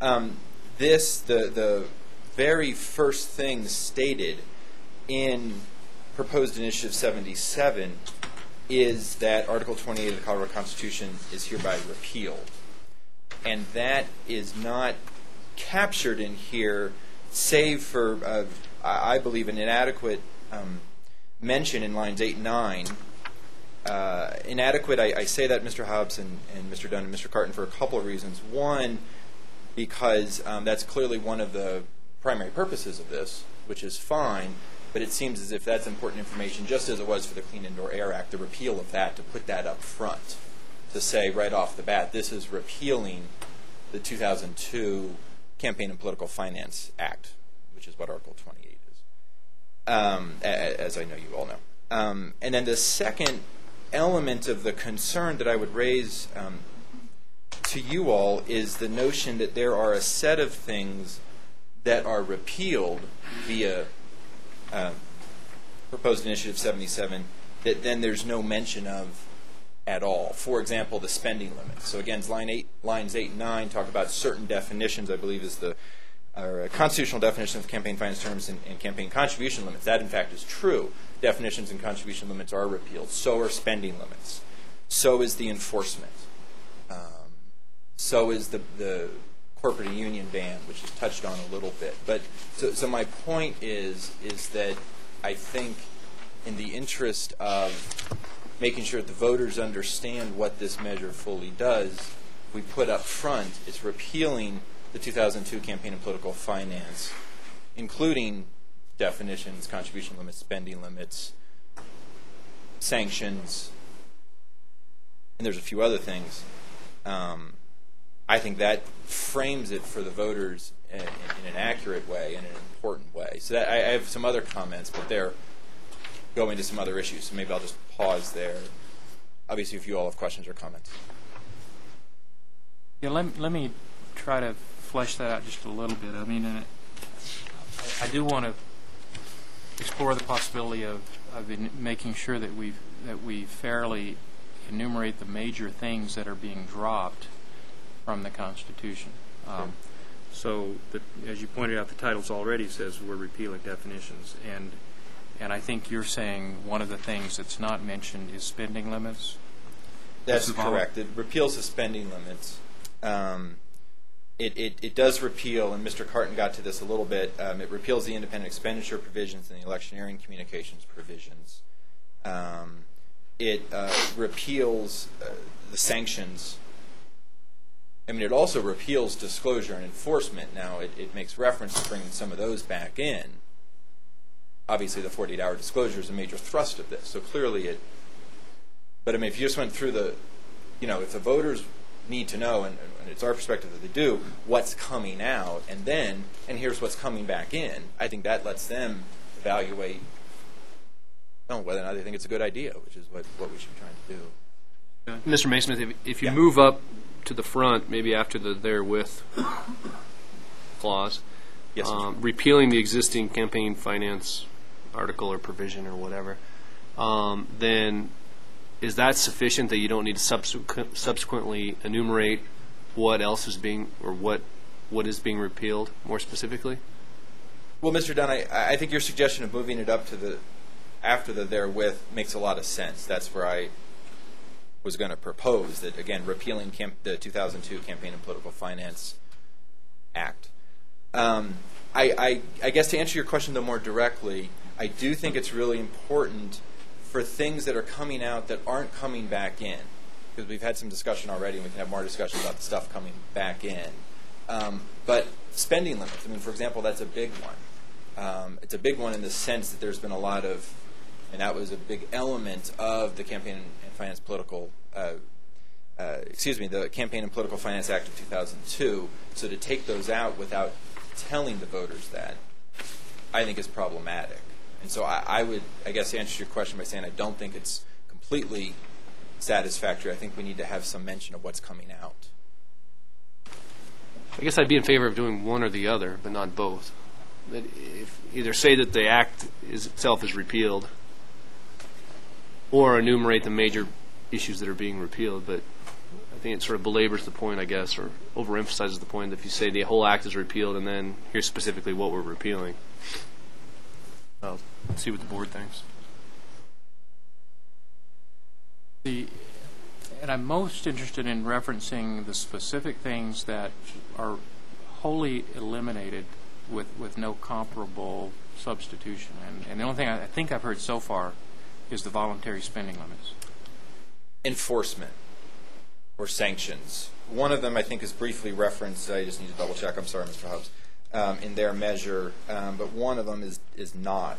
The very first thing stated in proposed Initiative 77 is that Article 28 of the Colorado Constitution is hereby repealed. And that is not captured in here, save for, I believe, an inadequate mention in lines 8 and 9. Inadequate, I say that, Mr. Hobbs and Mr. Dunn and Mr. Carton, for a couple of reasons. One, because that's clearly one of the primary purposes of this, which is fine, but it seems as if that's important information, just as it was for the Clean Indoor Air Act, the repeal of that, to put that up front, to say right off the bat, this is repealing the 2002 Campaign and Political Finance Act, which is what Article 28 is, as I know you all know. And then the second element of the concern that I would raise to you all is the notion that there are a set of things that are repealed via proposed Initiative 77 that then there's no mention of at all. For example, the spending limits. So again, lines 8 and 9 talk about certain definitions, I believe is the constitutional definition of campaign finance terms and campaign contribution limits. That, in fact, is true. Definitions and contribution limits are repealed. So are spending limits. So is the enforcement. So is the corporate union ban, which is touched on a little bit. But so my point is that I think in the interest of making sure that the voters understand what this measure fully does, we put up front it's repealing the 2002 campaign and political finance, including definitions, contribution limits, spending limits, sanctions, and there's a few other things. I think that frames it for the voters in an accurate way and in an important way. So that, I have some other comments, but they're going to some other issues, so maybe I'll just pause there. Obviously, if you all have questions or comments. Yeah, let me try to flesh that out just a little bit. I mean, I do want to explore the possibility of making sure that we fairly enumerate the major things that are being dropped from the Constitution. So, as you pointed out, the titles already says we're repealing definitions, and I think you're saying one of the things that's not mentioned is spending limits. That's correct. It repeals the spending limits. It does repeal, and Mr. Carton got to this a little bit, it repeals the independent expenditure provisions and the electioneering communications provisions. It repeals the sanctions. I mean, it also repeals disclosure and enforcement. Now, it makes reference to bringing some of those back in. Obviously, the 48-hour disclosure is a major thrust of this, so clearly it... But, I mean, if you just went through the... if the voters need to know, and it's our perspective that they do, what's coming out, and here's what's coming back in, I think that lets them evaluate whether or not they think it's a good idea, which is what we should be trying to do. Mr. Mason, if you move up to the front, maybe after the therewith clause, yes, repealing the existing campaign finance article or provision or whatever, then is that sufficient that you don't need to subsequently enumerate what else is being, or what is being repealed more specifically? Well, Mr. Dunn, I think your suggestion of moving it up to after the therewith makes a lot of sense. That's where I was going to propose that, again, repealing the 2002 Campaign and Political Finance Act. I guess to answer your question, though, more directly, I do think it's really important for things that are coming out that aren't coming back in, because we've had some discussion already, and we can have more discussion about the stuff coming back in. But spending limits, I mean, for example, that's a big one. It's a big one in the sense that there's been a lot of, and that was a big element of the Campaign and Finance Political, the Campaign and Political Finance Act of 2002. So to take those out without telling the voters that, I think is problematic. And so I would, I guess, answer your question by saying I don't think it's completely satisfactory. I think we need to have some mention of what's coming out. I guess I'd be in favor of doing one or the other, but not both. That either say that the act itself is repealed, or enumerate the major issues that are being repealed. But I think it sort of belabors the point, I guess, or overemphasizes the point that if you say the whole act is repealed and then here's specifically what we're repealing. I'll see what the board thinks. And I'm most interested in referencing the specific things that are wholly eliminated with no comparable substitution. And the only thing I think I've heard so far is the voluntary spending limits. Enforcement or sanctions. One of them I think is briefly referenced. I just need to double check. I'm sorry, Mr. Hobbs. In their measure, but one of them is not.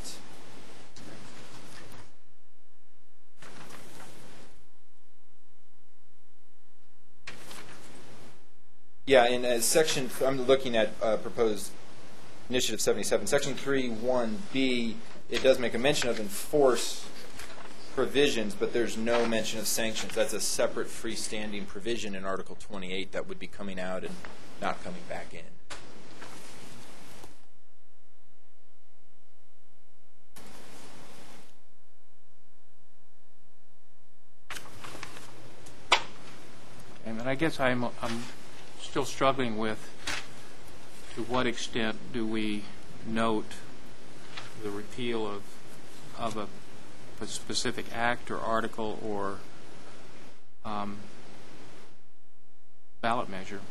Yeah, in section, I'm looking at proposed Initiative 77, Section 3(1)B, it does make a mention of enforce provisions, but there's no mention of sanctions. That's a separate freestanding provision in Article 28 that would be coming out and not coming back in. And I guess I'm still struggling with to what extent do we note the repeal of a specific act or article or ballot measure.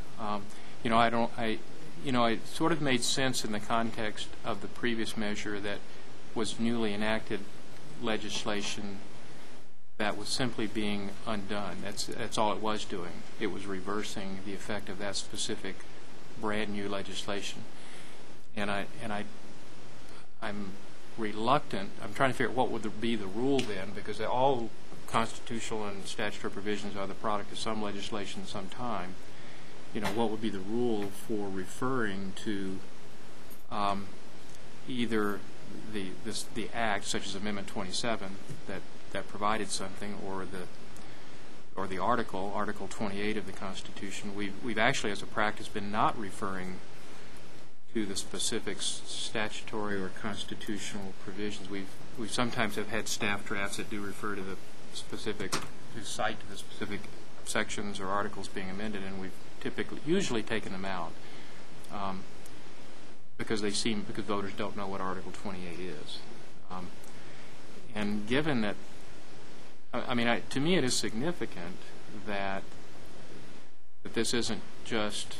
It sort of made sense in the context of the previous measure that was newly enacted legislation that was simply being undone. That's all it was doing. It was reversing the effect of that specific brand new legislation. And I'm reluctant. I'm trying to figure out what would be the rule then, because all constitutional and statutory provisions are the product of some legislation sometime. What would be the rule for referring to either the act, such as Amendment 27, that provided something, or the Article 28 of the Constitution. We've actually, as a practice, been not referring to the specific statutory or constitutional provisions. We sometimes have had staff drafts that do refer to the specific, to cite to the specific sections or articles being amended, and we've usually taken them out because voters don't know what Article 28 is. And given that, to me it is significant that this isn't just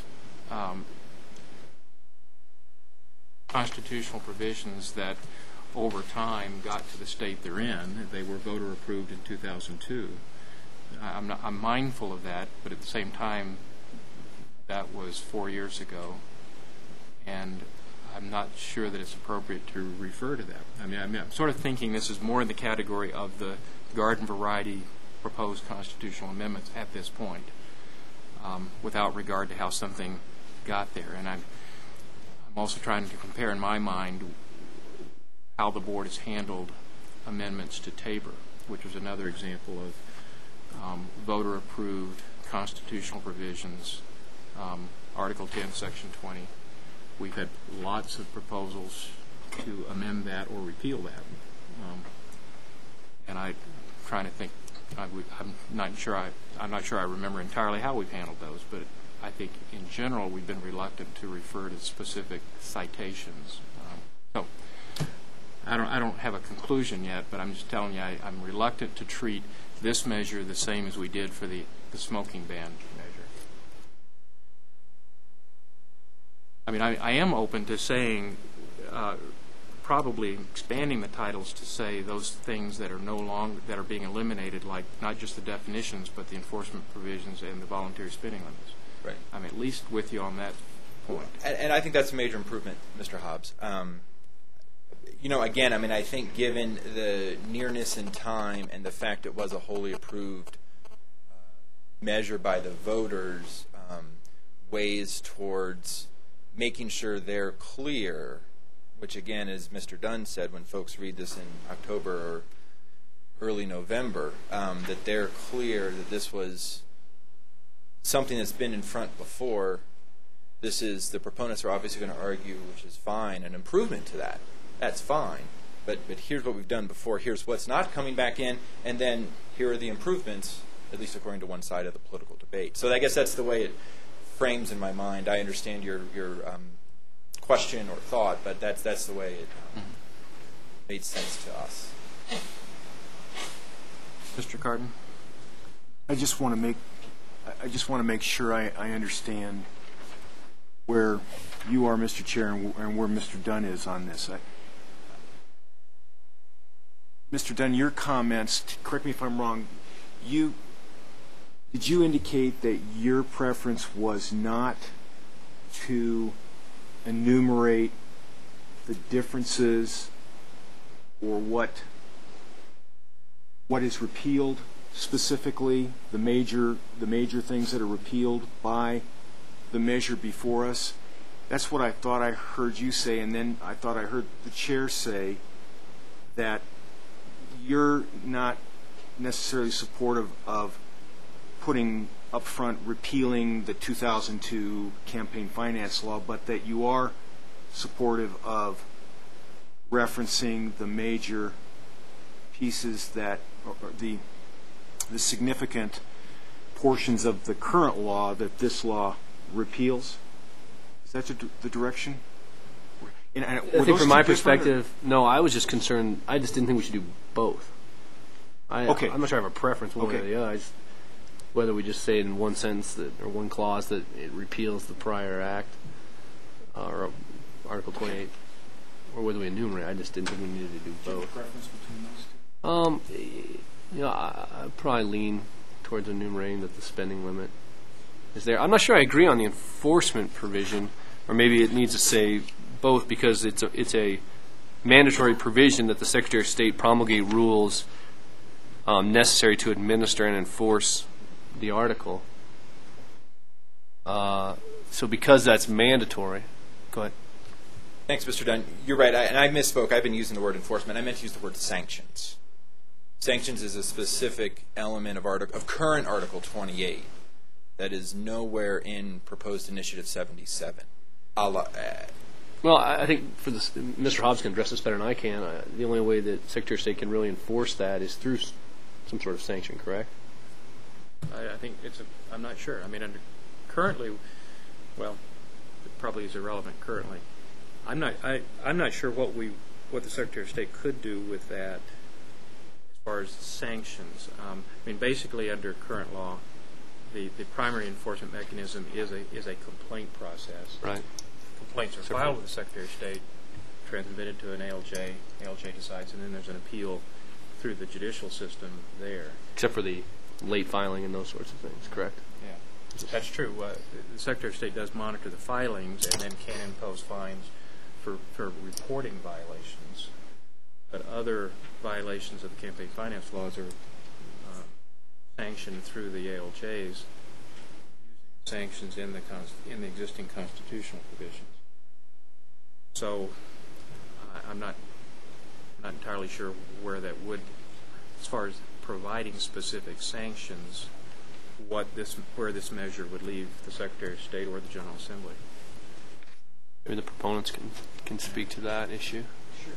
constitutional provisions that over time got to the state they're in. They were voter approved in 2002. I'm mindful of that, but at the same time, that was 4 years ago, and I'm not sure that it's appropriate to refer to that. I'm sort of thinking this is more in the category of the garden variety proposed constitutional amendments at this point, without regard to how something got there. And I'm also trying to compare in my mind how the board has handled amendments to Tabor, which was another example of voter-approved constitutional provisions, Article 10, Section 20. We've had lots of proposals to amend that or repeal that. And I'm trying to think, I'm not sure I remember entirely how we've handled those, but I think in general we've been reluctant to refer to specific citations. So I don't have a conclusion yet, but I'm just telling you I'm reluctant to treat this measure the same as we did for the smoking ban measure. I am open to saying, probably expanding the titles to say those things that are being eliminated, like not just the definitions, but the enforcement provisions and the voluntary spending limits. Right. I'm at least with you on that point. And I think that's a major improvement, Mr. Hobbs. Again, I think given the nearness in time and the fact it was a wholly approved measure by the voters, ways towards making sure they're clear, which again, as Mr. Dunn said, when folks read this in October or early November, that they're clear that this was something that's been in front before. This is, the proponents are obviously going to argue, which is fine, an improvement to that. That's fine. But here's what we've done before, here's what's not coming back in, and then here are the improvements, at least according to one side of the political debate. So I guess that's the way it frames in my mind. I understand your question or thought, but that's the way it made sense to us. Mr. Cardin? I just want to make sure I understand where you are, Mr. Chair, and where Mr. Dunn is on this. Mr. Dunn, your comments, correct me if I'm wrong, did you indicate that your preference was not to enumerate the differences or what is repealed specifically, the major things that are repealed by the measure before us? That's what I thought I heard you say, and then I thought I heard the chair say that you're not necessarily supportive of putting up front repealing the 2002 campaign finance law, but that you are supportive of referencing the major pieces that, or the significant portions of the current law that this law repeals? Is that the direction? And I think from my perspective, no, I was just concerned. I just didn't think we should do both. Okay. I'm not sure I have a preference one way or Okay. the other. Whether we just say in one sentence that, or one clause that it repeals the prior act, or Article 28, or whether we enumerate. I just didn't think we needed to do both. Preference between those two? I'd probably lean towards enumerating that the spending limit is there. I'm not sure I agree on the enforcement provision, or maybe it needs to say both because it's a mandatory provision that the Secretary of State promulgate rules necessary to administer and enforce the article. So because that's mandatory, go ahead. Thanks, Mr. Dunn. You're right, and I misspoke. I've been using the word enforcement. I meant to use the word sanctions. Sanctions is a specific element of current Article 28 that is nowhere in proposed Initiative 77. Well, I think for this, Mr. Hobbs can address this better than I can. The only way that Secretary of State can really enforce that is through some sort of sanction, correct? I think I'm not sure. I mean, currently, well, it probably is irrelevant currently. I'm not sure what the Secretary of State could do with that as far as sanctions. I mean, basically under current law, the primary enforcement mechanism is a complaint process. Right. Complaints are filed with the Secretary of State, transmitted to an ALJ. ALJ decides, and then there's an appeal through the judicial system there. Except for the late filing and those sorts of things, correct? Yeah, that's true. The Secretary of State does monitor the filings and then can impose fines for reporting violations. But other violations of the campaign finance laws are sanctioned through the ALJs using sanctions in the existing constitutional provisions. So I'm not entirely sure where that would, as far as providing specific sanctions, where this measure would leave the Secretary of State or the General Assembly. Maybe the proponents can speak to that issue. Sure.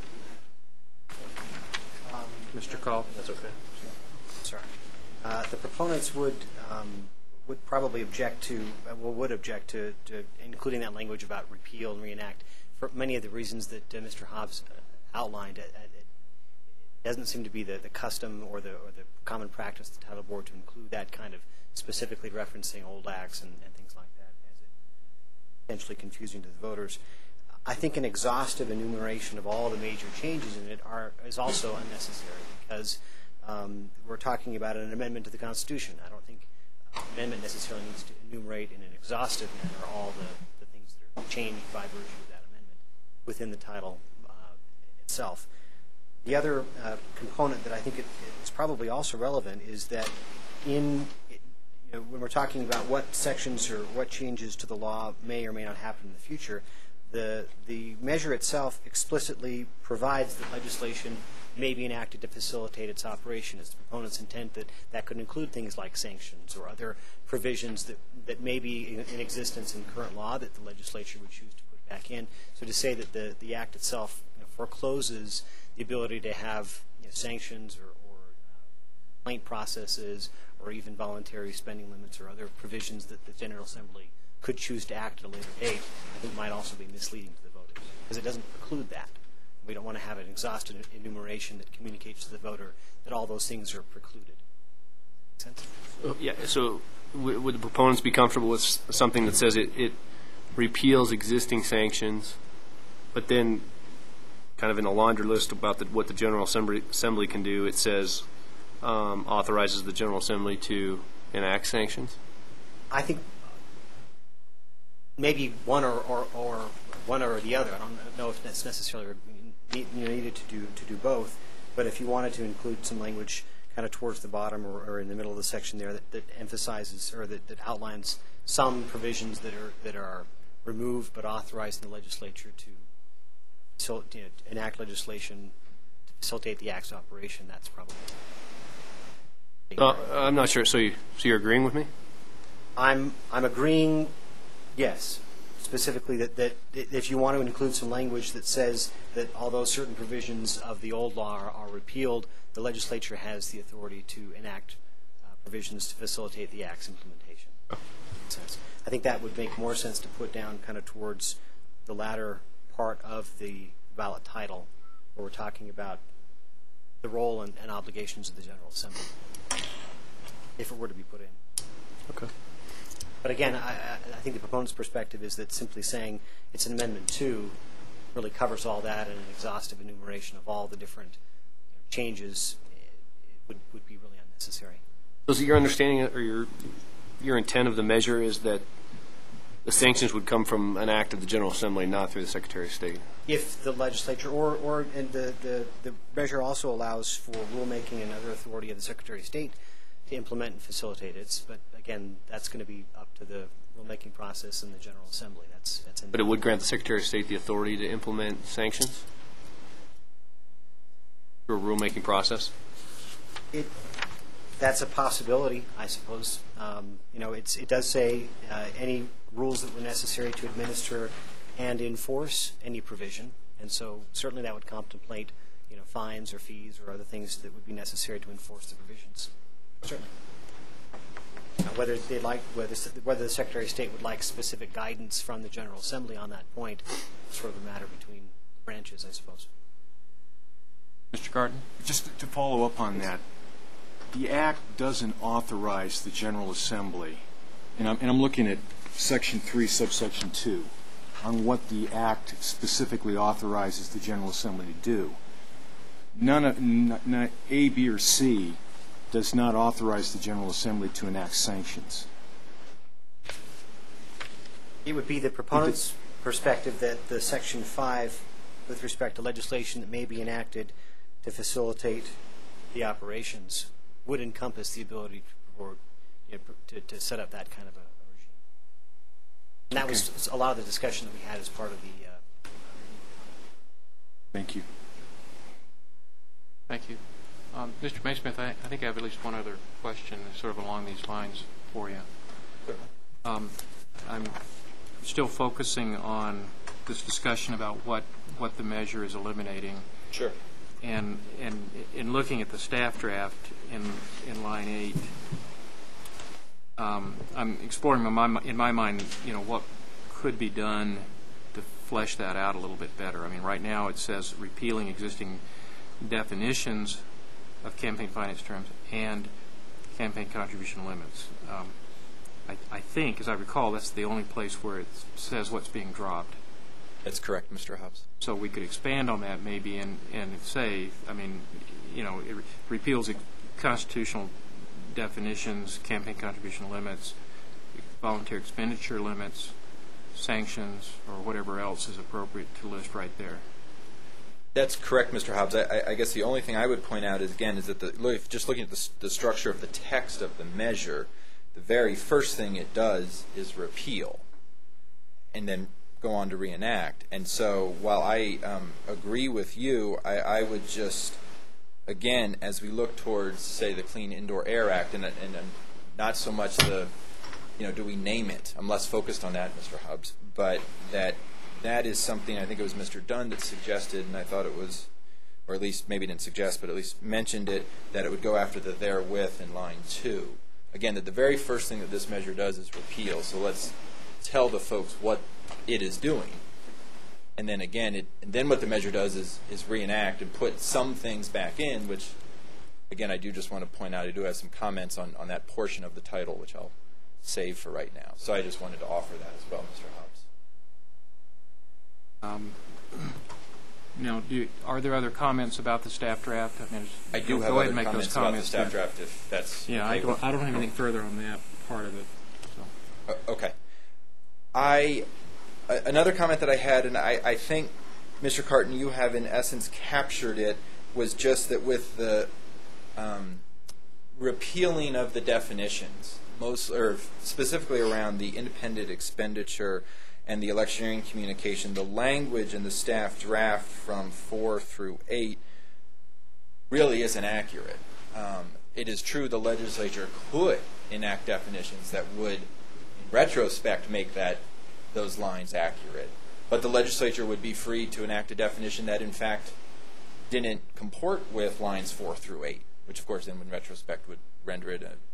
Mr. Call? That's okay. Sorry. The proponents would probably object to including that language about repeal and reenact for many of the reasons that Mr. Hobbs outlined. It doesn't seem to be the custom or the common practice of the title board to include that kind of specifically referencing old acts and things like that, as it potentially confusing to the voters. I think an exhaustive enumeration of all the major changes in it is also unnecessary because we're talking about an amendment to the Constitution. I don't think an amendment necessarily needs to enumerate in an exhaustive manner all the things that are changed by virtue of that amendment within the title itself. The other component that I think is probably also relevant is that when we're talking about what sections or what changes to the law may or may not happen in the future, the measure itself explicitly provides that legislation may be enacted to facilitate its operation. It's the proponent's intent that could include things like sanctions or other provisions that may be in existence in current law that the legislature would choose to put back in. So to say that the act itself forecloses the ability to have sanctions or complaint processes or even voluntary spending limits or other provisions that the General Assembly could choose to act at a later date, I think might also be misleading to the voters because it doesn't preclude that. We don't want to have an exhaustive enumeration that communicates to the voter that all those things are precluded. Make sense? Yeah. So would the proponents be comfortable with something that says it repeals existing sanctions, but then kind of in a laundry list about what the General Assembly can do, it says authorizes the General Assembly to enact sanctions? I think maybe one or the other. I don't know if that's necessarily needed to do both. But if you wanted to include some language kind of towards the bottom or in the middle of the section there that emphasizes or that outlines some provisions that are removed but authorized in the legislature to enact legislation to facilitate the act's operation, that's probably. I'm not sure. So you're agreeing with me? I'm agreeing, yes, specifically that if you want to include some language that says that although certain provisions of the old law are repealed, the legislature has the authority to enact provisions to facilitate the Act's implementation. Makes sense. I think that would make more sense to put down kind of towards the latter part of the ballot title, where we're talking about the role and obligations of the General Assembly, if it were to be put in. Okay. But again, I think the proponent's perspective is that simply saying it's an Amendment 2 really covers all that, and an exhaustive enumeration of all the different changes would be really unnecessary. So is it your understanding or your intent of the measure is that the sanctions would come from an act of the General Assembly, not through the Secretary of State? If the legislature, and the measure also allows for rulemaking and other authority of the Secretary of State to implement and facilitate it. But again, that's going to be up to the rulemaking process in the General Assembly. That's in. But it would grant the Secretary of State the authority to implement sanctions through a rulemaking process? That's a possibility, I suppose. It does say any rules that were necessary to administer and enforce any provision, and so certainly that would contemplate, fines or fees or other things that would be necessary to enforce the provisions. Certainly. Whether the Secretary of State would like specific guidance from the General Assembly on that point is sort of a matter between branches, I suppose. Mr. Carton? Just to follow up on that, the Act doesn't authorize the General Assembly, and I'm looking at Section 3, Subsection 2, on what the Act specifically authorizes the General Assembly to do. None A, B, or C does not authorize the General Assembly to enact sanctions. It would be the proponent's perspective that the Section 5, with respect to legislation that may be enacted to facilitate the operations, would encompass the ability to set up that kind of a regime. And that was a lot of the discussion that we had as part of the. Thank you. Thank you. Mr. Maysmith, I think I have at least one other question sort of along these lines for you. I'm still focusing on this discussion about what the measure is eliminating. Sure. And in looking at the staff draft in line 8, I'm exploring in my mind, what could be done to flesh that out a little bit better. I mean, right now it says repealing existing definitions of campaign finance terms and campaign contribution limits. I think, as I recall, that's the only place where it says what's being dropped. That's correct, Mr. Hobbs. So we could expand on that maybe and say, it repeals constitutional definitions, campaign contribution limits, volunteer expenditure limits, sanctions, or whatever else is appropriate to list right there. That's correct, Mr. Hobbs. I guess the only thing I would point out is that just looking at the structure of the text of the measure, the very first thing it does is repeal and then go on to reenact. And so while I agree with you, I would just, again, as we look towards, say, the Clean Indoor Air Act, and not so much do we name it? I'm less focused on that, Mr. Hobbs, but that is something I think it was Mr. Dunn that suggested, and I thought it was, or at least maybe didn't suggest, but at least mentioned it, that it would go after the therewith in line 2. Again, that the very first thing that this measure does is repeal. So let's tell the folks what it is doing. And then again, then what the measure does is reenact and put some things back in, which, again, I do just want to point out, I do have some comments on that portion of the title, which I'll save for right now. So I just wanted to offer that as well, Mr. Hobbs. Are there other comments about the staff draft? I do have other comments about the staff draft, if that's yeah. okay. I don't have anything further on that part of it. So. Okay. Another comment that I had, and I think, Mr. Carton, you have in essence captured it, was just that with the repealing of the definitions, specifically around the independent expenditure and the electioneering communication, the language in the staff draft from 4 through 8 really isn't accurate. It is true the legislature could enact definitions that would, in retrospect, make those lines accurate, but the legislature would be free to enact a definition that, in fact, didn't comport with lines 4 through 8, which, of course, then in retrospect would render it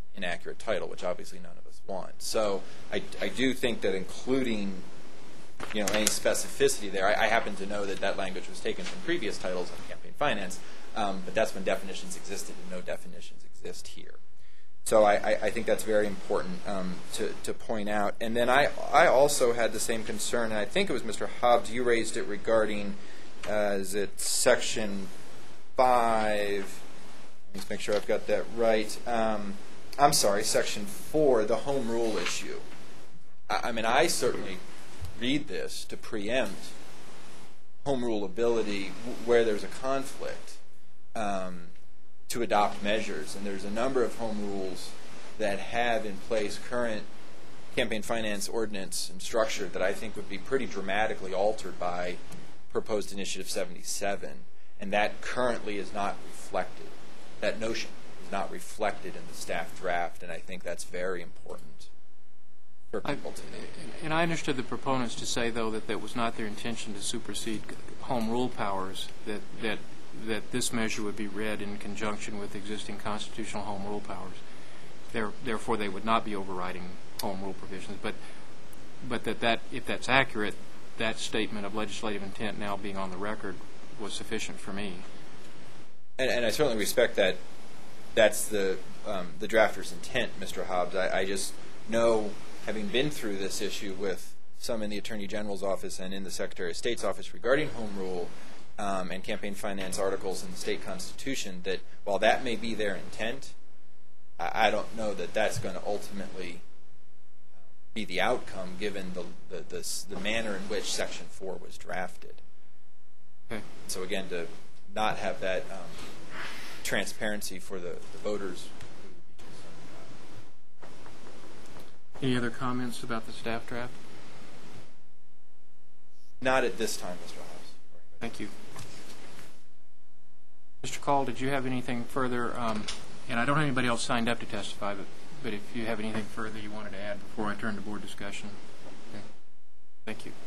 inaccurate title, which obviously none of us want. So I do think that including any specificity there, I happen to know that language was taken from previous titles on campaign finance, but that's when definitions existed and no definitions exist here. So I think that's very important to point out. And then I also had the same concern, and I think it was Mr. Hobbs, you raised it regarding, is it Section 5? Let's make sure I've got that right. I'm sorry, Section 4, the home rule issue. I mean, I certainly read this to preempt home rule ability where there's a conflict to adopt measures. And there's a number of home rules that have in place current campaign finance ordinance and structure that I think would be pretty dramatically altered by proposed Initiative 77. And that currently is not reflected. That notion is not reflected in the staff draft, and I think that's very important for people to know. And I understood the proponents to say, though, that that was not their intention to supersede home rule powers, that this measure would be read in conjunction with existing constitutional home rule powers. Therefore, they would not be overriding home rule provisions. But that if that's accurate, that statement of legislative intent now being on the record was sufficient for me. And I certainly respect that. That's the drafter's intent, Mr. Hobbs. I just know, having been through this issue with some in the Attorney General's office and in the Secretary of State's office regarding home rule and campaign finance articles in the state constitution, that while that may be their intent, I don't know that that's going to ultimately be the outcome given the manner in which Section 4 was drafted. Okay. So again, to not have that transparency for the voters. Any other comments about the staff draft? Not at this time, Mr. Hobbs. Thank you. Mr. Call, did you have anything further? And I don't have anybody else signed up to testify, but if you have anything further you wanted to add before I turn to board discussion. Okay. Thank you.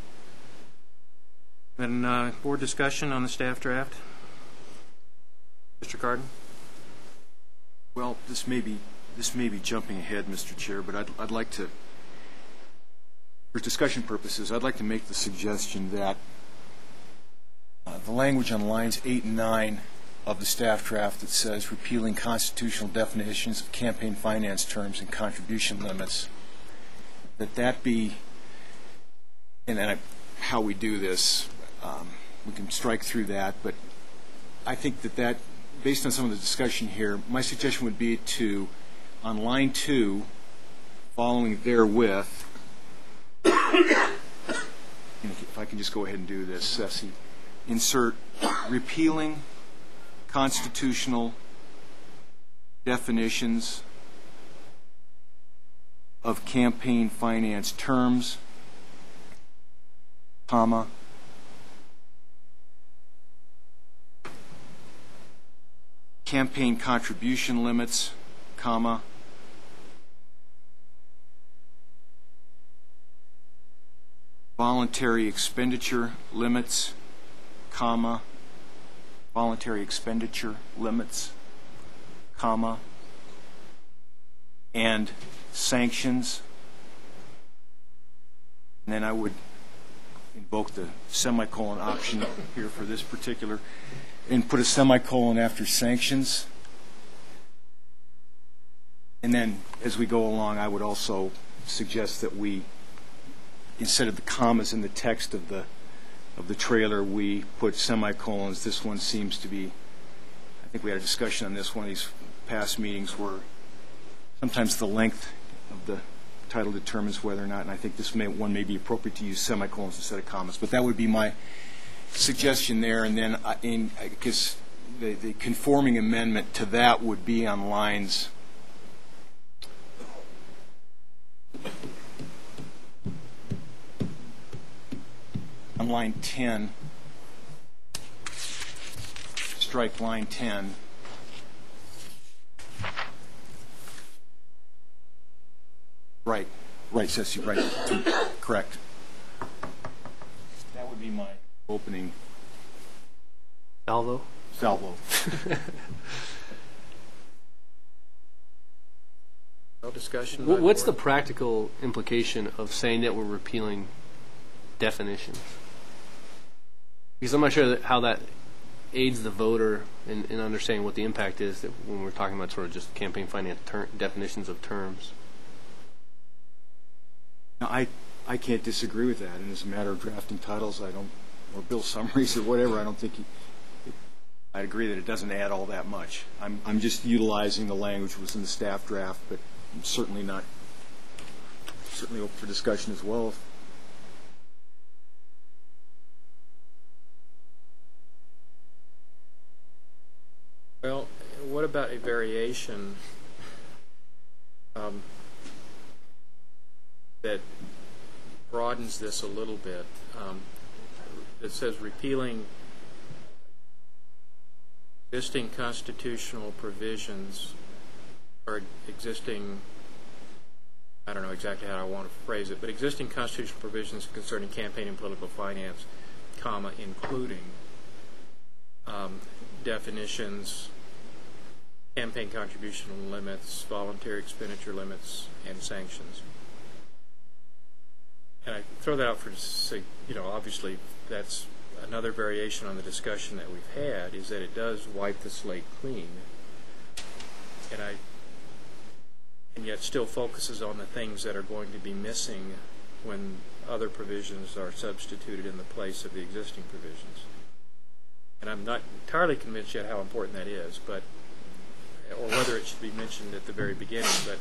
Then board discussion on the staff draft. Mr. Cardin? Well, this may be jumping ahead, Mr. Chair, but I'd like to, for discussion purposes, I'd like to make the suggestion that the language on lines 8 and 9 of the staff draft that says repealing constitutional definitions of campaign finance terms and contribution limits, that be, and then how we do this, we can strike through that, but I think that based on some of the discussion here, my suggestion would be to, on line 2, following therewith, if I can just go ahead and do this, Ceci, insert repealing constitutional definitions of campaign finance terms, comma, campaign contribution limits, comma, voluntary expenditure limits, comma, voluntary expenditure limits, comma, and sanctions. And then I would invoke the semicolon option here for this particular, and put a semicolon after sanctions. And then as we go along, I would also suggest that we, instead of the commas in the text of the trailer, we put semicolons. This one seems to be, I think we had a discussion on this one of these past meetings where sometimes the length of the title determines whether or not, and I think this one may be appropriate to use semicolons instead of commas. But that would be my suggestion there. And then I guess the conforming amendment to that would be on lines on line 10, strike line 10. Right, Ceci, right, correct. That would be my opening Salvo? salvo. discussion. by What's the board? practical implication of saying that we're repealing definitions? Because I'm not sure how that aids the voter in understanding what the impact is that when we're talking about sort of just campaign finance definitions of terms. Now, I can't disagree with that, and as a matter of drafting titles, or bill summaries or whatever, I don't think I agree that it doesn't add all that much. I'm just utilizing the language that was in the staff draft, but I'm certainly open for discussion as well. Well, what about a variation that broadens this a little bit? It says repealing existing constitutional provisions or existing, I don't know exactly how I want to phrase it, but existing constitutional provisions concerning campaign and political finance, comma, including definitions, campaign contribution limits, voluntary expenditure limits, and sanctions. And I throw that out for, obviously that's another variation on the discussion that we've had, is that it does wipe the slate clean, and yet still focuses on the things that are going to be missing when other provisions are substituted in the place of the existing provisions. And I'm not entirely convinced yet how important that is, or whether it should be mentioned at the very beginning. But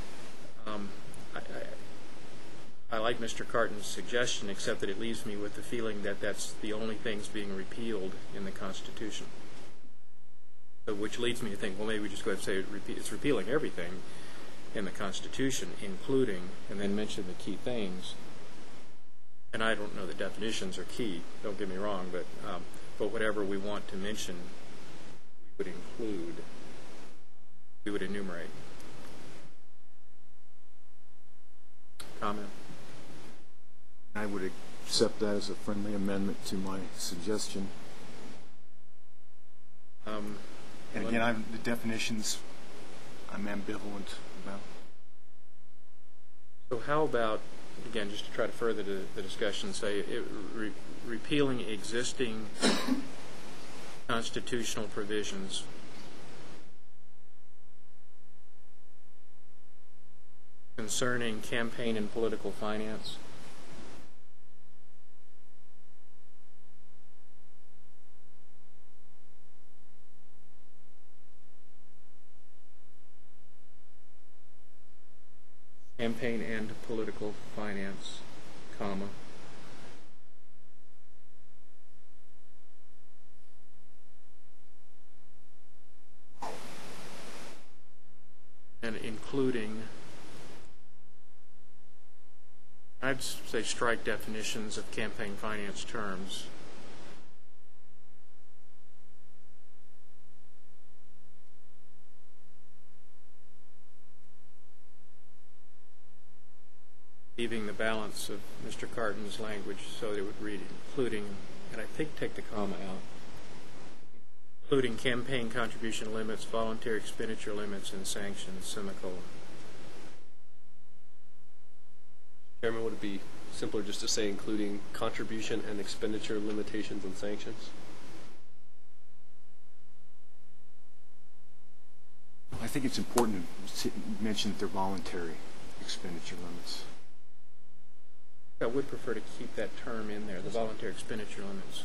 I like Mr. Carton's suggestion, except that it leaves me with the feeling that that's the only things being repealed in the Constitution. So, which leads me to think, well, maybe we just go ahead and say it's repealing everything in the Constitution, including, and then mention the key things. And I don't know that definitions are key, don't get me wrong, but whatever we want to mention, we would include, we would enumerate. Comment? I would accept that as a friendly amendment to my suggestion. And again, the definitions I'm ambivalent about. So how about, again, just to try to further the discussion, say repealing existing constitutional provisions concerning campaign and political finance? Campaign and political finance, comma. And including, I'd say strike definitions of campaign finance terms. Leaving the balance of Mr. Carton's language so that it would read including, and I think take the comma out, including campaign contribution limits, voluntary expenditure limits, and sanctions, semicolon. Chairman, would it be simpler just to say including contribution and expenditure limitations and sanctions? I think it's important to mention that they're voluntary expenditure limits. I would prefer to keep that term in there, the voluntary expenditure limits.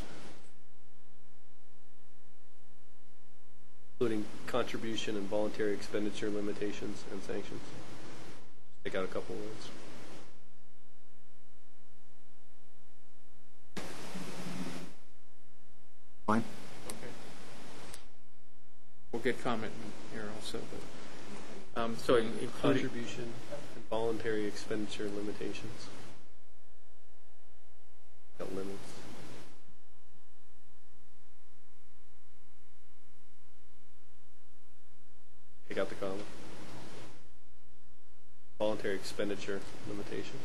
Including contribution and voluntary expenditure limitations and sanctions. Take out a couple words. Fine. Okay. We'll get comment in here also. But, so including Contribution and voluntary expenditure limitations. Got limits. Take out the comma. Voluntary expenditure limitations.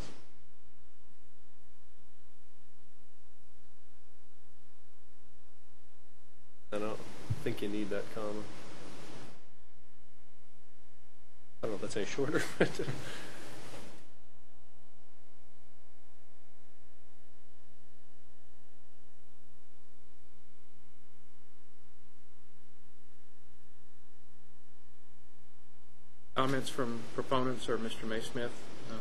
I don't think you need that comma. I don't know if that's any shorter. But Comments from proponents or Mr. Maysmith?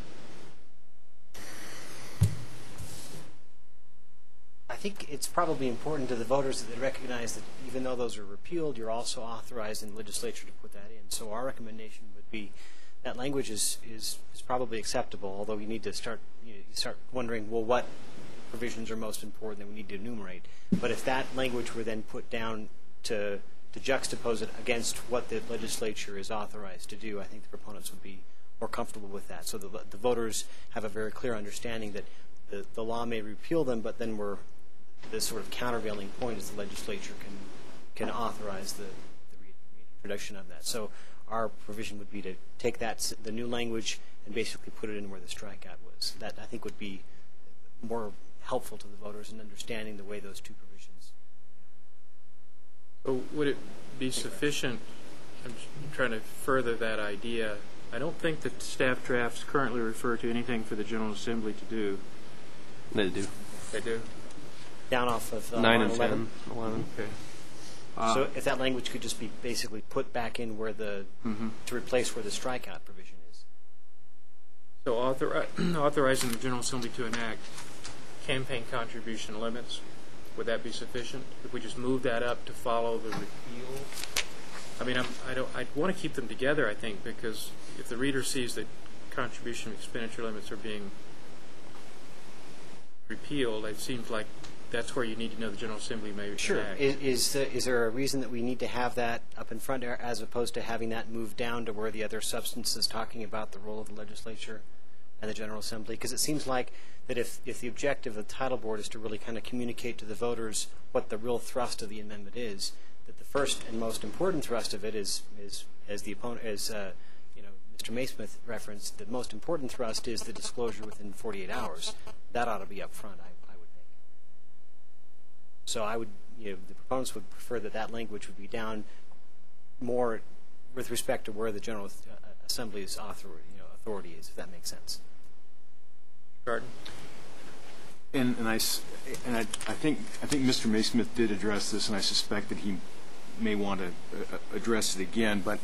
I think it's probably important to the voters that they recognize that even though those are repealed, you're also authorized in the legislature to put that in. So our recommendation would be that language is probably acceptable, although you need to start wondering, well, what provisions are most important that we need to enumerate. But if that language were then put down to juxtapose it against what the legislature is authorized to do, I think the proponents would be more comfortable with that. So the voters have a very clear understanding that the law may repeal them, but then the sort of countervailing point is the legislature can authorize the reintroduction of that. So our provision would be to take the new language and basically put it in where the strikeout was. That, I think, would be more helpful to the voters in understanding the way those two provisions. So would it be sufficient, I'm trying to further that idea, I don't think that staff drafts currently refer to anything for the General Assembly to do. they do. They do? Down off of 9 and 11. 10, 11. Okay. So if that language could just be basically put back in where to replace where the strikeout provision is. So authorizing the General Assembly to enact campaign contribution limits, would that be sufficient? If we just move that up to follow the repeal? I mean, I want to keep them together, I think, because if the reader sees that contribution expenditure limits are being repealed, it seems like that's where you need to know the General Assembly may enact. Is there a reason that we need to have that up in front as opposed to having that moved down to where the other substance is talking about the role of the legislature and the General Assembly? Because it seems like that if the objective of the title board is to really kind of communicate to the voters what the real thrust of the amendment is, that the first and most important thrust of it is as the opponent, Mr. Maysmith referenced, the most important thrust is the disclosure within 48 hours. That ought to be up front, I would think. So I would, the proponents would prefer that language would be down more with respect to where the General Assembly's authority is, if that makes sense. Garden? And I think Mr. Maysmith did address this, and I suspect that he may want to address it again. But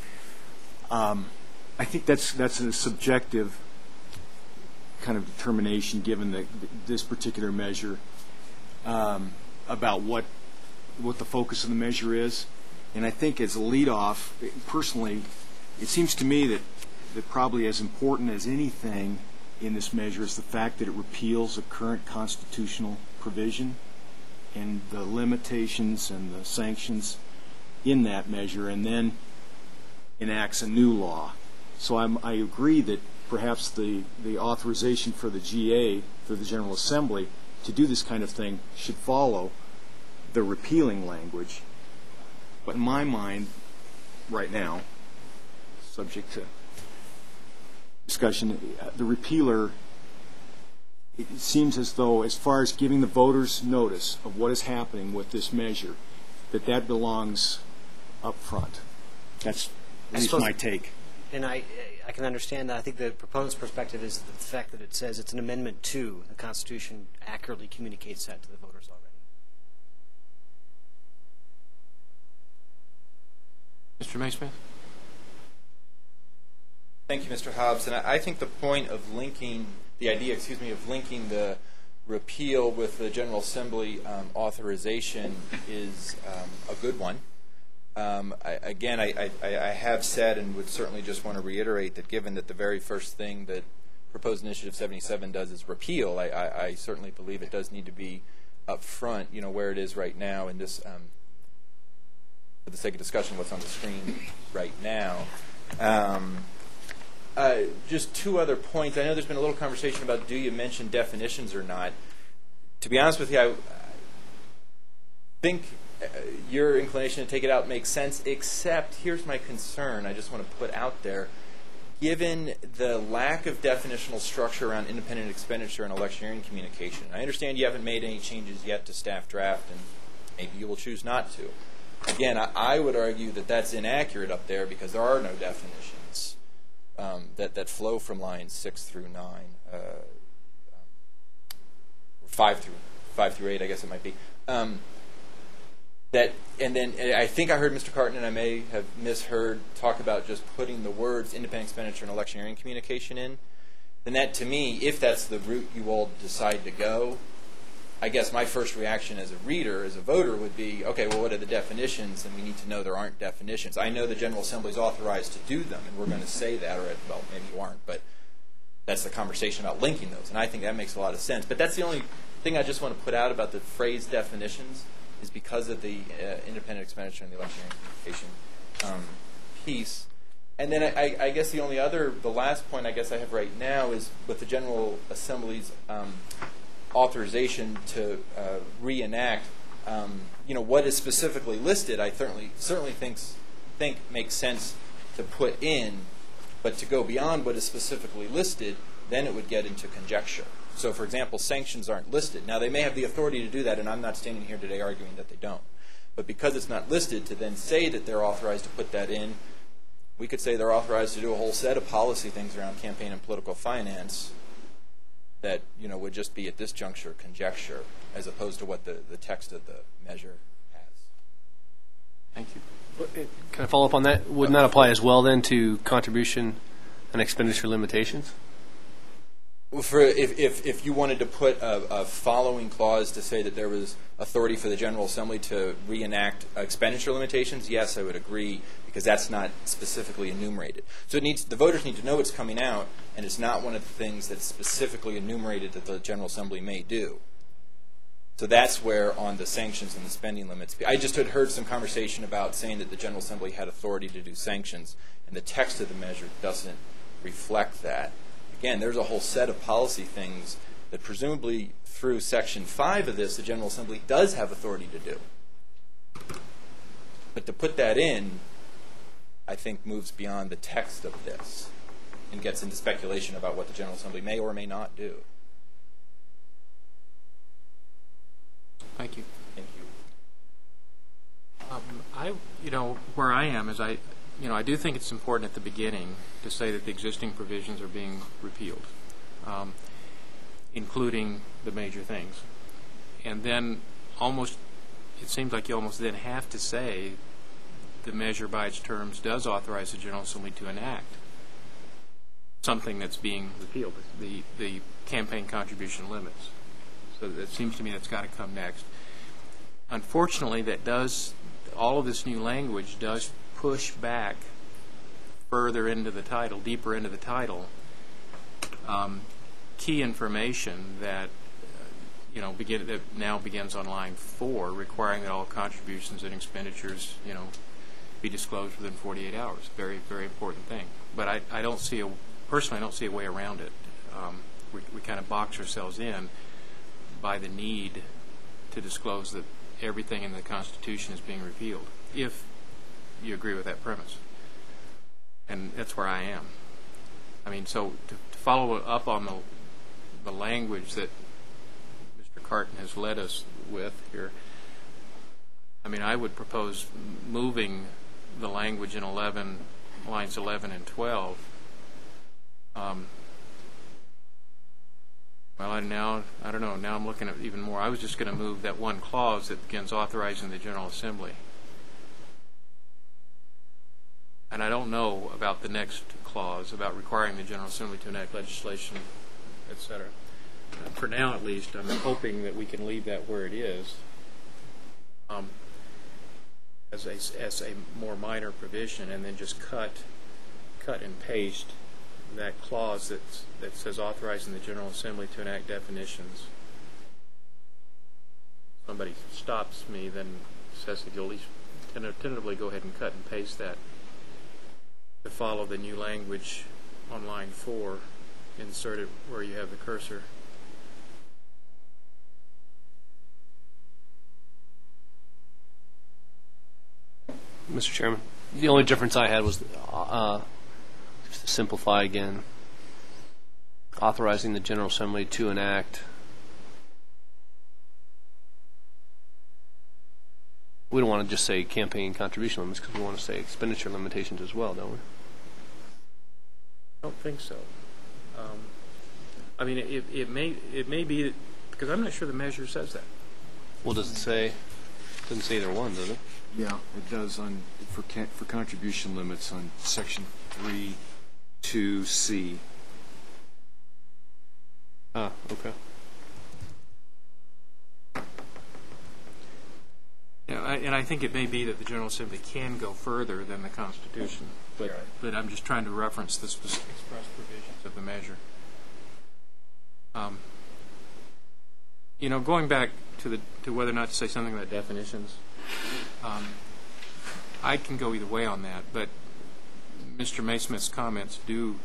I think that's a subjective kind of determination, given this particular measure, about what the focus of the measure is. And I think as a leadoff, personally, it seems to me that probably as important as anything in this measure is the fact that it repeals a current constitutional provision and the limitations and the sanctions in that measure, and then enacts a new law. So I agree that perhaps the authorization for the GA, for the General Assembly, to do this kind of thing should follow the repealing language. But in my mind, right now, subject to discussion, the repealer, it seems as though, as far as giving the voters notice of what is happening with this measure, that belongs up front. That's at least my take. And I can understand that. I think the proponent's perspective is the fact that it says it's an amendment to the Constitution accurately communicates that to the voters already. Mr. Maysmith? Thank you, Mr. Hobbs. And I think the point of linking the repeal with the General Assembly authorization is a good one. I have said and would certainly just want to reiterate that given that the very first thing that proposed Initiative 77 does is repeal, I certainly believe it does need to be up front, where it is right now in this, for the sake of discussion, what's on the screen right now. Just two other points. I know there's been a little conversation about do you mention definitions or not. To be honest with you, I think your inclination to take it out makes sense, except here's my concern I just want to put out there. Given the lack of definitional structure around independent expenditure and electioneering communication, I understand you haven't made any changes yet to staff draft, and maybe you will choose not to. Again, I would argue that that's inaccurate up there because there are no definitions. that flow from lines 6 through 9, 5 through 8, I guess it might be. And then I think I heard Mr. Carton, and I may have misheard, talk about just putting the words independent expenditure and electioneering communication in. Then that, to me, if that's the route you all decide to go, I guess my first reaction as a reader, as a voter, would be, okay, well, what are the definitions? And we need to know there aren't definitions. I know the General Assembly is authorized to do them, and we're going to say that, or, well, maybe you aren't, but that's the conversation about linking those, and I think that makes a lot of sense. But that's the only thing I just want to put out about the phrase definitions, is because of the independent expenditure and the electioneering communication piece. And then I guess the last point I guess I have right now is with the General Assembly's authorization to reenact, what is specifically listed, I certainly think makes sense to put in, but to go beyond what is specifically listed, then it would get into conjecture. So, for example, sanctions aren't listed. Now, they may have the authority to do that, and I'm not standing here today arguing that they don't. But because it's not listed, to then say that they're authorized to put that in, we could say they're authorized to do a whole set of policy things around campaign and political finance that would just be at this juncture conjecture, as opposed to what the text of the measure has. Thank you. Can I follow up on that? Wouldn't that apply as well then to contribution and expenditure limitations? If you wanted to put a following clause to say that there was authority for the General Assembly to reenact expenditure limitations, yes, I would agree, because that's not specifically enumerated. So the voters need to know it's coming out, and it's not one of the things that's specifically enumerated that the General Assembly may do. So that's where on the sanctions and the spending limits. I just had heard some conversation about saying that the General Assembly had authority to do sanctions, and the text of the measure doesn't reflect that. Again, there's a whole set of policy things that presumably through Section 5 of this, the General Assembly does have authority to do. But to put that in, I think moves beyond the text of this and gets into speculation about what the General Assembly may or may not do. Thank you. Thank you. Where I am is I do think it's important at the beginning to say that the existing provisions are being repealed, including the major things. And then it seems like you almost then have to say the measure by its terms does authorize the General Assembly to enact something that's being repealed, the campaign contribution limits. So it seems to me that's got to come next. Unfortunately, all of this new language does push back further into the title, deeper into the title, key information that that now begins on line 4, requiring that all contributions and expenditures be disclosed within 48 hours. Very, very important thing. But I don't see a way around it. We kind of box ourselves in by the need to disclose that everything in the Constitution is being repealed, if you agree with that premise. And that's where I am. I mean, so to follow up on the language that Mr. Carton has led us with here, I mean, I would propose moving the language in lines 11 and 12. Well, I don't know. Now I'm looking at even more. I was just going to move that one clause that begins authorizing the General Assembly. And I don't know about the next clause about requiring the General Assembly to enact legislation, etc. For now, at least, I'm hoping that we can leave that where it is as a more minor provision, and then just cut and paste that clause that says authorizing the General Assembly to enact definitions. Somebody stops me, then says that you'll at least tentatively go ahead and cut and paste that to follow the new language on line 4, insert it where you have the cursor. Mr. Chairman, the only difference I had was just to simplify again, authorizing the General Assembly to enact. We don't want to just say campaign contribution limits because we want to say expenditure limitations as well, don't we? don't think so. I mean, it may be, because I'm not sure the measure says that. Well, does it say? Doesn't say either one, does it? Yeah, it does for contribution limits on section 3(2)(c). Ah, okay. Yeah, and I think it may be that the General Assembly can go further than the Constitution, but I'm just trying to reference the specific express provisions of the measure. Going back to whether or not to say something about definitions, I can go either way on that, but Mr. Maysmith's comments do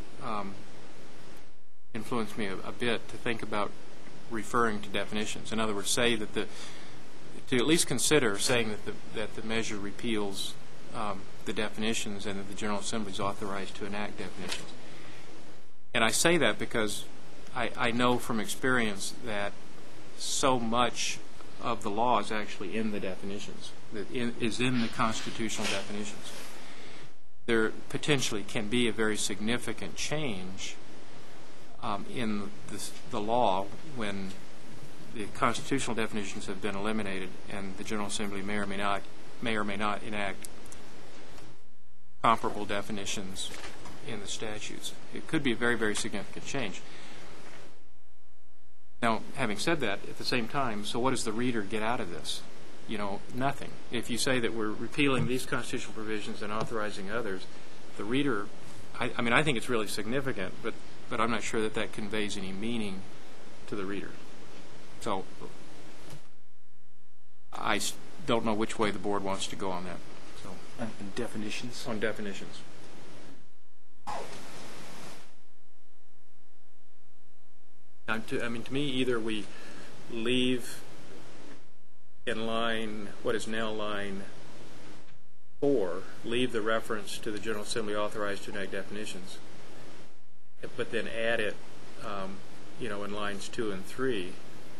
influence me a bit to think about referring to definitions. In other words, say that to at least consider saying that the measure repeals the definitions and that the General Assembly is authorized to enact definitions. And I say that because I know from experience that so much of the law is actually in the definitions, is in the constitutional definitions. There potentially can be a very significant change in the law when the constitutional definitions have been eliminated and the General Assembly may or may not enact comparable definitions in the statutes. It could be a very, very significant change. Now, having said that, at the same time, so what does the reader get out of this? Nothing. If you say that we're repealing these constitutional provisions and authorizing others, the reader, I think it's really significant, but I'm not sure that conveys any meaning to the reader. So I don't know which way the board wants to go on that. So And definitions? on definitions. To me, either we leave in line, what is now line 4, leave the reference to the General Assembly authorized to enact definitions, but then add it, in lines 2 and 3,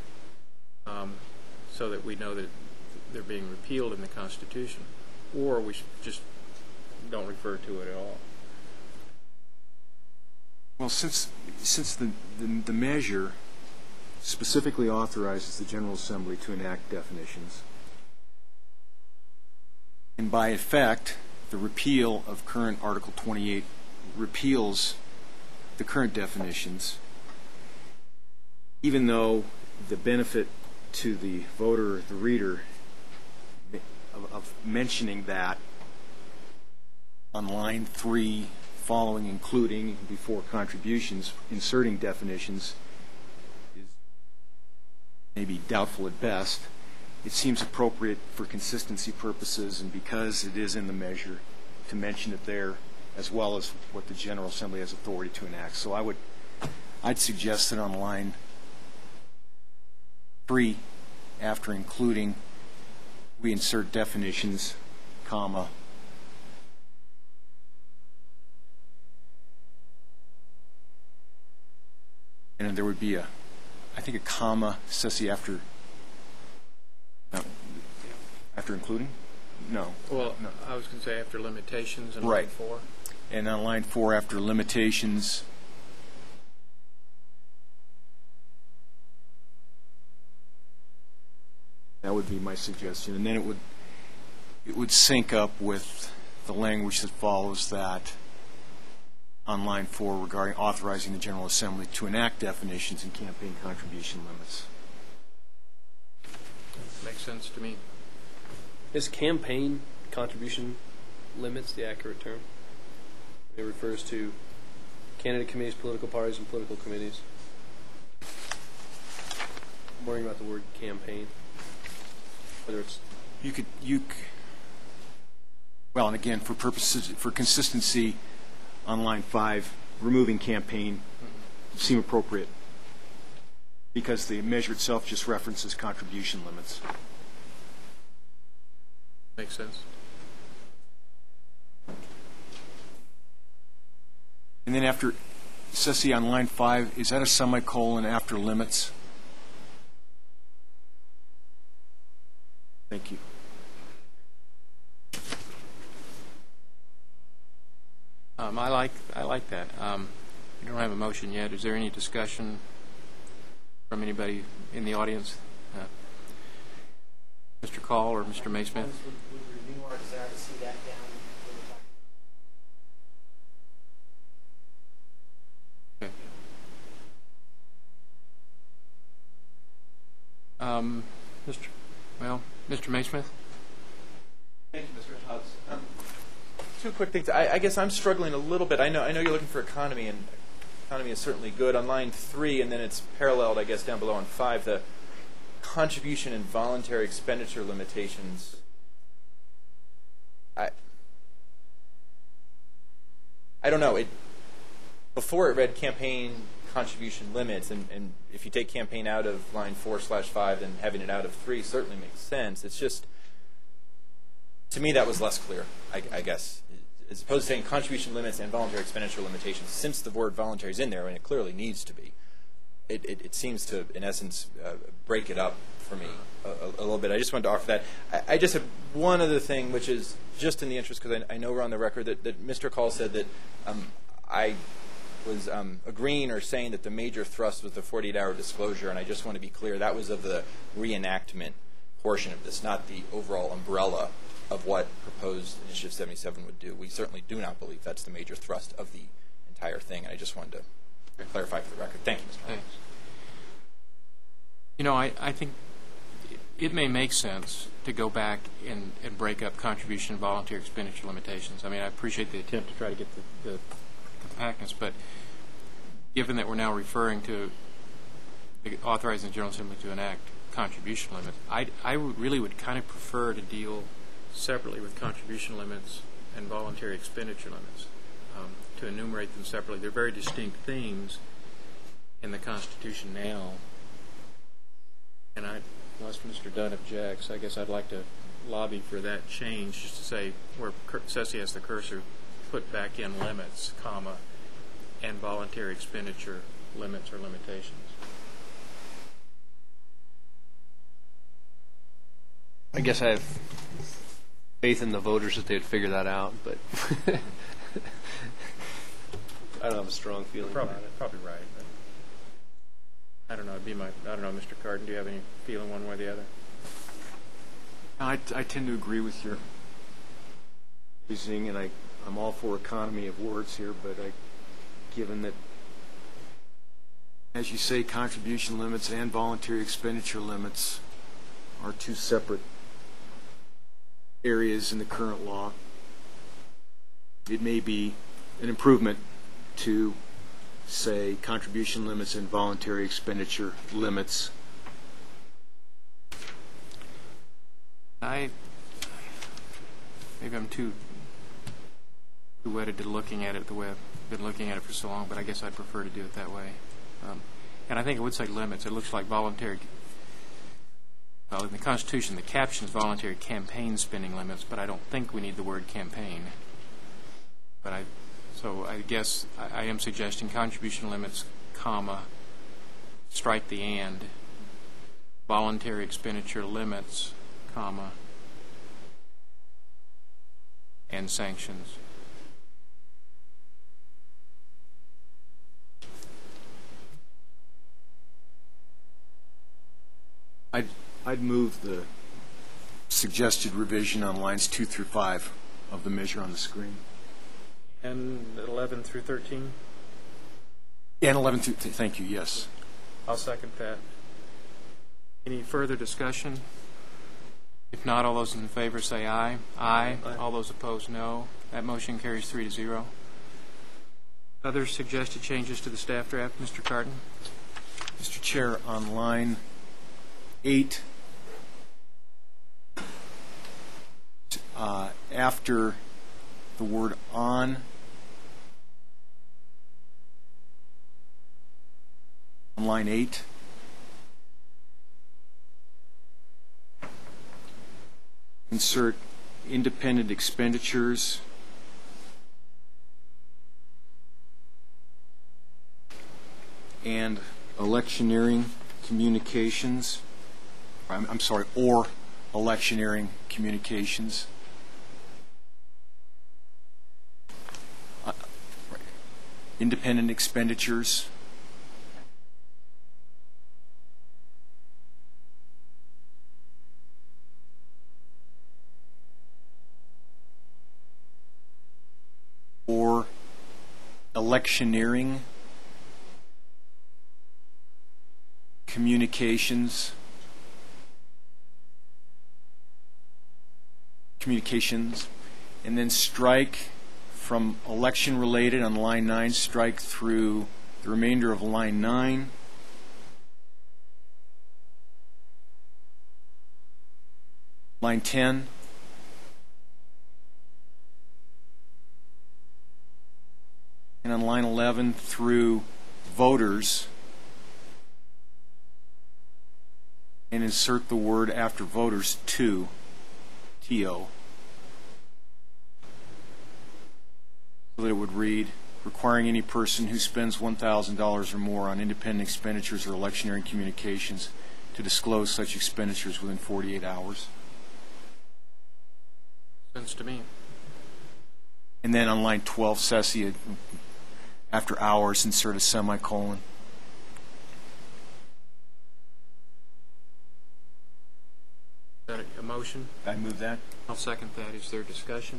so that we know that they're being repealed in the Constitution, or we just don't refer to it at all. Well, since the measure specifically authorizes the General Assembly to enact definitions, and by effect, the repeal of current Article 28 repeals the current definitions, even though the benefit to the voter, the reader, of mentioning that on line 3, following, including, before contributions, inserting definitions is maybe doubtful at best. It seems appropriate for consistency purposes and because it is in the measure to mention it there, as well as what the General Assembly has authority to enact. So I'd suggest that on line 3, after including, we insert definitions, comma, and there would be a comma, Ceci, after including? No. Well, no. I was going to say after limitations in right. line 4. And on line 4, after limitations, that would be my suggestion. And then it would sync up with the language that follows that on line 4 regarding authorizing the General Assembly to enact definitions and campaign contribution limits. Makes sense to me. Is campaign contribution limits the accurate term? It refers to candidate committees, political parties, and political committees. I'm worrying about the word campaign. Whether it's well, and again, for consistency, on line 5, removing campaign seem appropriate because the measure itself just references contribution limits. Makes sense. And then after, Ceci, on line 5, is that a semicolon after limits? Thank you. I like that. We don't have a motion yet. Is there any discussion from anybody in the audience? Mr. Call or Mr. Maysmith? Would renew our desire to see that down. Mr. Maysmith? Thank you, Mr. Hobbs. Two quick things. I guess I'm struggling a little bit. I know you're looking for economy, and economy is certainly good. On line 3, and then it's paralleled, I guess, down below on 5, the contribution and voluntary expenditure limitations. I don't know. Before it read campaign contribution limits, and if you take campaign out of line 4/5, then having it out of 3 certainly makes sense. It's just, to me, that was less clear, I guess. As opposed to saying contribution limits and voluntary expenditure limitations, since the word voluntary is in there, and it clearly needs to be, it seems to, in essence, break it up for me a little bit. I just wanted to offer that. I just have one other thing, which is just in the interest, because I know we're on the record, that Mr. Call said that I was agreeing or saying that the major thrust was the 48-hour disclosure, and I just want to be clear, that was of the reenactment portion of this, not the overall umbrella of what proposed Initiative 77 would do. We certainly do not believe that's the major thrust of the entire thing, and I just wanted to clarify for the record. Thank you, Mr. President. Thanks. You know, I think it may make sense to go back and break up contribution and voluntary expenditure limitations. I mean, I appreciate the attempt to try to get the compactness, but given that we're now referring to authorizing the General Assembly to enact contribution limits, I really would kind of prefer to deal separately with contribution limits and voluntary expenditure limits, to enumerate them separately. They're very distinct things in the Constitution now, and unless Mr. Dunn objects, I guess I'd like to lobby for that change, just to say where Ceci has the cursor, put back in limits, comma, and voluntary expenditure limits or limitations. I guess I have faith in the voters that they'd figure that out, but I don't have a strong feeling about it. Probably right. But I don't know. I don't know, Mr. Cardin. Do you have any feeling one way or the other? I tend to agree with your reasoning, and I'm all for economy of words here, but given that, as you say, contribution limits and voluntary expenditure limits are two separate areas in the current law, it may be an improvement to say contribution limits and voluntary expenditure limits. Maybe I'm too wedded to looking at it the way I've been looking at it for so long, but I guess I'd prefer to do it that way. And I think it would say limits. It looks like voluntary. Well, in the Constitution, the caption is voluntary campaign spending limits, but I don't think we need the word campaign. So I guess I am suggesting contribution limits, comma, strike the and, voluntary expenditure limits, comma, and sanctions. I'd move the suggested revision on lines 2 through 5 of the measure on the screen. And 11 through 13? And 11 through, thank you, yes. I'll second that. Any further discussion? If not, all those in favor say aye. Aye. All those opposed, no. That motion carries 3-0. Other suggested changes to the staff draft, Mr. Cardin? Mr. Chair, on line 8, after the word on line 8, insert independent expenditures and electioneering communications. I'm sorry, or electioneering communications. independent expenditures. Or electioneering, communications, and then strike from election related on line 9, strike through the remainder of line 9. Line 10. And on line 11 through voters, and insert the word after voters to, T-O. So that it would read, requiring any person who spends $1,000 or more on independent expenditures or electioneering communications to disclose such expenditures within 48 hours. Sense to me. And then on line 12, Ceci, after hours, insert a semicolon. Is that a motion? I move that. I'll second that. Is there discussion?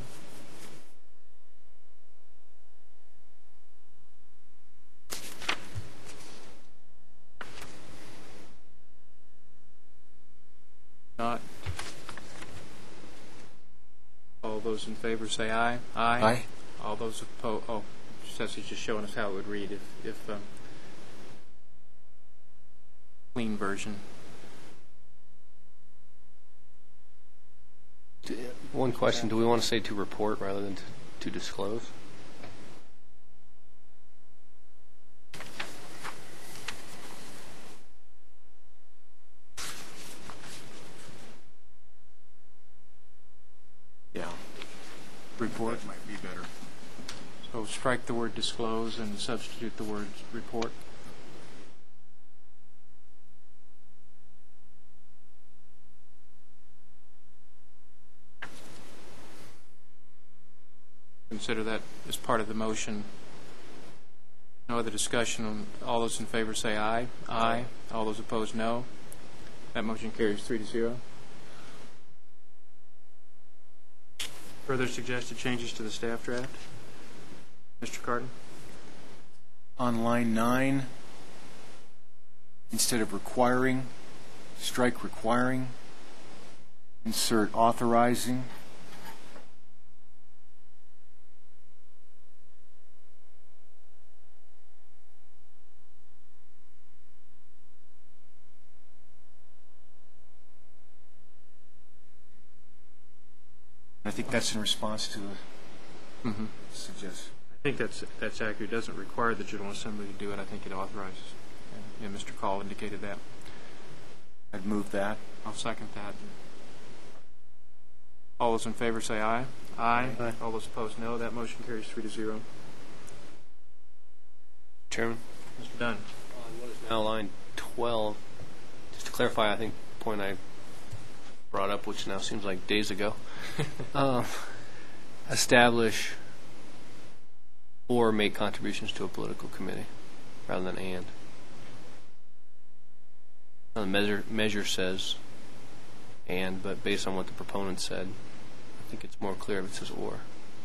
Not. All those in favor say aye. Aye. All those opposed. Oh, Ceci's just showing us how it would read if clean version. One question, do we want to say to report rather than to disclose? Yeah. Report might be better. So strike the word disclose and substitute the word report. Consider that as part of the motion. No other discussion. All those in favor say aye. Aye. All those opposed, no. That motion carries 3-0. Further suggested changes to the staff draft? Mr. Cardin? On line 9, instead of requiring, strike requiring, insert authorizing. I think that's in response to the suggest. I think that's accurate. It doesn't require the General Assembly to do it. I think it authorizes. And Mr. Call indicated that. I'd move that. I'll second that. All those in favor say aye. Aye. Aye. All those opposed, no. That motion carries 3-0. Chairman? Mr. Dunn. On what is now line 12, just to clarify, I think the point I brought up, which now seems like days ago, establish or make contributions to a political committee rather than and. Now the measure says and, but based on what the proponent said, I think it's more clear if it says or.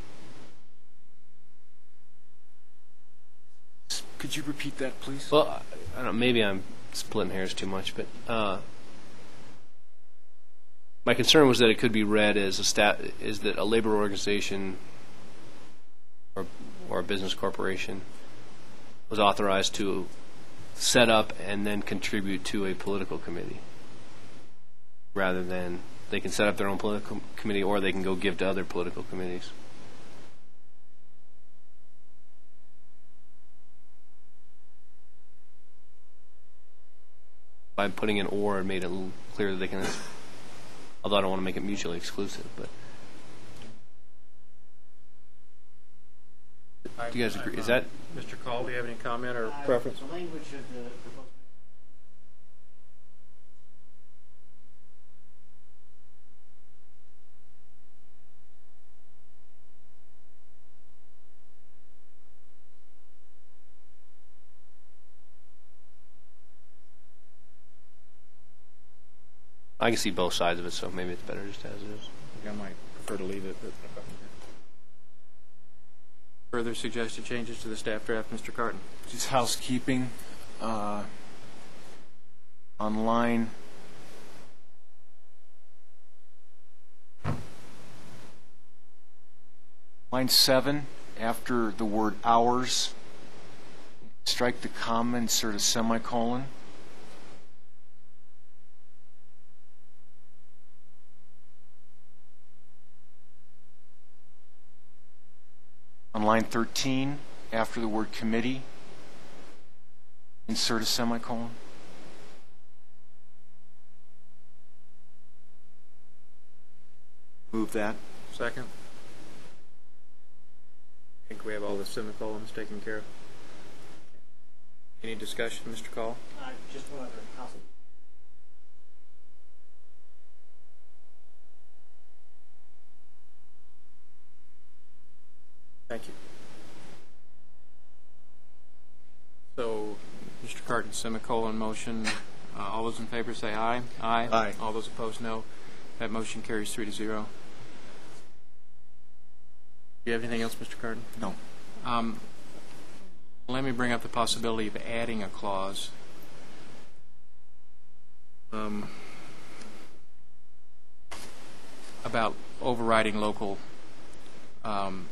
Could you repeat that, please? Well, I don't know, maybe I'm splitting hairs too much, but my concern was that it could be read as is that a labor organization or a business corporation was authorized to set up and then contribute to a political committee, rather than they can set up their own political committee or they can go give to other political committees. By putting in or, it made it clear that they can, although I don't want to make it mutually exclusive, but do you guys agree? Is that Mr. Call, do you have any comment or preference? The language of the proposed. I can see both sides of it, so maybe it's better just as it is. I think I might prefer to leave it. But further suggested changes to the staff draft, Mr. Carton? Just housekeeping. On line 7, after the word hours, strike the comma, insert a semicolon. On line 13, after the word committee, insert a semicolon. Move that. Second. I think we have all the semicolons taken care of. Any discussion, Mr. Call? Just one other house. Thank you. So, Mr. Carton, semicolon motion. All those in favor say aye. Aye. Aye. All those opposed, no. That motion carries 3-0. Do you have anything else, Mr. Carton? No. Let me bring up the possibility of adding a clause. About overriding local provisions.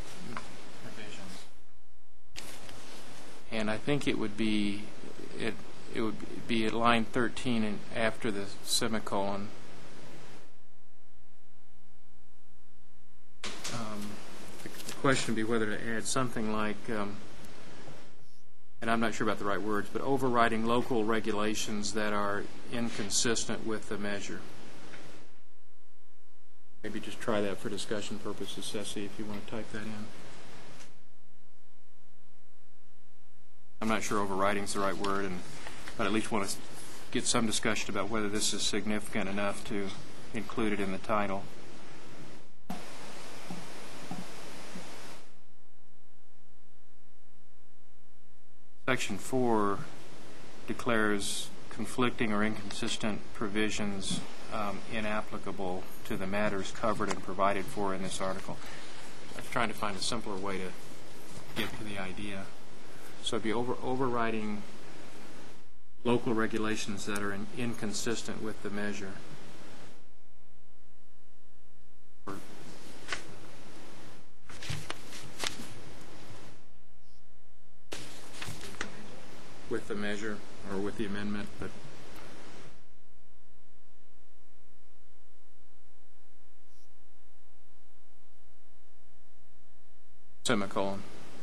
And I think it would be it would be at line 13 and after the semicolon. The question would be whether to add something like, and I'm not sure about the right words, but overriding local regulations that are inconsistent with the measure. Maybe just try that for discussion purposes, Ceci, if you want to type that in. I'm not sure overriding is the right word, but at least want to get some discussion about whether this is significant enough to include it in the title. Section 4 declares conflicting or inconsistent provisions inapplicable to the matters covered and provided for in this article. I was trying to find a simpler way to get to the idea. So it'd be overriding local regulations that are inconsistent with the measure. With the measure or with the amendment, but semicolon.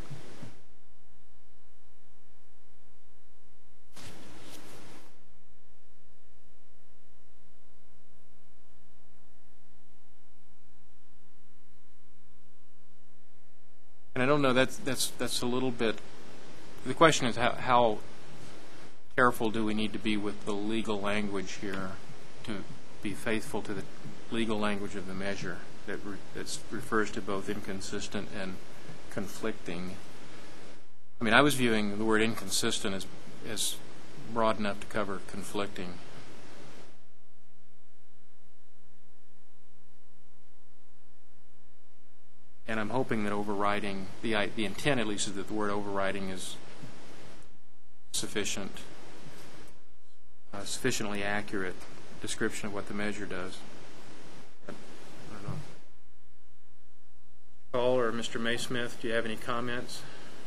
And I don't know, that's a little bit, the question is how careful do we need to be with the legal language here to be faithful to the legal language of the measure that refers to both inconsistent and conflicting. I mean, I was viewing the word inconsistent as broad enough to cover conflicting. And I'm hoping that overriding, the intent at least is that the word overriding is sufficiently accurate description of what the measure does. I don't know. Paul or Mr. Maysmith, do you have any comments?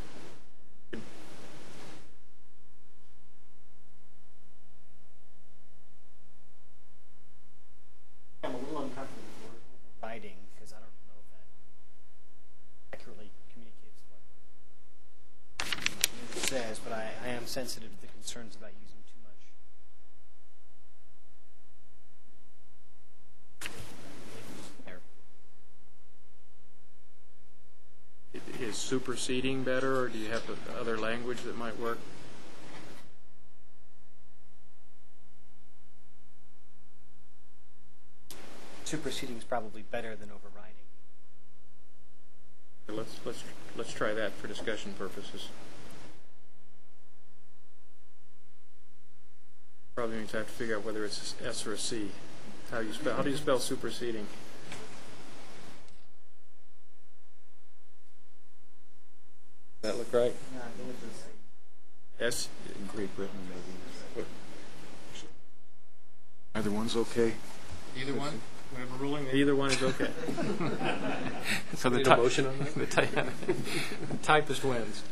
I'm a little uncomfortable with the word overriding because I don't know if that accurately communicates what it says, but I am sensitive to the concerns about using too much. Is superseding better, or do you have other language that might work? Superseding is probably better than overriding. Let's try that for discussion purposes. Probably probably means I have to figure out whether it's S or a C. How do you spell superseding? Does that look right? S. Great Britain, maybe. Either one's okay. Either one. We have a ruling that either one is okay. So Need a motion on that? the typist wins.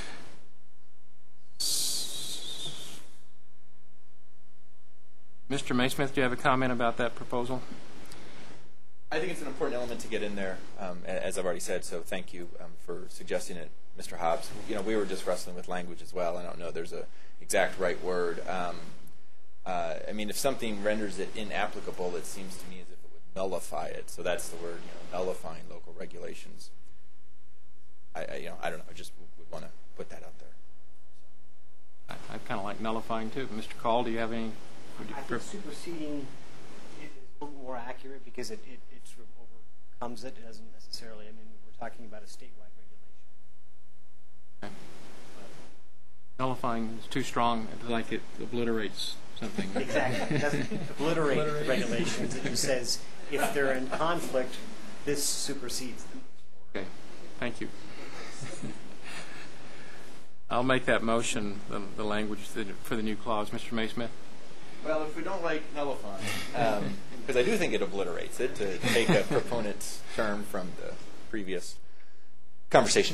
Mr. Maysmith, do you have a comment about that proposal? I think it's an important element to get in there, as I've already said, so thank you for suggesting it, Mr. Hobbs. You know, we were just wrestling with language as well. I don't know there's a exact right word. I mean, if something renders it inapplicable, it seems to me as if it would nullify it. So that's the word, nullifying local regulations. I don't know. I just would want to put that out there. I kind of like nullifying too. Mr. Call, do you have any? I think superseding is a little more accurate because it sort of overcomes it. It doesn't necessarily, I mean, we're talking about a statewide regulation. Okay. Nullifying is too strong, like it obliterates something. Exactly. It doesn't obliterate the regulations. It just says if they're in conflict, this supersedes them. Okay, thank you. I'll make that motion, the language for the new clause. Mr. Maysmith? Well, if we don't like nullifying, because I do think it obliterates it, to take a proponent's term from the previous conversation,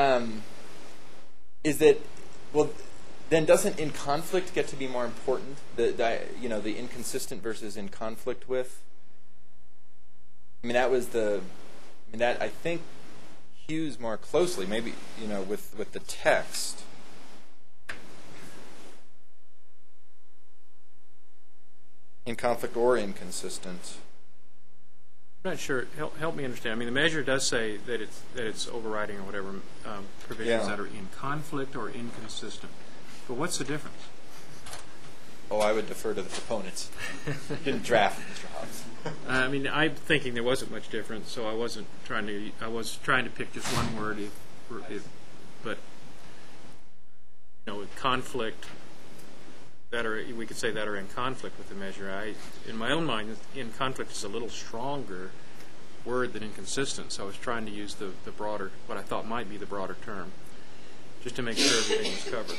is that, well, then doesn't in conflict get to be more important? The inconsistent versus in conflict with? I mean, that I think hews more closely, maybe, with the text. In conflict or inconsistent. I'm not sure. Help me understand. I mean, the measure does say that it's overriding or whatever provisions that are in conflict or inconsistent. But what's the difference? Oh, I would defer to the proponents. Didn't draft, Mr. Hobbs. I mean, I'm thinking there wasn't much difference, so I was trying to pick just one word, but conflict. We could say that are in conflict with the measure. In my own mind, in conflict is a little stronger word than inconsistent, so I was trying to use the broader, what I thought might be the broader term, just to make sure everything was covered.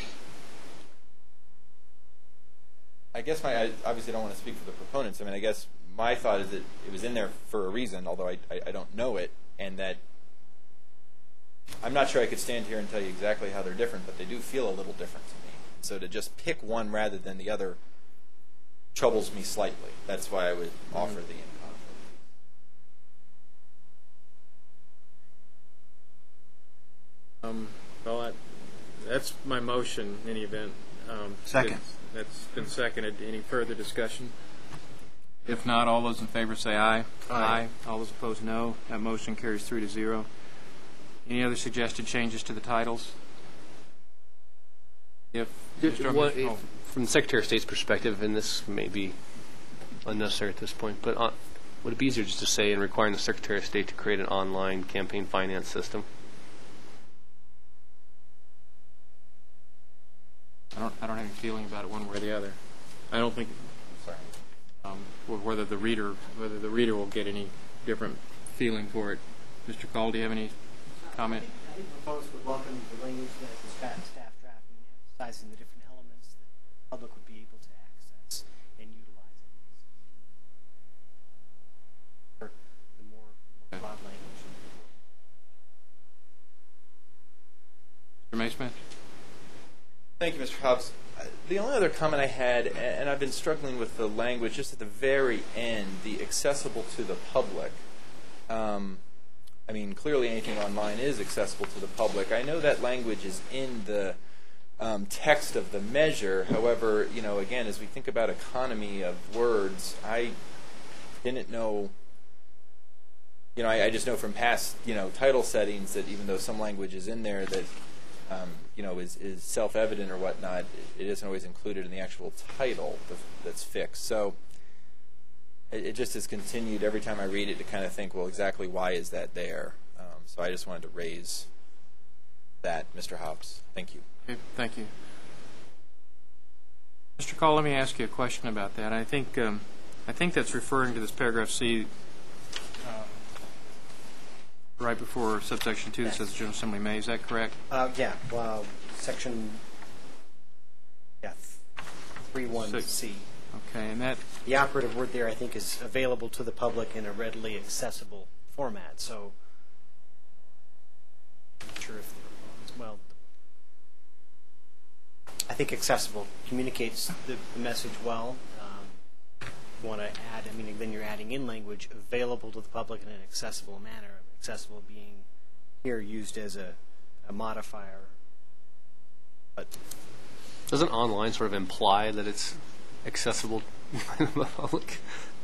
I guess I obviously don't want to speak for the proponents. I mean, I guess my thought is that it was in there for a reason, although I don't know it, and that I'm not sure I could stand here and tell you exactly how they're different, but they do feel a little different to me. So to just pick one rather than the other troubles me slightly. That's why I would offer the in conflict. Well, that's my motion in any event. Second. That's been seconded. Any further discussion? If not, all those in favor say aye. Aye. All those opposed, no. That motion carries 3-0. Any other suggested changes to the titles? From the Secretary of State's perspective, and this may be unnecessary at this point, but would it be easier just to say, in requiring the Secretary of State to create an online campaign finance system? I don't have any feeling about it one way or the other. I don't think whether the reader will get any different feeling for it. Mr. Call, do you have any comment? I think proponents would welcome the language that the staff drafting, emphasizing the different elements that the public would be able to access and utilize for the more broad language. Mr. Maysmith? Thank you, Mr. Hobbs. The only other comment I had, and I've been struggling with the language just at the very end, the accessible to the public. I mean, clearly anything online is accessible to the public. I know that language is in the text of the measure. However, again, as we think about economy of words, I didn't know, I just know from past, title settings that even though some language is in there that, is self-evident or whatnot, it isn't always included in the actual title that's fixed. So it just has continued every time I read it to kind of think, well, exactly why is that there? So I just wanted to raise that, Mr. Hobbs. Thank you. Okay, thank you. Mr. Call, let me ask you a question about that. I think that's referring to this paragraph C right before subsection 2 that says the General Assembly may. Is that correct? Yeah, well, section 31C. Okay, and that The operative word there, I think, is available to the public in a readily accessible format. So, I'm not sure if, well, I think accessible communicates the message well. You want to add, I mean, then you're adding in language available to the public in an accessible manner. Accessible being here used as a modifier. But Doesn't online sort of imply that it's accessible to the public?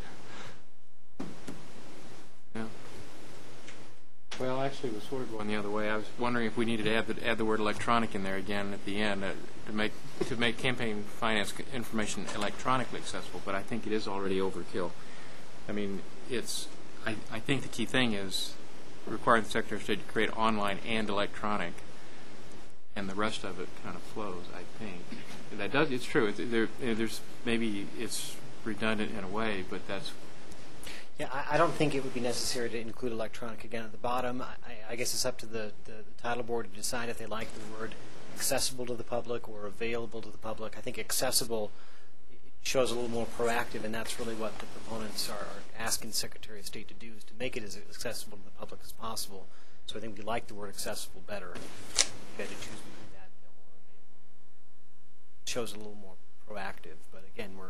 Yeah. Well, actually, it was sort of going the other way. I was wondering if we needed to add the word electronic in there again at the end to make campaign finance information electronically accessible. But I think it is already overkill. I mean, I think the key thing is requiring the Secretary of State to create online and electronic, and the rest of it kind of flows. I think that does. It's true. There's maybe it's redundant in a way, but that's. yeah, I don't think it would be necessary to include electronic again at the bottom. I guess it's up to the title board to decide if they like the word accessible to the public or available to the public. I think accessible shows a little more proactive, and that's really what the proponents are asking the Secretary of State to do, is to make it as accessible to the public as possible. So I think we like the word accessible better. You had to choose between that or available. It shows a little more proactive, but again, we're.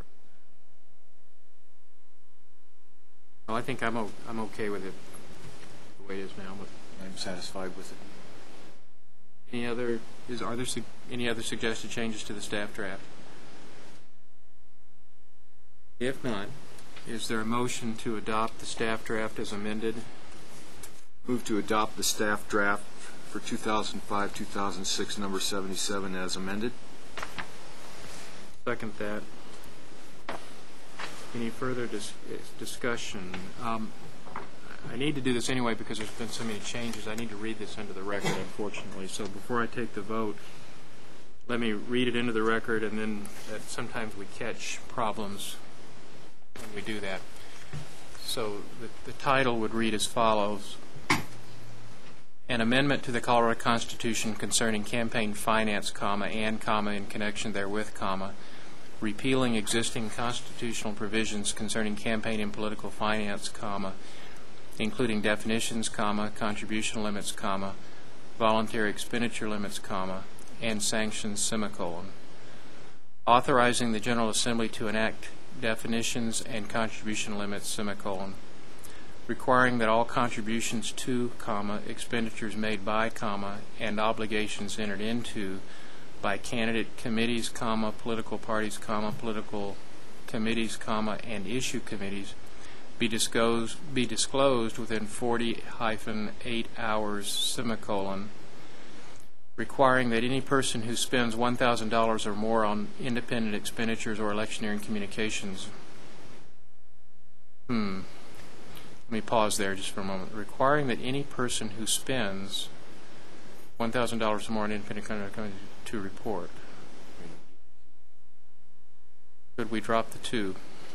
Well, I think I'm okay with it the way it is now. But I'm satisfied with it. Are there any other suggested changes to the staff draft? If not, is there a motion to adopt the staff draft as amended? Move to adopt the staff draft for 2005-2006, number 77, as amended. Second that. Any further discussion? I need to do this anyway because there's been so many changes. I need to read this into the record, unfortunately. So before I take the vote, let me read it into the record, and then sometimes we catch problems when we do that. So the title would read as follows: An amendment to the Colorado Constitution concerning campaign finance, and, in connection therewith, repealing existing constitutional provisions concerning campaign and political finance, including definitions, contribution limits, voluntary expenditure limits, and sanctions, authorizing the General Assembly to enact definitions and contribution limits, requiring that all contributions to, expenditures made by, and obligations entered into by candidate committees, political parties, political committees, and issue committees be disclosed within 40-8 hours, requiring that any person who spends $1,000 or more on independent expenditures or electioneering communications. Let me pause there just for a moment. Requiring that any person who spends $1,000 or more on independent communications to report. Could we drop the two?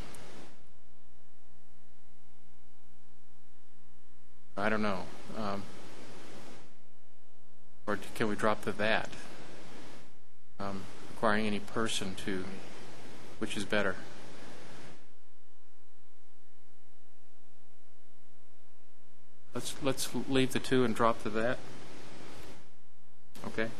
I don't know. Or can we drop the that? Requiring any person to, which is better? Let's leave the two and drop the that. Okay.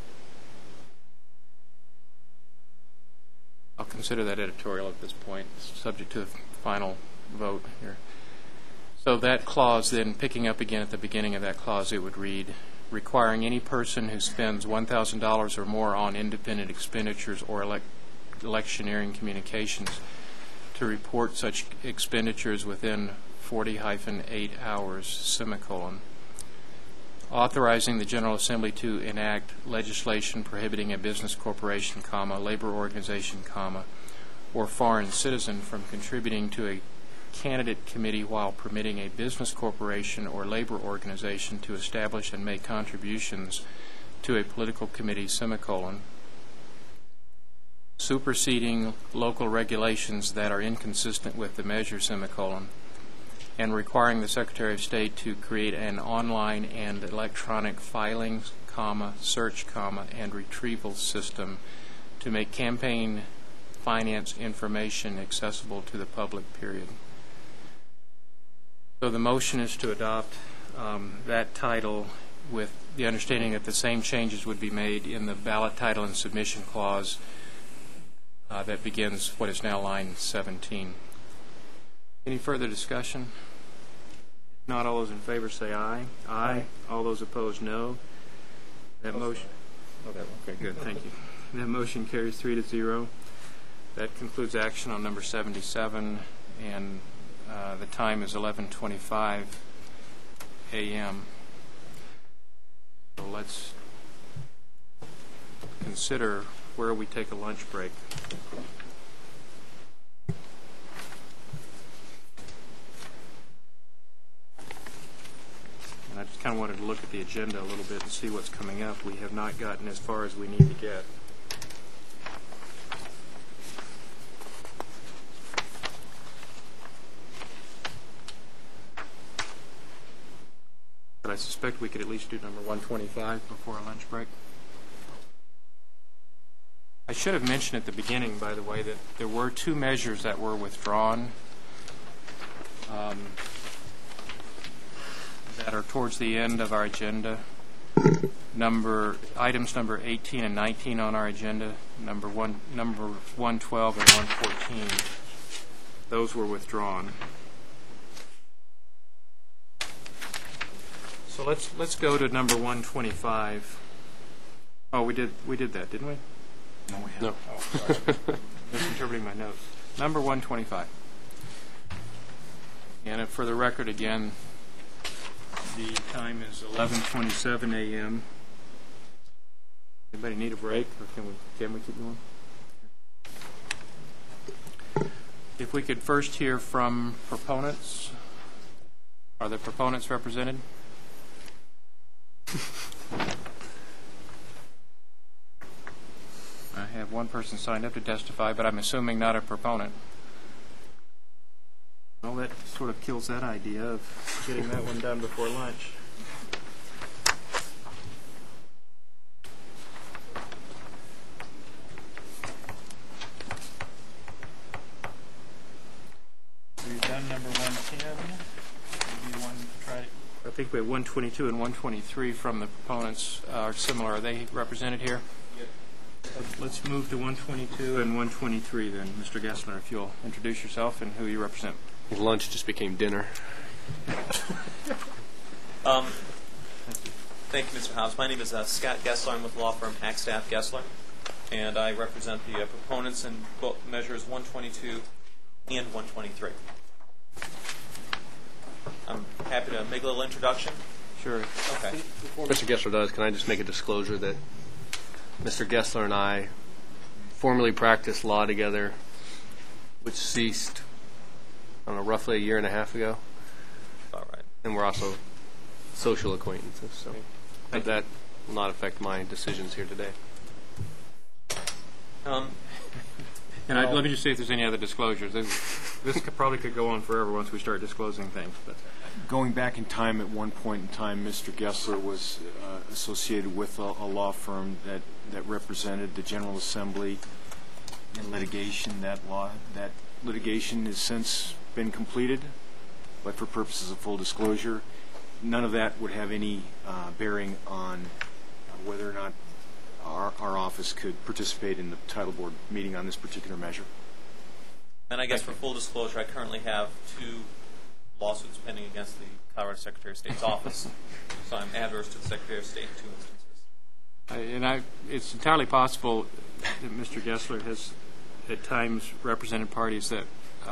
I'll consider that editorial at this point, subject to the final vote here. So that clause, then, picking up again at the beginning of that clause, it would read, requiring any person who spends $1,000 or more on independent expenditures or electioneering communications to report such expenditures within 40-8 hours, authorizing the General Assembly to enact legislation prohibiting a business corporation, labor organization, or foreign citizen from contributing to a candidate committee while permitting a business corporation or labor organization to establish and make contributions to a political committee, superseding local regulations that are inconsistent with the measure, semicolon, and requiring the Secretary of State to create an online and electronic filing, comma, search, comma, and retrieval system to make campaign finance information accessible to the public, period. So the motion is to adopt that title with the understanding that the same changes would be made in the ballot title and submission clause that begins what is now line 17. Any further discussion? If not, all those in favor say aye. Aye. All those opposed, no. That motion. Okay, good. Thank you. That motion carries 3-0. That concludes action on number 77, and the time is 11:25 a.m. So let's consider where we take a lunch break. And I just kind of wanted to look at the agenda a little bit and see what's coming up. We have not gotten as far as we need to get. But I suspect we could at least do number 125 before a lunch break. I should have mentioned at the beginning, by the way, that there were two measures that were withdrawn that are towards the end of our agenda. Items number 18 and 19 on our agenda, number 112 and 114. Those were withdrawn. So let's go to number 125. Oh, we did that, didn't we? No, we haven't. No. Oh, sorry. Misinterpreting my notes. Number 125. And for the record, again, the time is 11:27 a.m. Anybody need a break, or can we keep going? If we could first hear from proponents. Are the proponents represented? I have one person signed up to testify, but I'm assuming not a proponent. Well, that sort of kills that idea of getting that one done before lunch. We've done number 110. Maybe one try. I think we have 122 and 123 from the proponents are similar. Are they represented here? Let's move to 122 and 123 then. Mr. Gessler, if you'll introduce yourself and who you represent. Lunch just became dinner. Thank you, Mr. Hobbs. My name is Scott Gessler. I'm with law firm Hackstaff Gessler, and I represent the proponents in both measures 122 and 123. I'm happy to make a little introduction. Sure. Okay. Before Mr. Gessler does, can I just make a disclosure that Mr. Gessler and I formerly practiced law together, which ceased, I don't know, roughly a year and a half ago. All right. And we're also social acquaintances, so but that will not affect my decisions here today. And let me just see if there's any other disclosures. This probably could go on forever once we start disclosing things. But Going back in time, at one point in time, Mr. Gessler was associated with a law firm that represented the General Assembly in litigation. That litigation has since been completed, but for purposes of full disclosure, none of that would have any bearing on whether or not our office could participate in the title board meeting on this particular measure. And I guess for full disclosure, I currently have 2 lawsuits pending against the Colorado Secretary of State's office. So I'm adverse to the Secretary of State in 2 instances. It's entirely possible that Mr. Gessler has at times represented parties that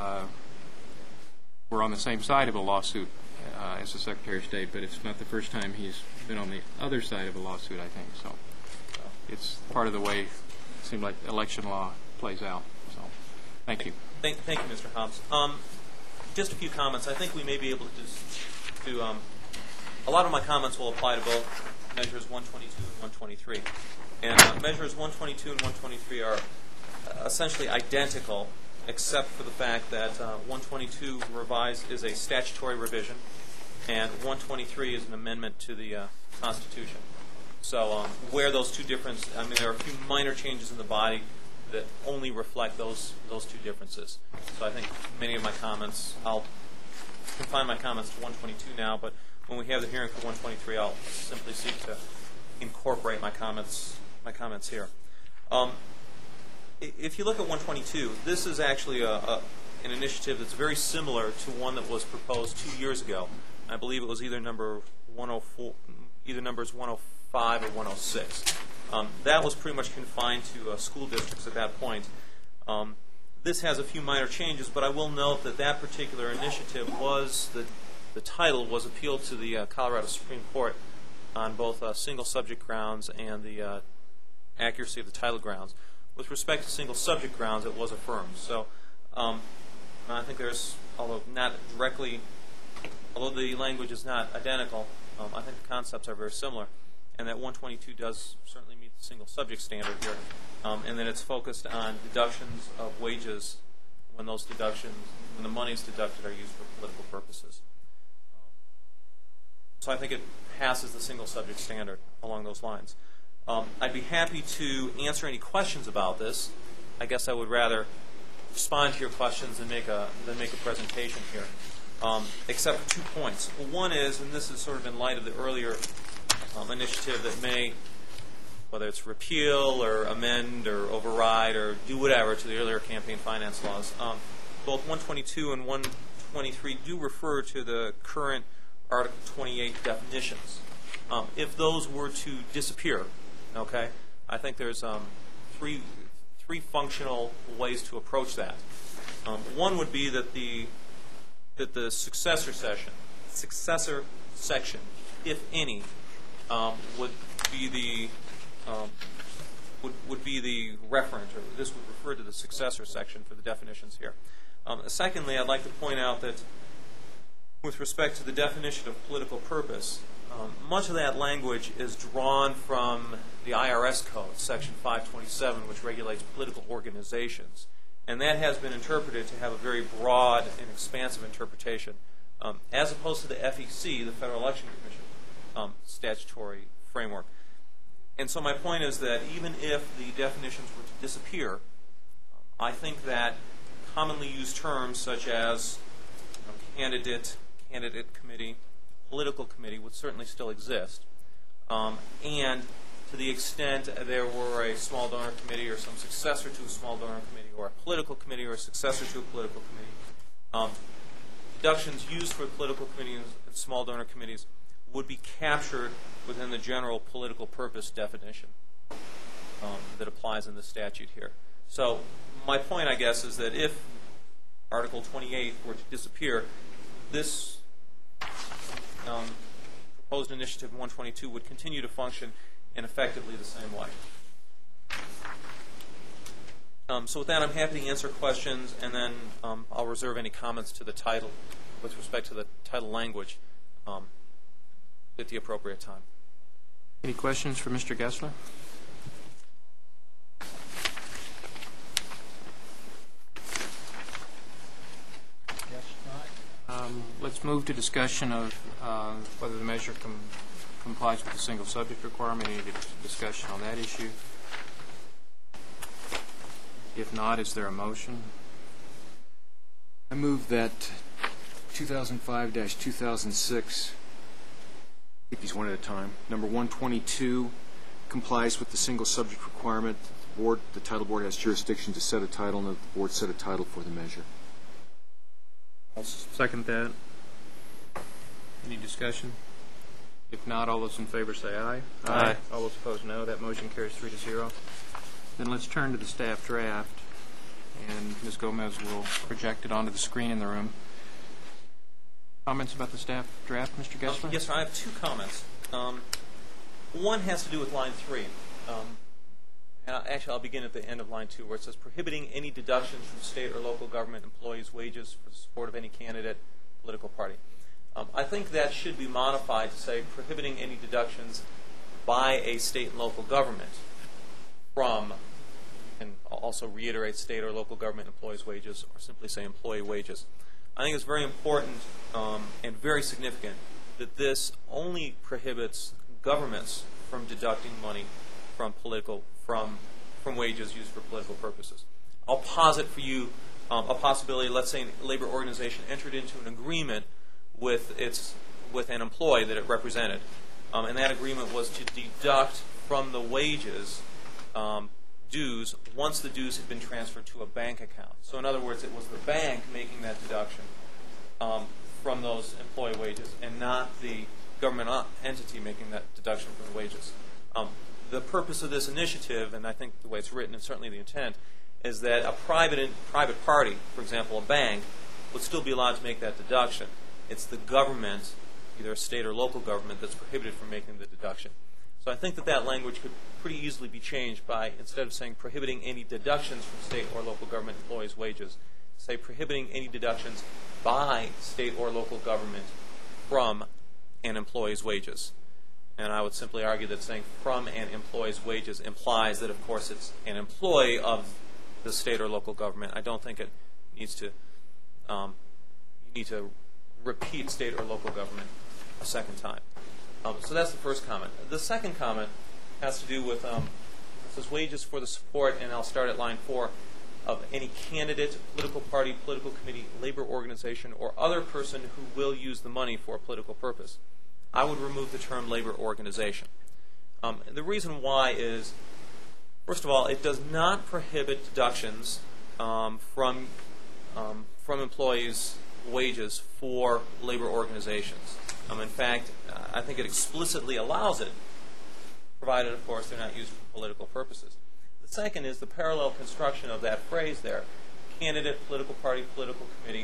were on the same side of a lawsuit as the Secretary of State, but it's not the first time he's been on the other side of a lawsuit, I think. So it's part of the way it seemed like election law plays out. So thank you. Thank you, Mr. Hobbs. Just a few comments. I think we may be able to do a lot of my comments will apply to both measures 122 and 123. And measures 122 and 123 are essentially identical, except for the fact that 122 revised is a statutory revision, and 123 is an amendment to the Constitution. So where those two differences, I mean, there are a few minor changes in the body that only reflect those two differences. So I think many of my comments, I'll confine my comments to 122 now, but when we have the hearing for 123, I'll simply seek to incorporate my comments here. If you look at 122, this is actually an initiative that's very similar to one that was proposed 2 years ago. I believe it was either numbers 105 or 106. That was pretty much confined to school districts at that point. This has a few minor changes, but I will note that that particular initiative was, the title was appealed to the Colorado Supreme Court on both single subject grounds and the accuracy of the title grounds. With respect to single subject grounds, it was affirmed. So I think there's, although the language is not identical, I think the concepts are very similar, and that 122 does certainly meet the single subject standard here, and that it's focused on deductions of wages when those deductions, when the monies deducted are used for political purposes. So I think it passes the single subject standard along those lines. I'd be happy to answer any questions about this. I guess I would rather respond to your questions than make a presentation here, except for 2 points. Well, one is, and this is sort of in light of the earlier initiative that may, whether it's repeal or amend or override or do whatever to the earlier campaign finance laws, both 122 and 123 do refer to the current Article 28 definitions. If those were to disappear, okay, I think there's three functional ways to approach that. One would be that the successor section, if any, would be the referent, or this would refer to the successor section for the definitions here. Secondly, I'd like to point out that with respect to the definition of political purpose, much of that language is drawn from the IRS code, Section 527, which regulates political organizations. And that has been interpreted to have a very broad and expansive interpretation, as opposed to the FEC, the Federal Election Commission, statutory framework. And so my point is that even if the definitions were to disappear, I think that commonly used terms such as candidate committee, political committee would certainly still exist. And to the extent there were a small donor committee or some successor to a small donor committee or a political committee or a successor to a political committee, deductions used for political committees and small donor committees would be captured within the general political purpose definition that applies in the statute here. So my point, I guess, is that if Article 28 were to disappear, this proposed initiative 122 would continue to function in effectively the same way. So with that, I'm happy to answer questions, and then I'll reserve any comments to the title with respect to the title language at the appropriate time. Any questions for Mr. Gessler? Let's move to discussion of whether the measure complies with the single subject requirement. Any discussion on that issue? If not, is there a motion? I move that 2005-2006, take these one at a time. Number 122 complies with the single subject requirement. The title board has jurisdiction to set a title, and the board set a title for the measure. I'll second that. Any discussion? If not, all those in favor say aye. Aye. All those opposed, no. That motion carries 3-0. Then let's turn to the staff draft, and Ms. Gomez will project it onto the screen in the room. Comments about the staff draft, Mr. Gessler? Yes, sir. I have 2 comments. One has to do with line 3. Actually, I'll begin at the end of line 2, where it says prohibiting any deductions from state or local government employees' wages for the support of any candidate, political party. I think that should be modified to say prohibiting any deductions by a state and local government from, and also reiterate state or local government employees' wages, or simply say employee wages. I think it's very important and very significant that this only prohibits governments from deducting money from wages used for political purposes. I'll posit for you a possibility. Let's say a labor organization entered into an agreement with an employee that it represented, and that agreement was to deduct from the wages dues once the dues had been transferred to a bank account. So in other words, it was the bank making that deduction from those employee wages and not the government entity making that deduction from the wages. The purpose of this initiative, and I think the way it's written and certainly the intent, is that a private party, for example a bank, would still be allowed to make that deduction. It's the government, either a state or local government, that's prohibited from making the deduction. So I think that language could pretty easily be changed by, instead of saying prohibiting any deductions from state or local government employees' wages, say prohibiting any deductions by state or local government from an employee's wages. And I would simply argue that saying from an employee's wages implies that, of course, it's an employee of the state or local government. I don't think it needs to, you need to repeat state or local government a second time. So that's the first comment. The second comment has to do with, it says wages for the support, and I'll start at line 4, of any candidate, political party, political committee, labor organization, or other person who will use the money for a political purpose. I would remove the term labor organization. The reason why is, first of all, it does not prohibit deductions from employees' wages for labor organizations. In fact, I think it explicitly allows it, provided, of course, they're not used for political purposes. The second is the parallel construction of that phrase there, candidate, political party, political committee,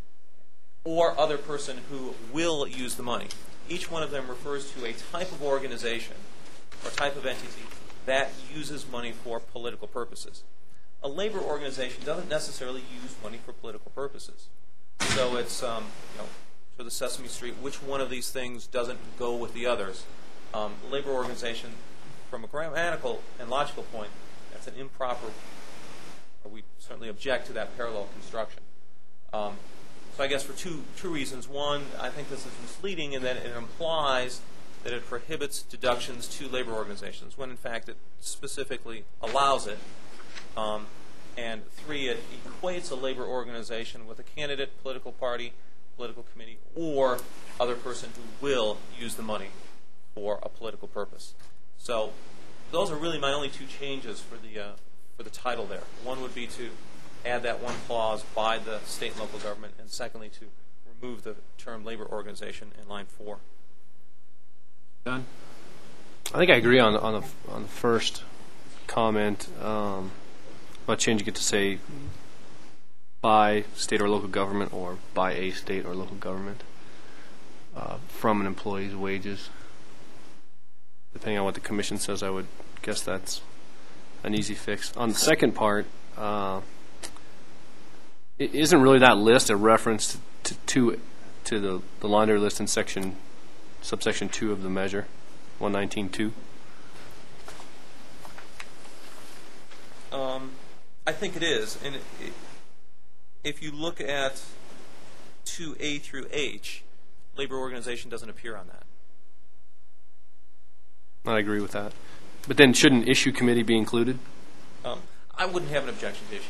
or other person who will use the money. Each one of them refers to a type of organization or type of entity that uses money for political purposes. A labor organization doesn't necessarily use money for political purposes. So it's, for the Sesame Street, which one of these things doesn't go with the others? Labor organization, from a grammatical and logical point, that's an improper, or we certainly object to that parallel construction. So I guess for two reasons. One, I think this is misleading in that it implies that it prohibits deductions to labor organizations, when in fact it specifically allows it. And 3, it equates a labor organization with a candidate, political party, political committee, or other person who will use the money for a political purpose. So those are really my only 2 changes for the title there. One would be to add that one clause by the state and local government, and secondly to remove the term labor organization in line 4. Done? I think I agree on the first comment about changing it to say by state or local government or by a state or local government from an employee's wages. Depending on what the commission says, I would guess that's an easy fix. On the second part, it isn't really that list a reference to the laundry list in subsection 2 of the measure, 119.2? I think it is. And if you look at 2A through H, labor organization doesn't appear on that. I agree with that. But then shouldn't issue committee be included? I wouldn't have an objection to issue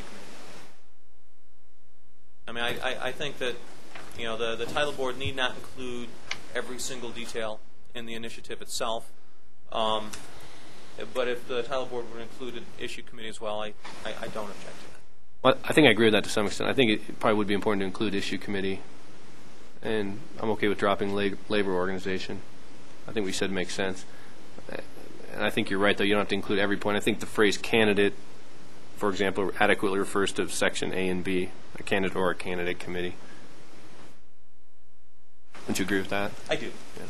committee. I mean, I think that the title board need not include every single detail in the initiative itself. But if the title board would include an issue committee as well, I don't object to that. Well, I think I agree with that to some extent. I think it probably would be important to include issue committee, and I'm okay with dropping labor organization. I think we said it makes sense. And I think you're right, though. You don't have to include every point. I think the phrase candidate, for example, adequately refers to section A and B, a candidate or a candidate committee. Don't you agree with that? I do. Yeah.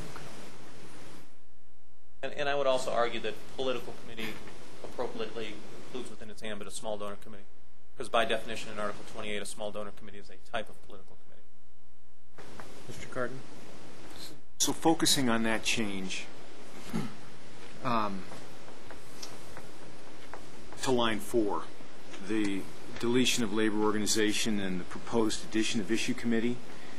And I would also argue that political committee appropriately includes within its ambit a small donor committee, because by definition in Article 28, a small donor committee is a type of political committee. Mr. Cardin? So focusing on that change to line 4, the deletion of labor organization and the proposed addition of issue committee.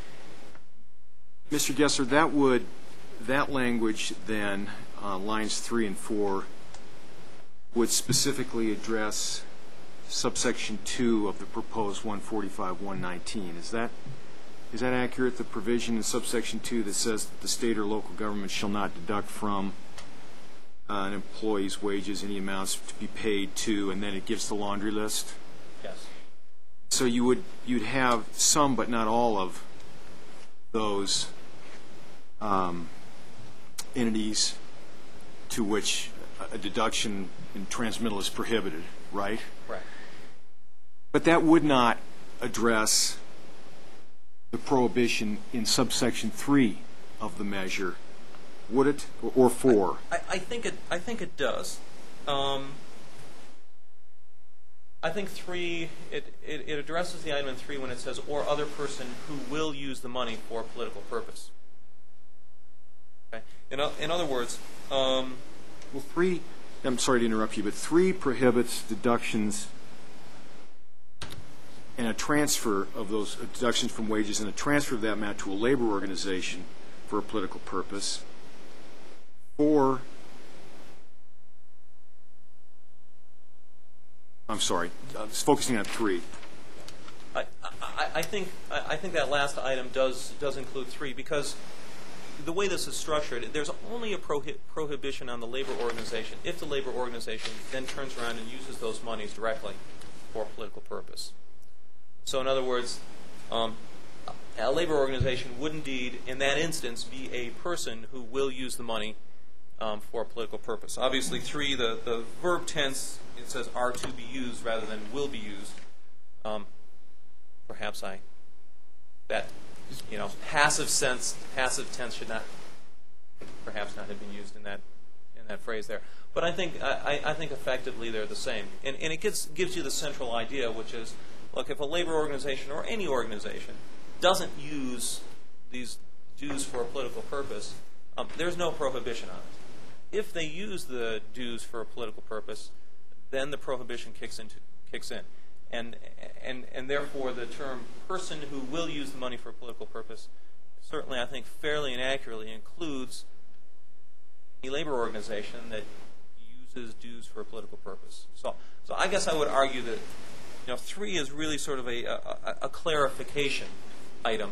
Mr. Gessler, that language then, lines 3 and 4, would specifically address subsection 2 of the proposed 145-119. Is that accurate? The provision in subsection 2 that says that the state or local government shall not deduct from an employee's wages any amounts to be paid to, and then it gives the laundry list? Yes. So you'd have some but not all of those entities to which a deduction in transmittal is prohibited, right? Right. But that would not address the prohibition in subsection 3 of the measure, would it, or 4? I think it does. I think 3, it addresses the item in 3 when it says, or other person who will use the money for a political purpose. Okay? In other words, well, 3, I'm sorry to interrupt you, but 3 prohibits deductions and a transfer of those deductions from wages and a transfer of that amount to a labor organization for a political purpose. 4, I'm sorry, just focusing on 3. I think that last item does include 3, because the way this is structured, there's only a prohibition on the labor organization if the labor organization then turns around and uses those monies directly for a political purpose. So in other words, a labor organization would indeed, in that instance, be a person who will use the money for a political purpose. Obviously, 3, the verb tense, it says are to be used rather than will be used. Perhaps passive tense should not perhaps not have been used in that phrase there. But I think effectively they're the same, and it gives you the central idea, which is, look, if a labor organization or any organization doesn't use these dues for a political purpose, there's no prohibition on it. If they use the dues for a political purpose, then the prohibition kicks in, and therefore the term person who will use the money for a political purpose certainly, I think, fairly and accurately includes a labor organization that uses dues for a political purpose. So I guess I would argue that 3 is really sort of a clarification item.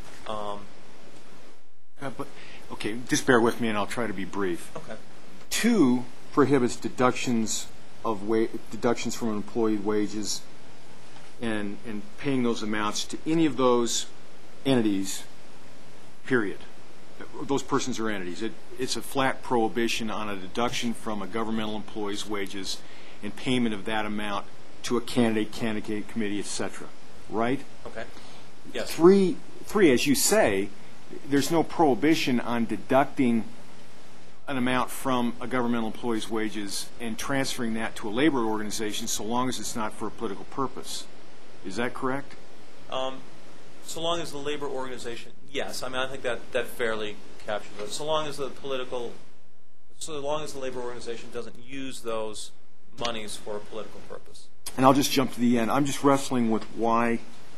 But okay, just bear with me, and I'll try to be brief. Okay. 2 prohibits deductions from an employee wages and paying those amounts to any of those entities, period. Those persons or entities. It's a flat prohibition on a deduction from a governmental employee's wages and payment of that amount to a candidate committee, etc. Right? Okay. Yes. 3, as you say, there's no prohibition on deducting an amount from a governmental employee's wages and transferring that to a labor organization so long as it's not for a political purpose. Is that correct? So long as the labor organization, yes. I mean, I think that fairly captures it. So long as the labor organization doesn't use those monies for a political purpose. And I'll just jump to the end. I'm just wrestling with why,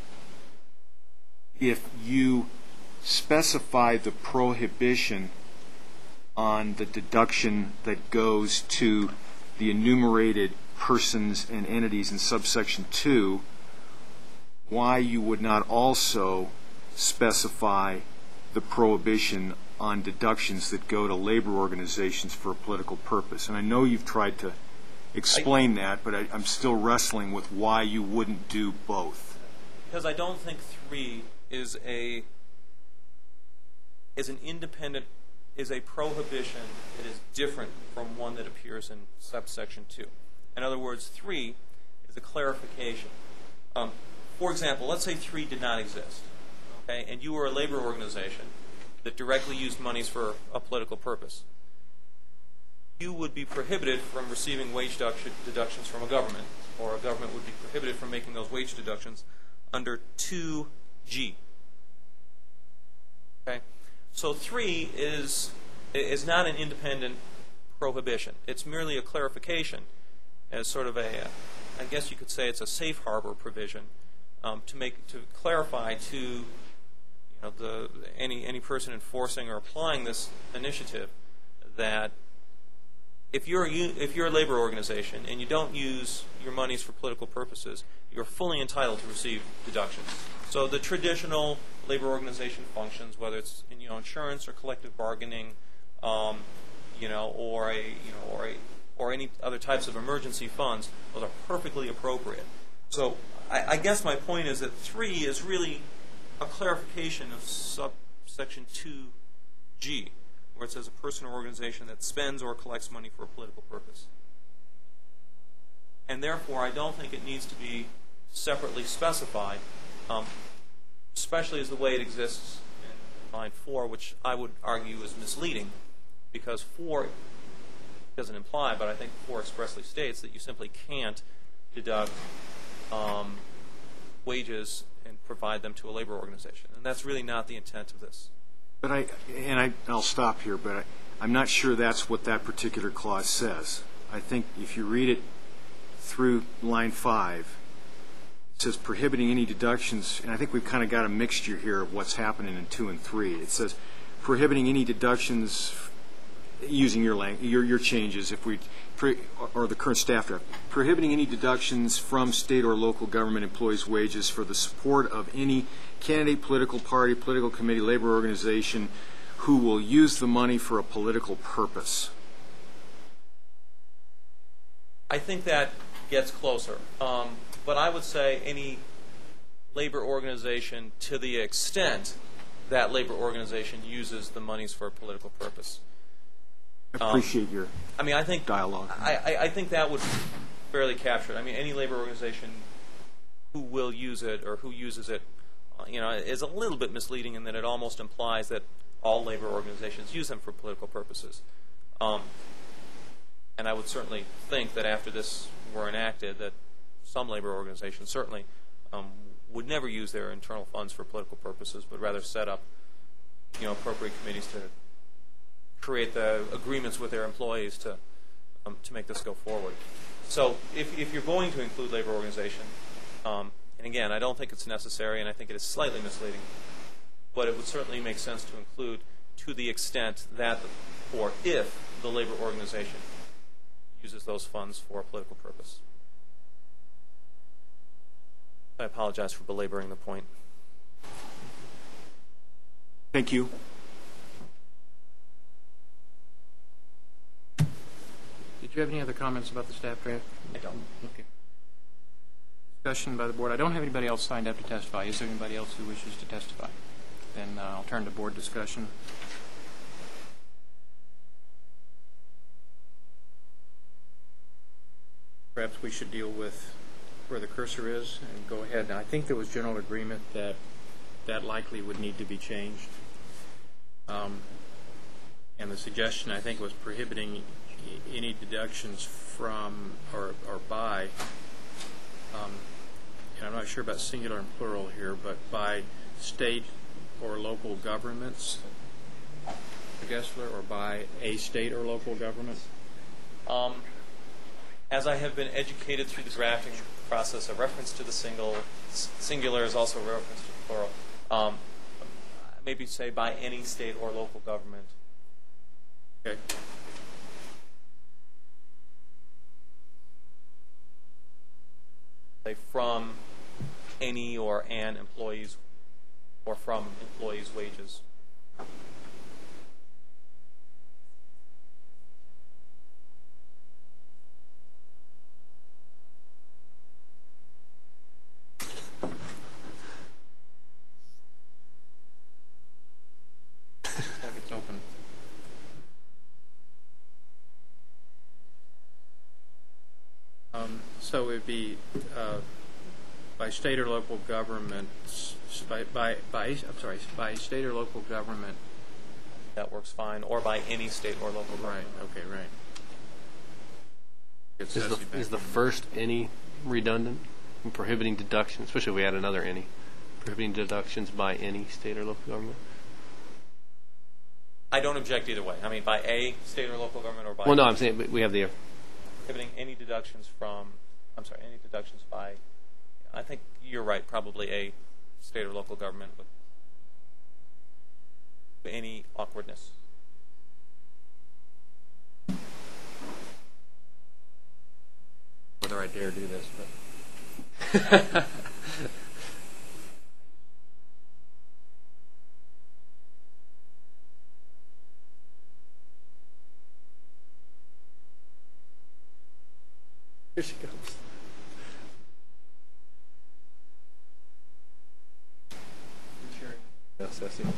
if you specify the prohibition on the deduction that goes to the enumerated persons and entities in subsection 2, why you would not also specify the prohibition on deductions that go to labor organizations for a political purpose. And I know you've tried to explain that, but I'm still wrestling with why you wouldn't do both. Because I don't think 3 is a prohibition that is different from one that appears in subsection 2. In other words, 3 is a clarification. For example, let's say 3 did not exist, okay, and you were a labor organization that directly used monies for a political purpose. You would be prohibited from receiving wage deductions from a government, or a government would be prohibited from making those wage deductions under 2G. Okay? So 3 is not an independent prohibition. It's merely a clarification as sort of I guess you could say it's a safe harbor provision to clarify to any person enforcing or applying this initiative that if you're a labor organization and you don't use your monies for political purposes, you're fully entitled to receive deductions. So the traditional labor organization functions, whether it's insurance or collective bargaining, or any other types of emergency funds, those are perfectly appropriate. So I guess my point is that 3 is really a clarification of subsection 2G, where it says a person or organization that spends or collects money for a political purpose. And therefore, I don't think it needs to be separately specified, especially as the way it exists in line 4, which I would argue is misleading, because 4 doesn't imply, but I think 4 expressly states that you simply can't deduct wages and provide them to a labor organization. And that's really not the intent of this. But I'll stop here, but I'm not sure that's what that particular clause says. I think if you read it through line 5, it says prohibiting any deductions, and I think we've kind of got a mixture here of what's happening in 2 and 3. It says prohibiting any deductions, using your changes, or the current staff draft, prohibiting any deductions from state or local government employees' wages for the support of any candidate, political party, political committee, labor organization who will use the money for a political purpose. I think that gets closer. But I would say any labor organization, to the extent that labor organization uses the monies for a political purpose. I appreciate your dialogue. I think that would fairly capture it. I mean, any labor organization who will use it or who uses it, is a little bit misleading in that it almost implies that all labor organizations use them for political purposes. And I would certainly think that after this were enacted, that some labor organizations certainly would never use their internal funds for political purposes, but rather set up, appropriate committees to create the agreements with their employees to make this go forward. So if you're going to include labor organization, and again, I don't think it's necessary, and I think it is slightly misleading, but it would certainly make sense to include to the extent that, or if the labor organization uses those funds for a political purpose. I apologize for belaboring the point. Thank you. Did you have any other comments about the staff draft? I don't. Okay. Discussion by the board. I don't have anybody else signed up to testify. Is there anybody else who wishes to testify? Then I'll turn to board discussion. Perhaps we should deal with where the cursor is and go ahead. Now, I think there was general agreement that that likely would need to be changed. And the suggestion, I think, was prohibiting any deductions from or by, and I'm not sure about singular and plural here, but by state or local governments, Gessler, or by a state or local government? As I have been educated through the drafting process, a reference to the singular is also a reference to the plural. Maybe say by any state or local government. Okay. Say from any or an employee's, or from employees' wages. It's open. So it would be by state or local government, by state or local government. That works fine, or by any state or local government. Right. Okay. Right. Is the first any redundant? Prohibiting deductions, especially if we add another any. Prohibiting deductions by any state or local government? I don't object either way. I mean, by a state or local government, or by... Well, no, I'm saying we have the... Prohibiting any deductions from I'm sorry, any deductions by, I think you're right, probably a state or local government with any awkwardness. Whether I dare do this, but. Here she comes. Yes, I see.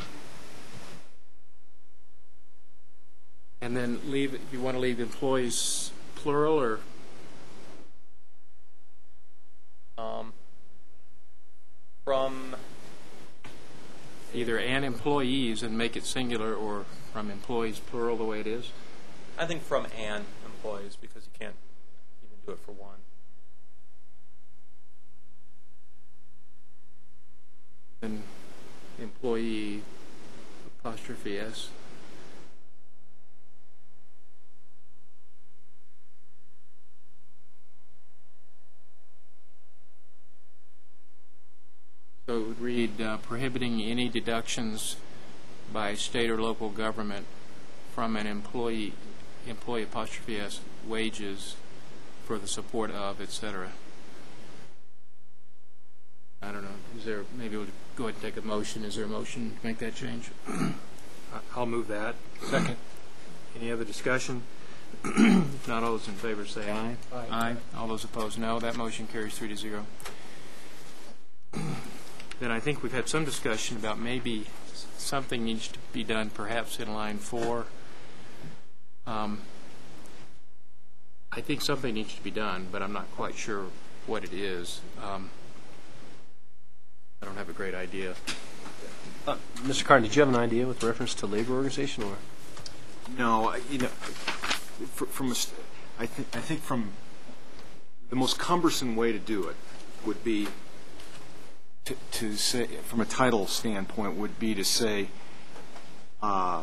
And then leave, you want to leave employees plural or? From Either and employees and make it singular, or from employees plural the way it is? I think from and employees, because you can't even do it for one. And employee apostrophe S. So it would read, prohibiting any deductions by state or local government from an employee apostrophe S wages for the support of, etc. I don't know. Is there, maybe we'll go ahead and take a motion. Is there a motion to make that change? I'll move that. Second. Any other discussion? If not, all those in favor say aye. Aye. Aye. All those opposed, no. That motion carries 3-0. Then I think we've had some discussion about maybe something needs to be done perhaps in line 4. I think something needs to be done, but I'm not quite sure what it is. I don't have a great idea. Mr. Carton, did you have an idea with reference to labor organization, or? No, you know, I think from the most cumbersome way to do it would be to say, from a title standpoint, would be to say, on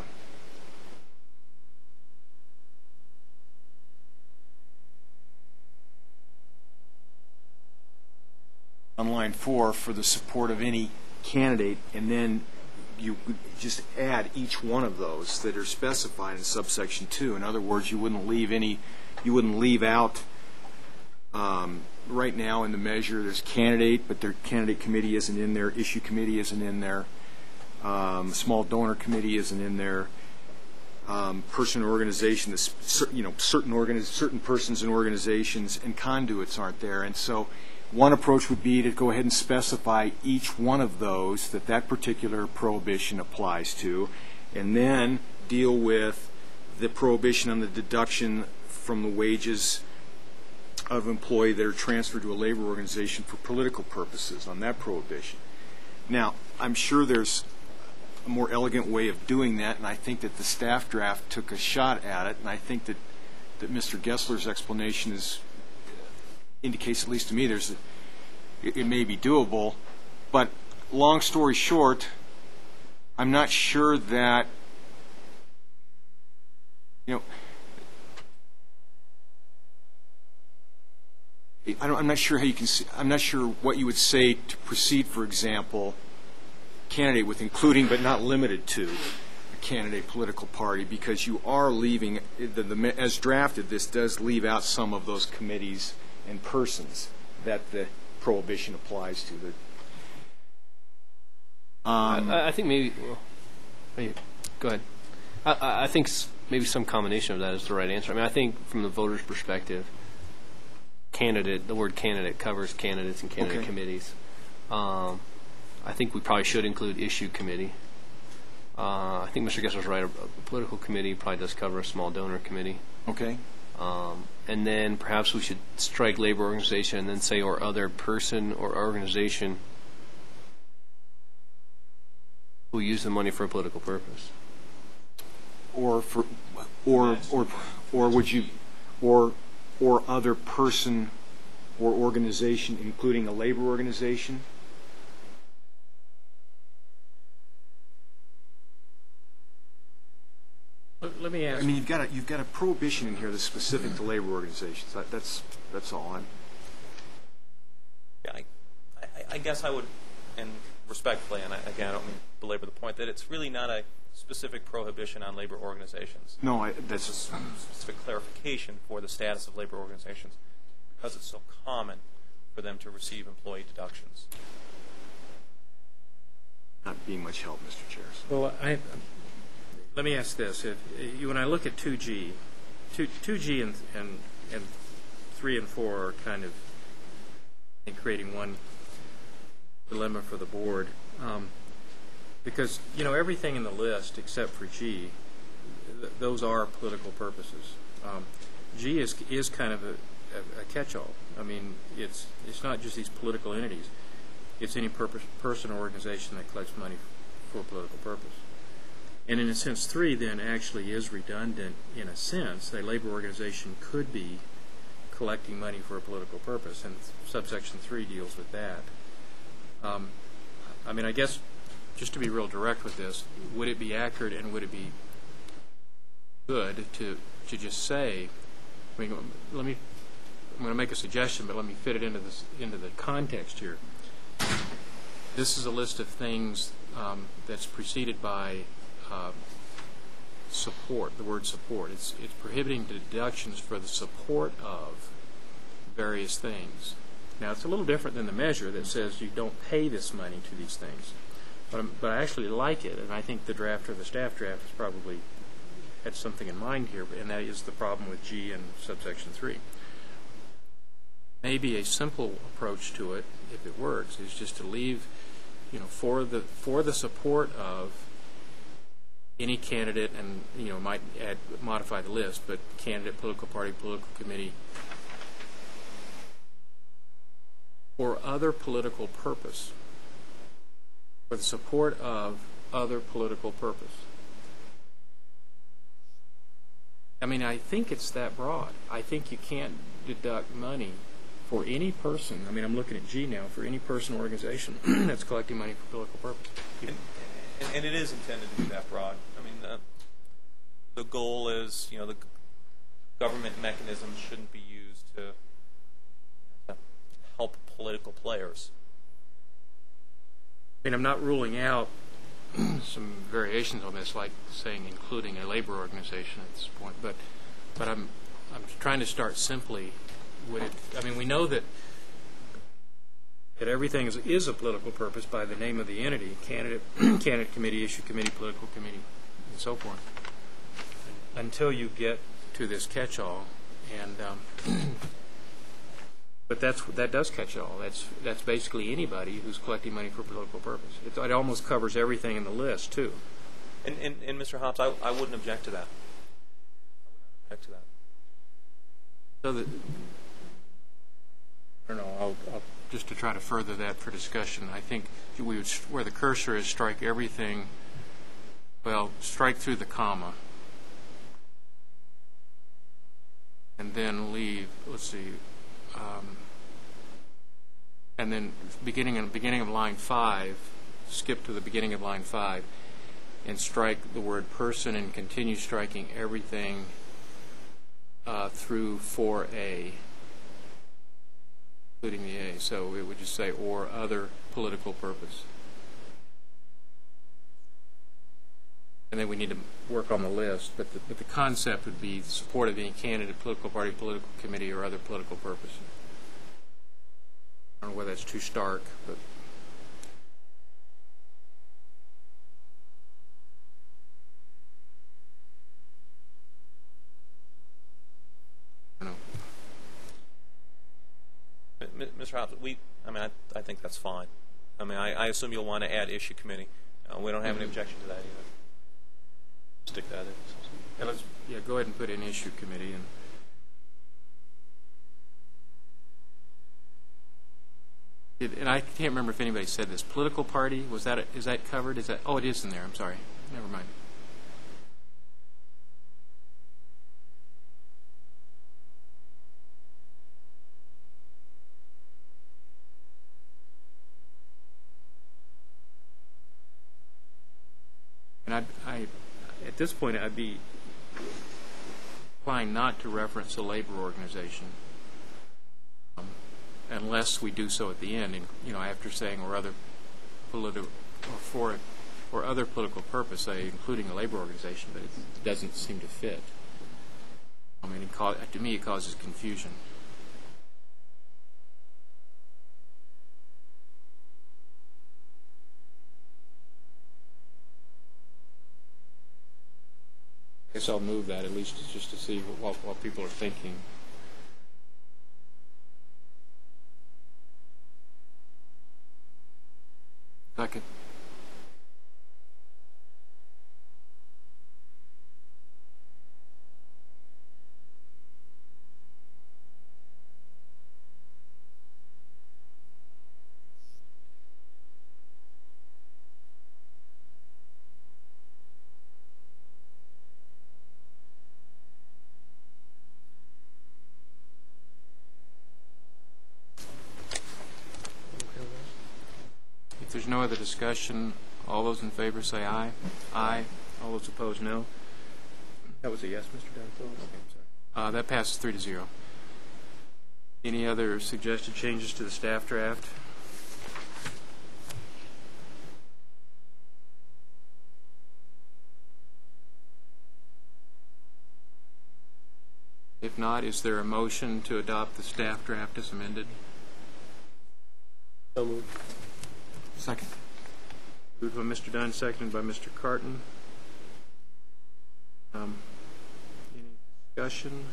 line 4, for the support of any candidate, and then you would just add each one of those that are specified in subsection 2. In other words, you wouldn't leave out, right now in the measure there's candidate, but their candidate committee isn't in there, issue committee isn't in there, small donor committee isn't in there, person or organization, certain persons and organizations and conduits aren't there. And so one approach would be to go ahead and specify each one of those that particular prohibition applies to, and then deal with the prohibition on the deduction from the wages of employee that are transferred to a labor organization for political purposes on that prohibition. Now, I'm sure there's a more elegant way of doing that, and I think that the staff draft took a shot at it, and I think that Mr. Gessler's explanation indicates, at least to me, it may be doable. But long story short, I'm not sure that, I'm not sure how you can. I'm not sure what you would say to proceed. For example, candidate with including but not limited to a candidate political party, because you are leaving as drafted. This does leave out some of those committees and persons that the prohibition applies to. I think maybe. Well, go ahead. I think maybe some combination of that is the right answer. I mean, I think from the voter's perspective, the word candidate covers candidates and candidate committees. I think we probably should include issue committee. I think Mr. Gessler's right. A political committee probably does cover a small donor committee. Okay. And then perhaps we should strike labor organization and then say or other person or organization who use the money for a political purpose. Or would you, or other person or organization, including a labor organization? Let me ask. I mean, you've got a prohibition in here that's specific to labor organizations. That's all. I guess I would, and respectfully, and again, I don't mean to belabor the point, that it's really not a specific prohibition on labor organizations. No, It's that's a specific clarification for the status of labor organizations because it's so common for them to receive employee deductions. not being much help, Mr. Chair. Well, let me ask this. When I look at 2G, 2G and 3 and 4 are kind of creating one dilemma for the board. Because, everything in the list except for G, those are political purposes. G is kind of a catch-all. I mean, it's not just these political entities. It's any person or organization that collects money for a political purpose. And in a sense, 3 then actually is redundant in a sense. A labor organization could be collecting money for a political purpose, and subsection 3 deals with that. I guess, just to be real direct with this, would it be accurate and would it be good to just say, I'm going to make a suggestion, but let me fit it into the context here. This is a list of things that's preceded by support, the word support. It's prohibiting deductions for the support of various things. Now, it's a little different than the measure that says you don't pay this money to these things. But I actually like it, and I think the draft or the staff draft has probably had something in mind here, and that is the problem with G and subsection 3. Maybe a simple approach to it, if it works, is just to leave, for the support of any candidate, and might modify the list, but candidate, political party, political committee, or other political purpose, for the support of other political purpose. I think it's that broad. I think you can't deduct money for any person. I'm looking at G now, for any person or organization that's collecting money for political purpose. And it is intended to be that broad. The goal is, the government mechanisms shouldn't be used to help political players. I'm not ruling out some variations on this, like saying including a labor organization at this point, but I'm trying to start simply. We know that everything is a political purpose by the name of the entity: candidate, candidate committee, issue committee, political committee, and so forth. Until you get to this catch-all, and but that does catch all. That's basically anybody who's collecting money for a political purpose. It almost covers everything in the list too. And Mr. Hobbs, I wouldn't object to that. So that, I don't know. I'll just to try to further that for discussion. I think we would, where the cursor is, strike everything. Well, strike through the comma, and then leave. Let's see. And then beginning of line 5, skip to the beginning of line 5, and strike the word person and continue striking everything through 4A, including the A. So it would just say, or other political purpose. And then we need to work on the list, but the concept would be support of any candidate, political party, political committee, or other political purpose. I don't know whether that's too stark, but I don't know. Mr. Hobbs, I think that's fine. I assume you'll want to add issue committee. We don't have any objection to that either. Stick that in. And go ahead and put in issue committee. And I can't remember if anybody said this. Political party, is that covered? It is in there. I'm sorry. Never mind. And at this point, I'd be inclined not to reference a labor organization. unless we do so at the end, after saying or other political or other political purpose, say including a labor organization, but it doesn't seem to fit. I mean, to me, it causes confusion. I guess I'll move that, at least just to see what people are thinking. Second. If there's no other discussion, all those in favor say aye. Aye. All those opposed, no. That was a yes, Mr. Dunn? Okay, I'm sorry. That passes 3-0. Any other suggested changes to the staff draft? If not, is there a motion to adopt the staff draft as amended? So moved. Second. Moved by Mr. Dunn, seconded by Mr. Carton. Any discussion?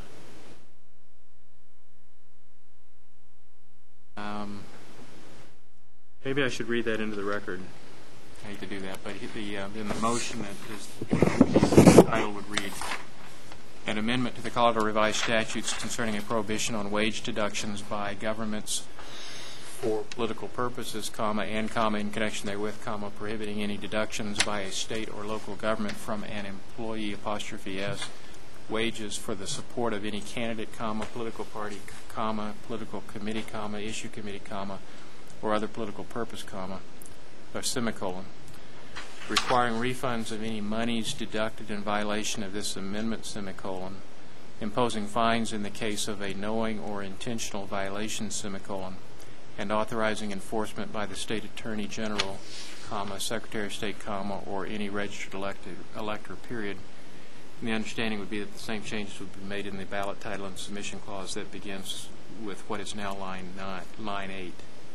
Maybe I should read that into the record. I hate to do that, but in the motion, the title would read, an amendment to the Colorado Revised Statutes concerning a prohibition on wage deductions by governments for political purposes, in connection therewith, prohibiting any deductions by a state or local government from an employee, *s, wages for the support of any candidate, political party, political committee, issue committee, or other political purpose, or semicolon, requiring refunds of any monies deducted in violation of this amendment, semicolon, imposing fines in the case of a knowing or intentional violation, semicolon, and authorizing enforcement by the State Attorney General, Secretary of State, or any registered elector, period. And the understanding would be that the same changes would be made in the ballot title and submission clause that begins with what is now line 8.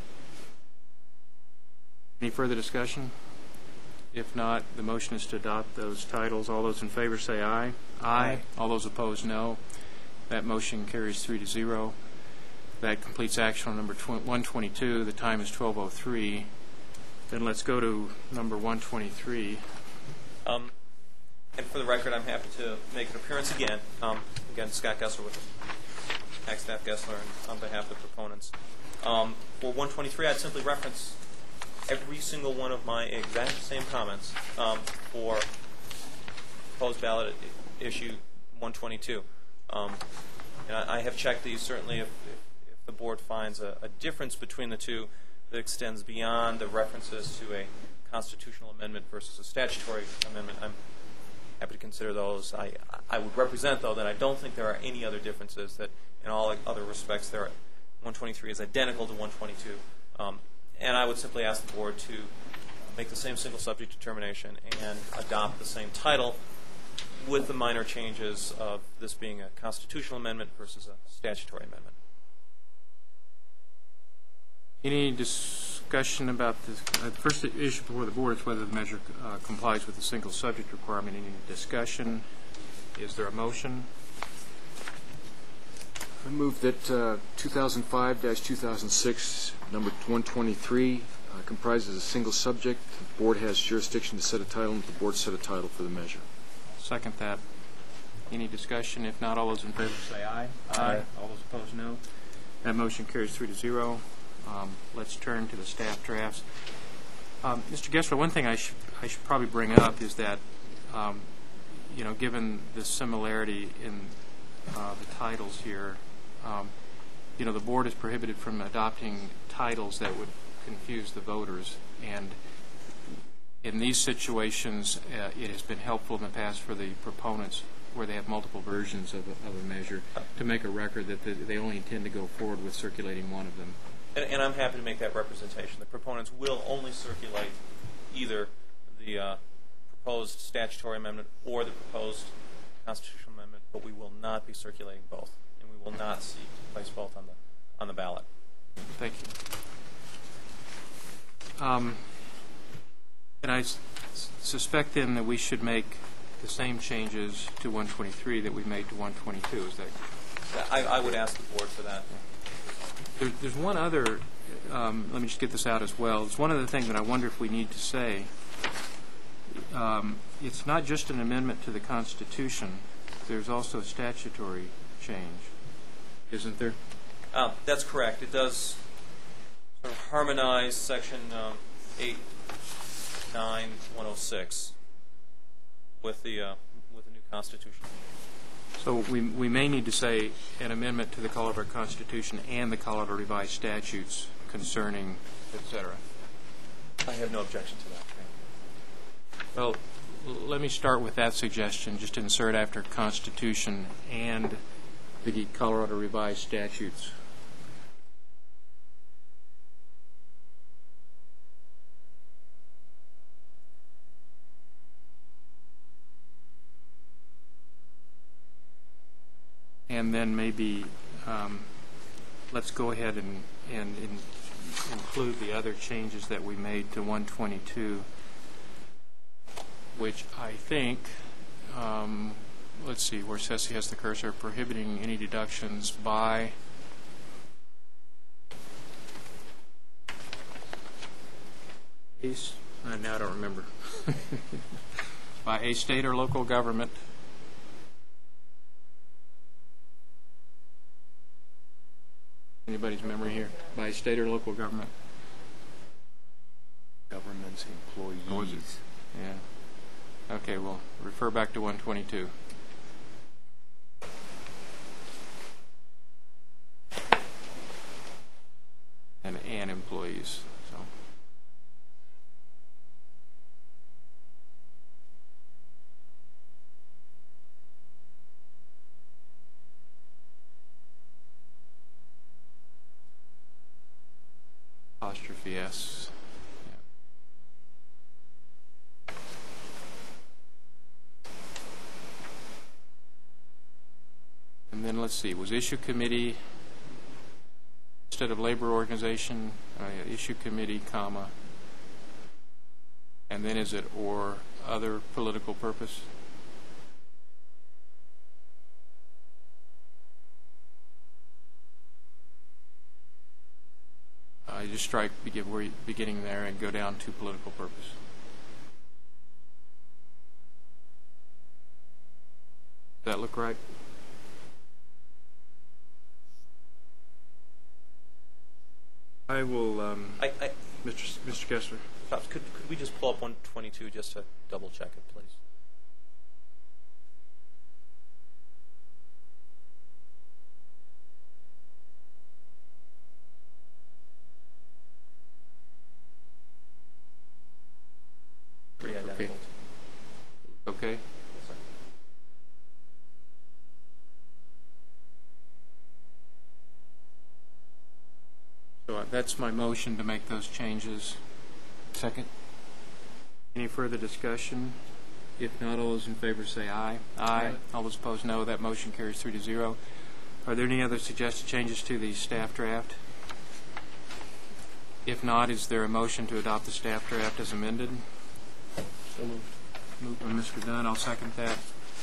Any further discussion? If not, the motion is to adopt those titles. All those in favor say aye. Aye. All those opposed, no. That motion carries 3-0. That completes action on number 122. The time is 12:03. Then let's go to number 123. And for the record, I'm happy to make an appearance again. Again, Scott Gessler with Ag Staff Gessler, and on behalf of the proponents. For 123, I'd simply reference every single one of my exact same comments for proposed ballot issue 122. And I have checked these. Certainly, if the board finds a difference between the two that extends beyond the references to a constitutional amendment versus a statutory amendment, I'm happy to consider those. I would represent, though, that I don't think there are any other differences, that in all other respects, 123 is identical to 122. And I would simply ask the board to make the same single subject determination and adopt the same title with the minor changes of this being a constitutional amendment versus a statutory amendment. Any discussion about this? The first issue before the board is whether the measure complies with the single subject requirement. Any discussion? Is there a motion? I move that 2005-2006, number 123, comprises a single subject. The board has jurisdiction to set a title, and the board set a title for the measure. Second that. Any discussion? If not, all those in favor say aye. Aye. All those opposed, no. That motion carries 3-0. Let's turn to the staff drafts. Mr. Gessler, one thing I should probably bring up is that, given the similarity in the titles here, the board is prohibited from adopting titles that would confuse the voters. And in these situations, it has been helpful in the past for the proponents where they have multiple versions of a measure, to make a record that they only intend to go forward with circulating one of them. And I'm happy to make that representation. The proponents will only circulate either the proposed statutory amendment or the proposed constitutional amendment, but we will not be circulating both, and we will not seek to place both on the ballot. Thank you. And I suspect then that we should make the same changes to 123 that we made to 122. Is that? I would ask the board for that. There's one other. Let me just get this out as well. It's one other thing that I wonder if we need to say. It's not just an amendment to the Constitution. There's also a statutory change, isn't there? That's correct. It does sort of harmonize Section 89106 with the new Constitution. So we may need to say an amendment to the Colorado Constitution and the Colorado Revised Statutes concerning, et cetera. I have no objection to that. Well, let me start with that suggestion, just insert after Constitution and the Colorado Revised Statutes. And then maybe let's go ahead and include the other changes that we made to 122, which I think, let's see, where Ceci has the cursor, prohibiting any deductions by now I don't remember. By a state or local government anybody's memory here? By state or local government? Government's employees. Yeah. Okay, well, refer back to 122. And employees. So. Apostrophe S. Yeah. And then let's see, was issue committee, instead of labor organization, issue committee, comma, and then is it or other political purpose? Just strike beginning there and go down to political purpose. Does that look right? I will, Mr. Kessler. Could we just pull up 122 just to double check it, please? Pretty identical. Okay. Yes, sir. So that's my motion to make those changes. Second. Any further discussion? If not, all those in favor say aye. Aye. All those opposed, no. That motion carries 3-0. Are there any other suggested changes to the staff draft? If not, is there a motion to adopt the staff draft as amended? So moved. Moved by Mr. Dunn. I'll second that.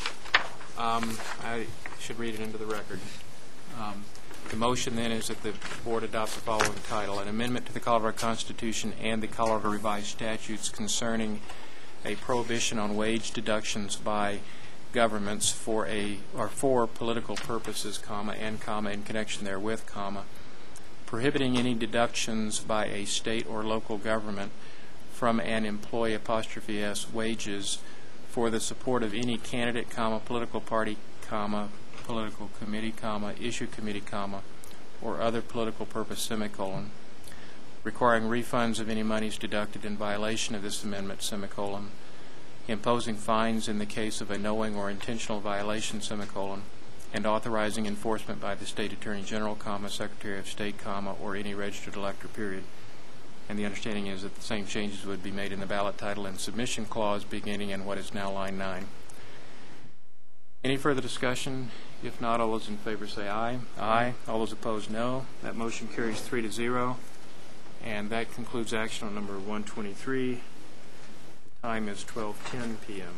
I should read it into the record. The motion then is that the board adopt the following title: an amendment to the Colorado Constitution and the Colorado Revised Statutes concerning a prohibition on wage deductions by governments for political purposes, comma, and comma, in connection therewith, comma, prohibiting any deductions by a state or local government from an employee, apostrophe S, wages for the support of any candidate, comma, political party, comma, political committee, comma, issue committee, comma, or other political purpose, semicolon, requiring refunds of any monies deducted in violation of this amendment, semicolon, imposing fines in the case of a knowing or intentional violation, semicolon, and authorizing enforcement by the State Attorney General, comma, Secretary of State, comma, or any registered elector, period. And the understanding is that the same changes would be made in the ballot title and submission clause beginning in what is now line 9. Any further discussion? If not, all those in favor say aye. Aye. All those opposed, no. That motion carries 3-0. And that concludes action on number 123. The time is 12:10 p.m.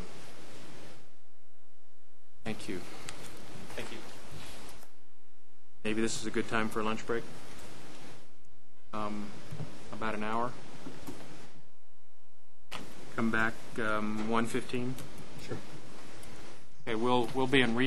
Thank you. Thank you. Maybe this is a good time for a lunch break? About an hour. Come back 1:15? Sure. Okay, we'll be in